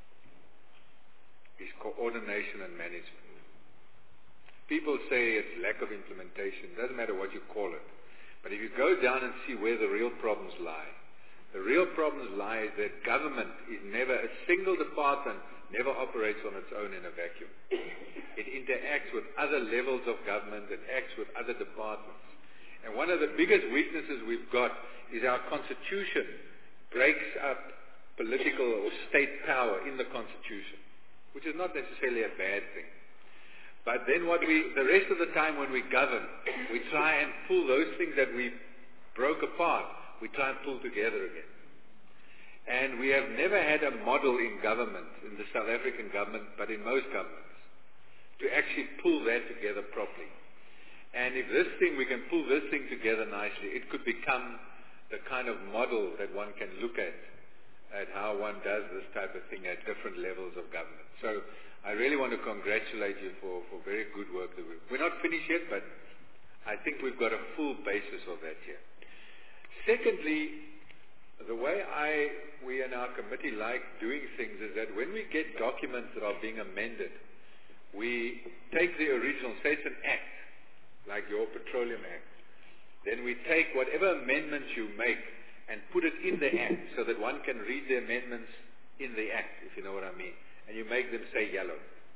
is coordination and management. People say it's lack of implementation. It doesn't matter what you call it. But if you go down and see where the real problems lie, the real problems lie is that government is never, a single department never operates on its own in a vacuum. It interacts with other levels of government, it acts with other departments. And one of the biggest weaknesses we've got is our constitution breaks up political or state power in the constitution, which is not necessarily a bad thing. But then what we, the rest of the time when we govern, we try and pull those things that we broke apart, we try and pull together again. And we have never had a model in government, in the South African government, but in most governments, to actually pull that together properly. And if this thing, we can pull this thing together nicely, it could become the kind of model that one can look at, at how one does this type of thing at different levels of government. So I really want to congratulate you for, for very good work. That we've, we're not finished yet, but I think we've got a full basis of that here. Secondly, the way I, we in our committee like doing things is that when we get documents that are being amended, we take the original, say it's an act, like your Petroleum Act, then we take whatever amendments you make and put it in the act so that one can read the amendments in the act, if you know what I mean. And you make them say yellow.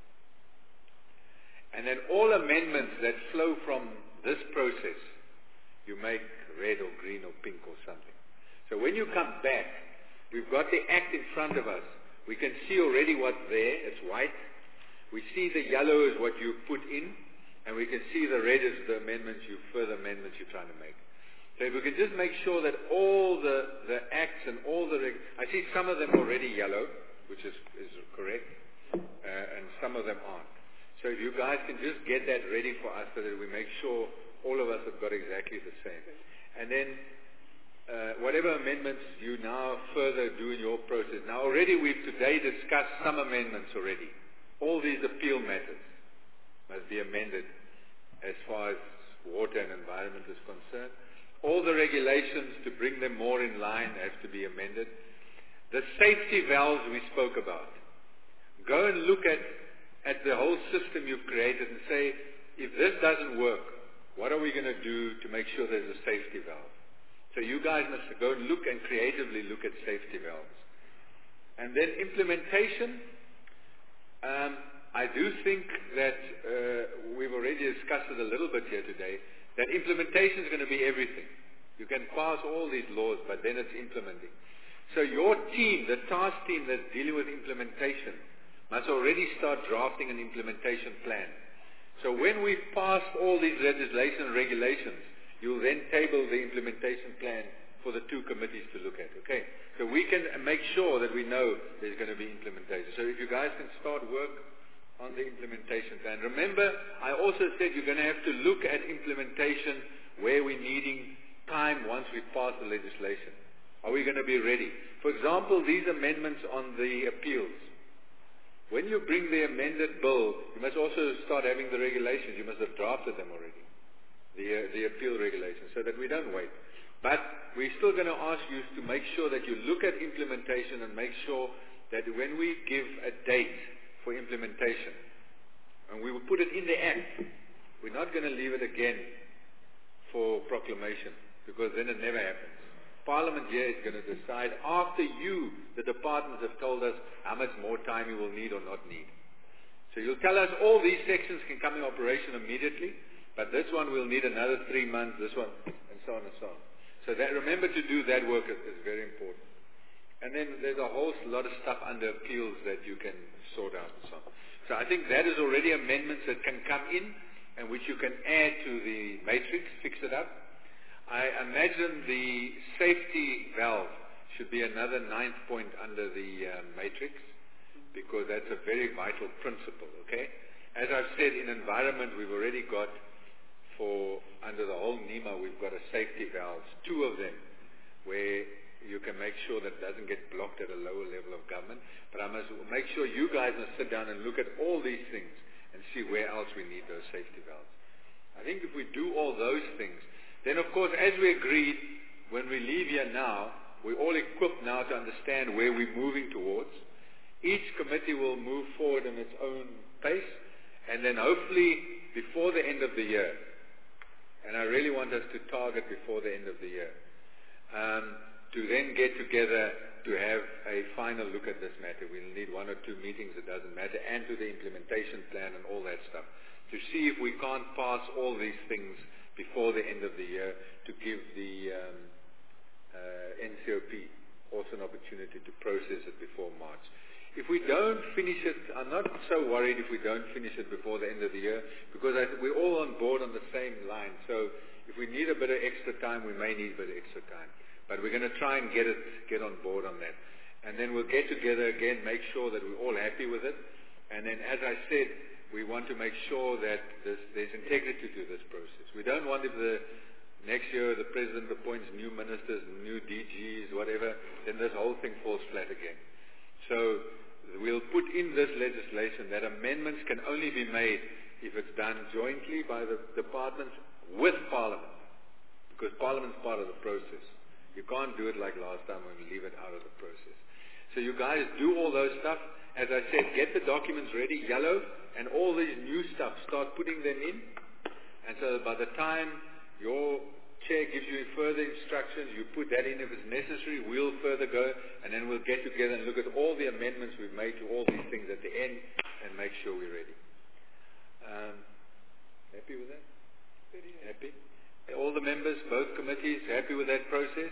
And then all amendments that flow from this process, you make red or green or pink or something. So when you come back, we've got the act in front of us. We can see already what's there. It's white. We see the yellow is what you put in, and we can see the red is the amendments, you further amendments you're trying to make. So if we can just make sure that all the, the acts and all the... Reg- I see some of them already yellow, which is, is correct, uh, and some of them aren't. So if you guys can just get that ready for us so that we make sure all of us have got exactly the same. And then uh, whatever amendments you now further do in your process. Now already we've today discussed some amendments already. All these appeal matters must be amended as far as water and environment is concerned. All the regulations to bring them more in line have to be amended. The safety valves we spoke about. Go and look at, at the whole system you've created and say, if this doesn't work, what are we going to do to make sure there's a safety valve? So you guys must go and look and creatively look at safety valves. And then implementation. Um, I do think that uh, we've already discussed it a little bit here today, that implementation is going to be everything. You can pass all these laws, but then it's implementing. So your team, the task team that's dealing with implementation, must already start drafting an implementation plan. So when we've passed all these legislation and regulations, you'll then table the implementation plan for the two committees to look at, okay? So we can make sure that we know there's going to be implementation. So if you guys can start work on the implementation plan. Remember, I also said you're going to have to look at implementation where we're needing time once we pass the legislation. Are we going to be ready? For example, these amendments on the appeals. When you bring the amended bill, you must also start having the regulations. You must have drafted them already, the, uh, the appeal regulations, so that we don't wait. But we're still going to ask you to make sure that you look at implementation and make sure that when we give a date for implementation, and we will put it in the act, we're not going to leave it again for proclamation, because then it never happens. Parliament here is going to decide after you, the departments, have told us how much more time you will need or not need. So you'll tell us all these sections can come in operation immediately, but this one will need another three months, this one, and so on and so on. So that, remember to do that work is, is very important. And then there's a whole lot of stuff under appeals that you can sort out and so on. So I think that is already amendments that can come in and which you can add to the matrix, fix it up. I imagine the safety valve should be another ninth point under the uh, matrix, because that's a very vital principle, okay? As I've said, in environment we've already got for, under the whole NEMA, we've got a safety valves, two of them, where you can make sure that it doesn't get blocked at a lower level of government. But I must make sure you guys must sit down and look at all these things and see where else we need those safety valves. I think if we do all those things, then of course, as we agreed, when we leave here now, we're all equipped now to understand where we're moving towards. Each committee will move forward in its own pace, and then hopefully before the end of the year, and I really want us to target before the end of the year, um, to then get together to have a final look at this matter. We'll need one or two meetings, it doesn't matter, and to the implementation plan and all that stuff, to see if we can't pass all these things before the end of the year to give the um, uh, N C O P also an opportunity to process it before March. If we don't finish it, I'm not so worried if we don't finish it before the end of the year, because I, we're all on board on the same line. So if we need a bit of extra time, we may need a bit of extra time. But we're going to try and get it, get on board on that. And then we'll get together again, make sure that we're all happy with it. And then, as I said, we want to make sure that this, there's integrity to this process. We don't want if the next year the President appoints new ministers, new D Gs, whatever, then this whole thing falls flat again. So we'll put in this legislation that amendments can only be made if it's done jointly by the departments with Parliament, because Parliament's part of the process. You can't do it like last time when we leave it out of the process. So you guys do all those stuff. As I said, get the documents ready, yellow, and all these new stuff, start putting them in. And so by the time your chair gives you further instructions, you put that in if it's necessary, we'll further go, and then we'll get together and look at all the amendments we've made to all these things at the end and make sure we're ready. Um, happy with that? Happy? All the members, both committees, happy with that process?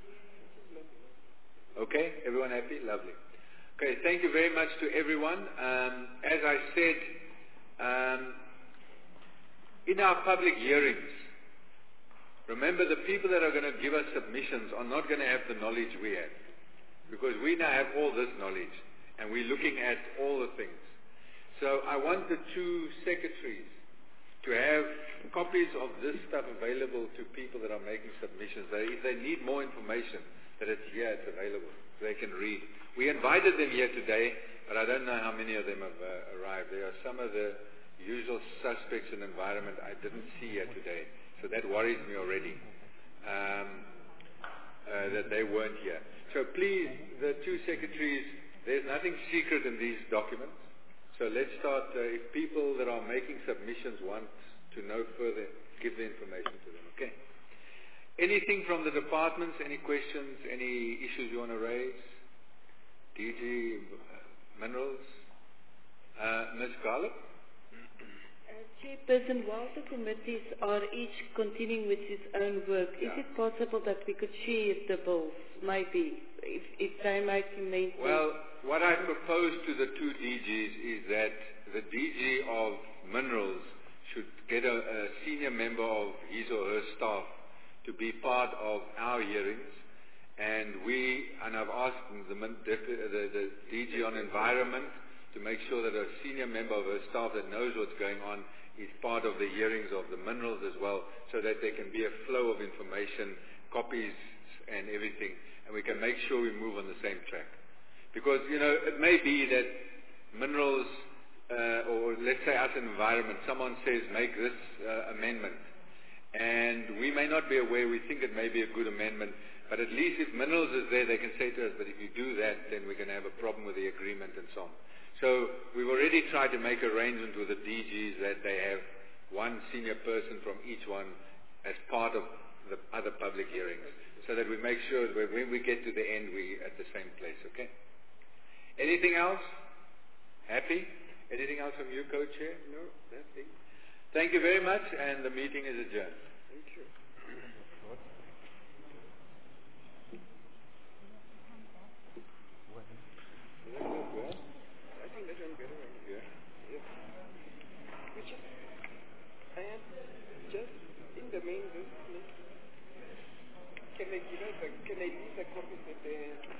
Okay, everyone happy? Lovely. Okay, thank you very much to everyone. Um, as I said, um, in our public hearings, remember the people that are going to give us submissions are not going to have the knowledge we have, because we now have all this knowledge and we're looking at all the things. So I want the two secretaries to have copies of this stuff available to people that are making submissions. They, if they need more information, that it's here, it's available, so they can read. We invited them here today, but I don't know how many of them have uh, arrived. There are some of the usual suspects in environment I didn't see here today, so that worries me already, um, uh, that they weren't here. So please, the two secretaries, there's nothing secret in these documents. So let's start, uh, if people that are making submissions want to know further, give the information to them, okay? Anything from the departments, any questions, any issues you want to raise? D G uh, Minerals? Uh, Miz Garlick? Uh, Chairperson, while the committees are each continuing with its own work, Yeah. is it possible that we could share the bills, maybe, if, if they make maintenance? Well, what I propose to the two D Gs is that the D G of Minerals should get a, a senior member of his or her staff to be part of our hearings And we, and I've asked the, the, the D G on environment to make sure that a senior member of her staff that knows what's going on is part of the hearings of the minerals as well, so that there can be a flow of information, copies and everything, and we can make sure we move on the same track. Because, you know, it may be that minerals, uh, or let's say us environment, someone says make this uh, amendment, and we may not be aware, we think it may be a good amendment, but at least if minerals is there, they can say to us, but if you do that, then we're going to have a problem with the agreement and so on. So we've already tried to make arrangements with the D Gs that they have one senior person from each one as part of the other public hearings, so that we make sure that when we get to the end, we're at the same place, okay? Anything else? Happy? Anything else from you, Co-Chair? No, nothing. Thank you very much, and the meeting is adjourned. Thank you. I think that went better. Yeah. Yes. Which is, I am just in the main business. Can I give us a, can I leave the copies at the,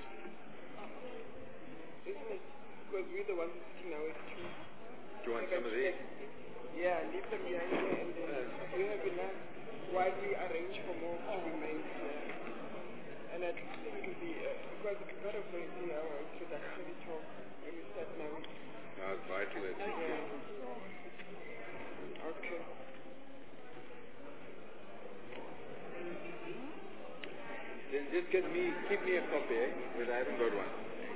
isn't it? Because we're the ones sitting now at two. Do you want some of these? Yeah, leave them behind there, and then we have enough while we arrange for more to be made here. And I think it will be, uh, because it's part of the, our introductory talk when we start now. No, it's vital that you Yeah. Okay. Then just get me, keep me a copy, eh? Because I haven't got one.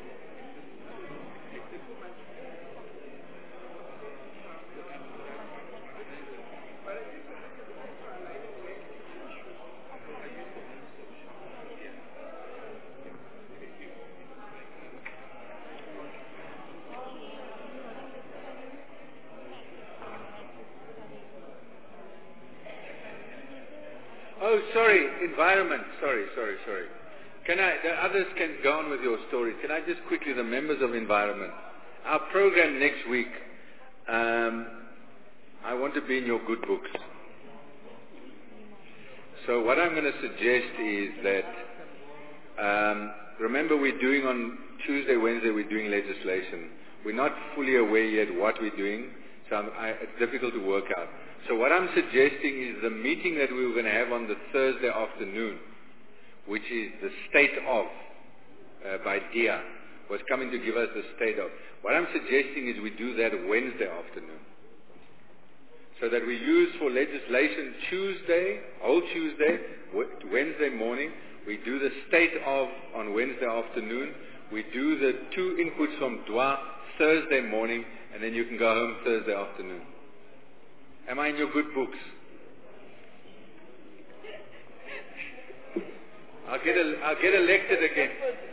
Oh, sorry, environment. Sorry, sorry, sorry. Can I, the others can go on with your stories. Can I just quickly, the members of environment, our program next week, um, I want to be in your good books. So what I'm going to suggest is that, um, remember we're doing on Tuesday, Wednesday, we're doing legislation. We're not fully aware yet what we're doing, so I'm, I, it's difficult to work out. So what I'm suggesting is the meeting that we were going to have on the Thursday afternoon, which is the state of, uh, by D I A, was coming to give us the state of. What I'm suggesting is we do that Wednesday afternoon. So that we use for legislation Tuesday, whole Tuesday, Wednesday morning. We do the state of on Wednesday afternoon. We do the two inputs from D W A Thursday morning, and then you can go home Thursday afternoon. Am I in your good books? I'll get, a, I'll get elected again.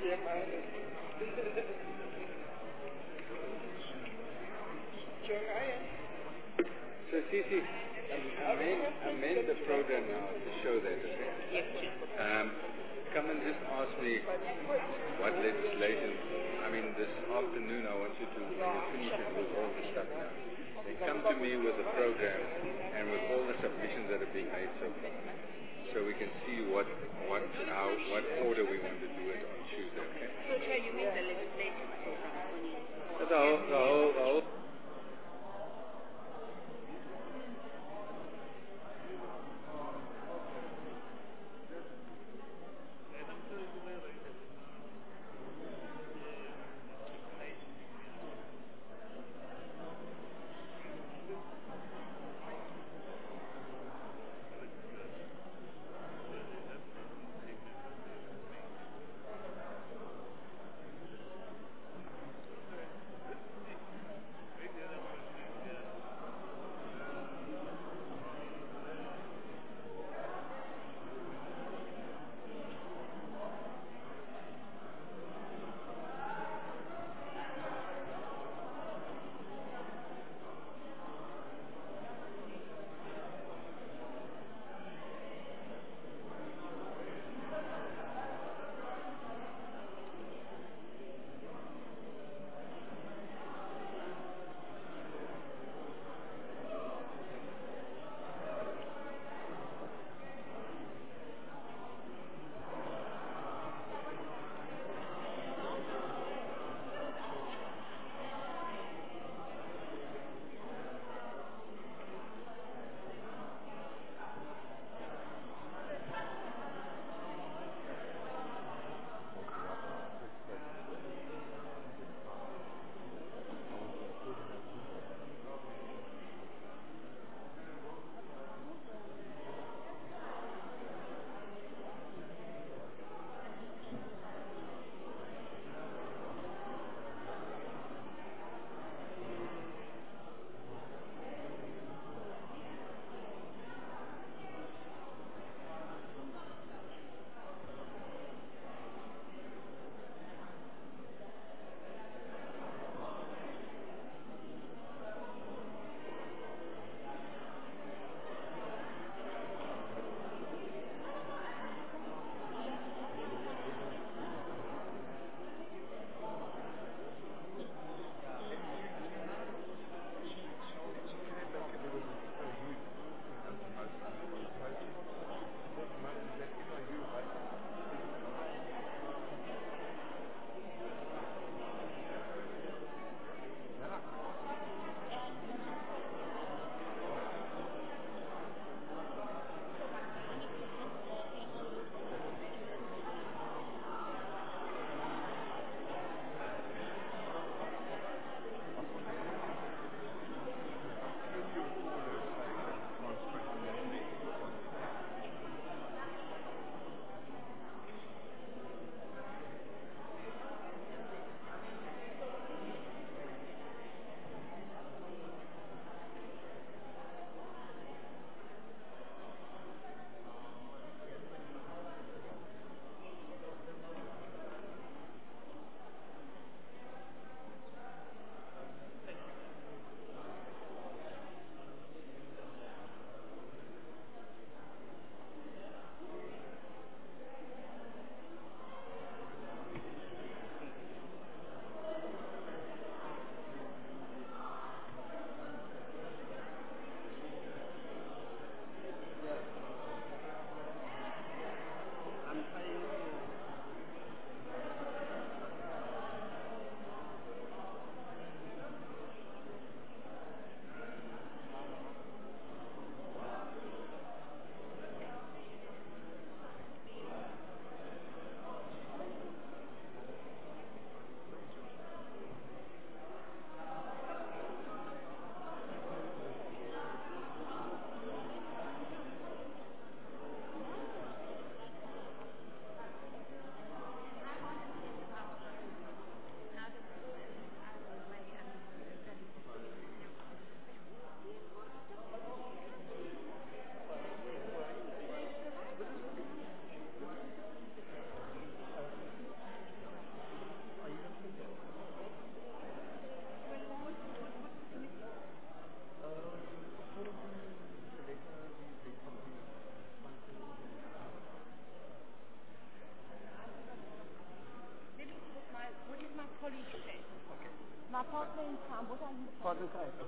So, Cici, amend, amend the program now to show that, okay? Um, come and just ask me what legislation. I mean, this afternoon I want you to, when you finish it with all the stuff now, then come to me with the program and with all the submissions that are being made so far, so we can see what, what, how, what order we want to do it on Tuesday, okay? So, Chair, you mean the legislative program? The whole, the whole, the whole. apartment, apartment.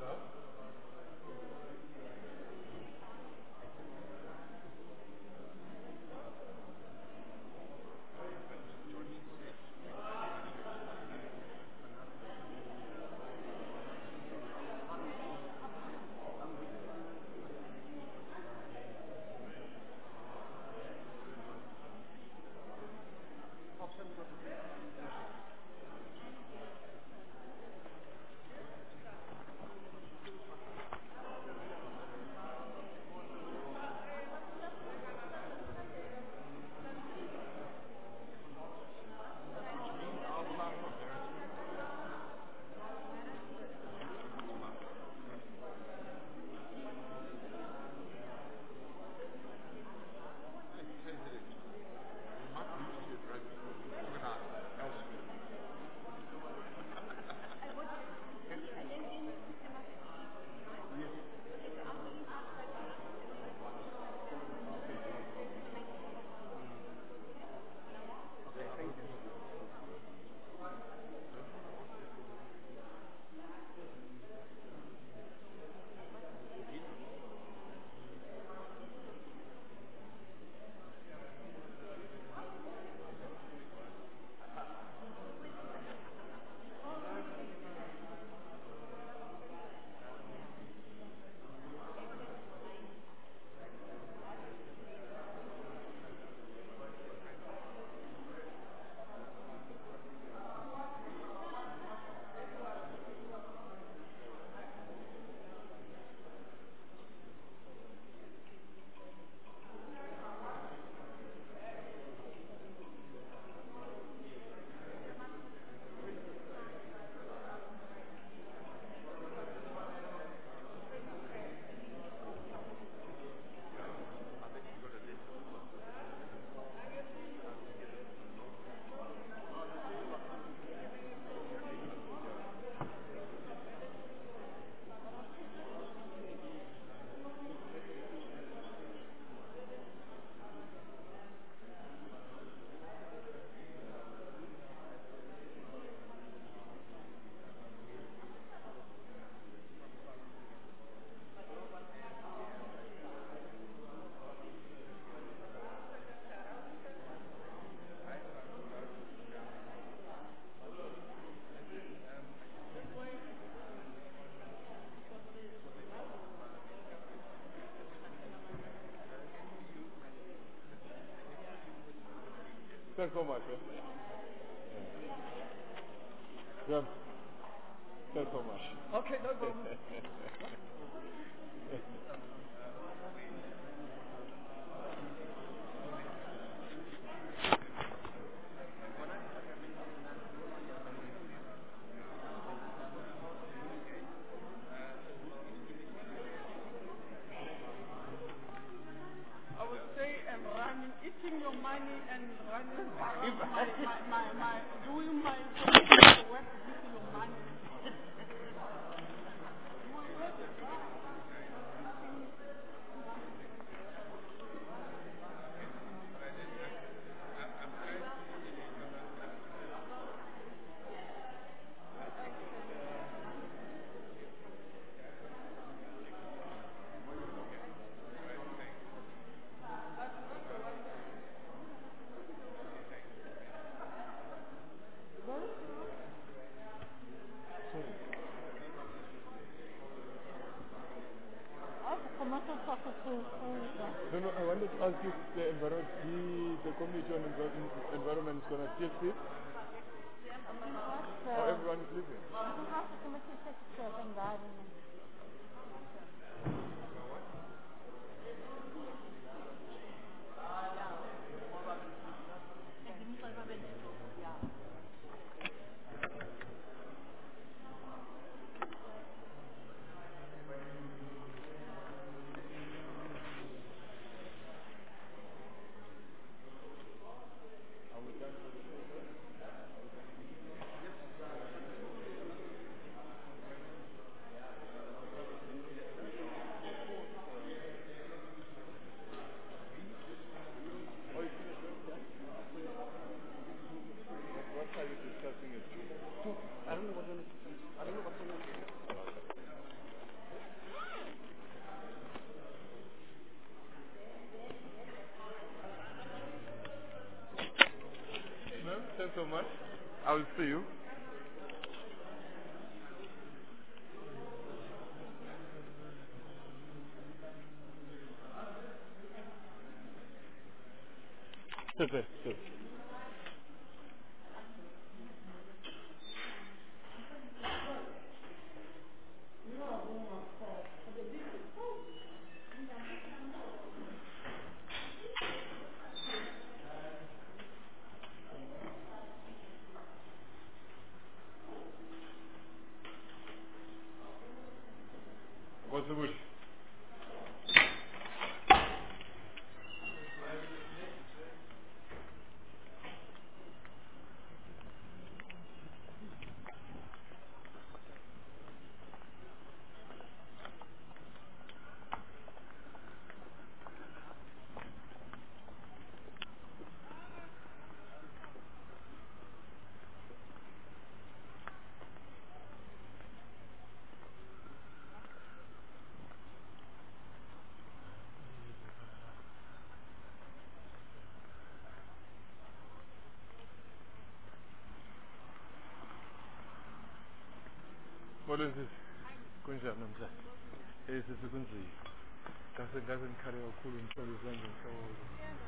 Thanks so much. Yeah. Thanks so much. Okay, no problem. Eating your money and running my, my, my, my, doing my political work with your money. No, no, I wanted to ask if the, enviro- the, the committee on envir- environment is going to still sleep? Or everyone is sleeping? See you. Sit there, sit. What's the wish? What is this? Kunjani namhlanje? Eh sesikunzima. Ngase ngase ngikhale kakhulu ngithole izandla ngihloko.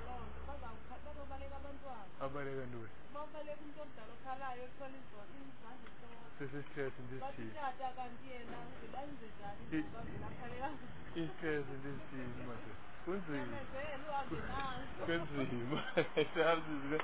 Abaleka ntoni? Babaleka umuntu omdala okhalayo ethola izandla ngihloko. Sesisithethe ndisithini? Bathatha kanti yena uzenze njani bavela akhaleka. Isithethe ndisithini manje? Kunzima. Kunzima. Siyazi.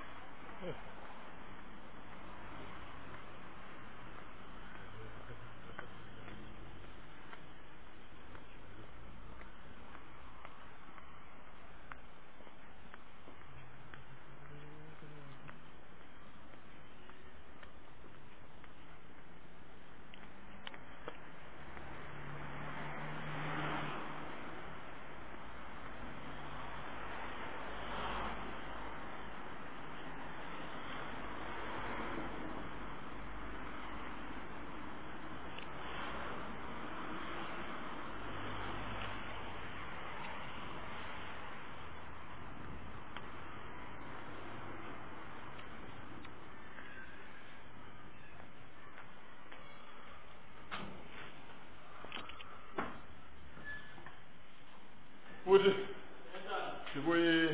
Would you? Should we?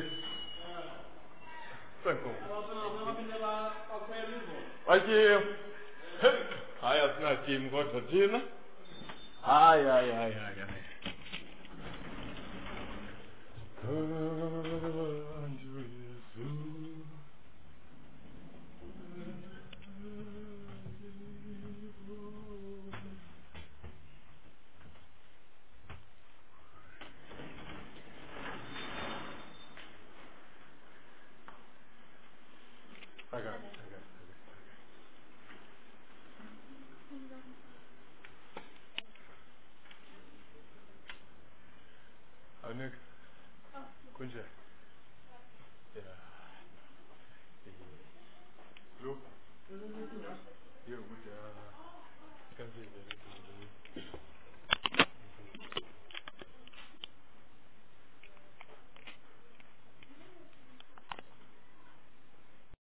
Thank you. Thank you. Hi, I'm not Jim. What's the Jim? Hi, hi, hi, hi, hi. I got it, I got it, I got it. Next. Kunja. Yeah. Look. Here we go.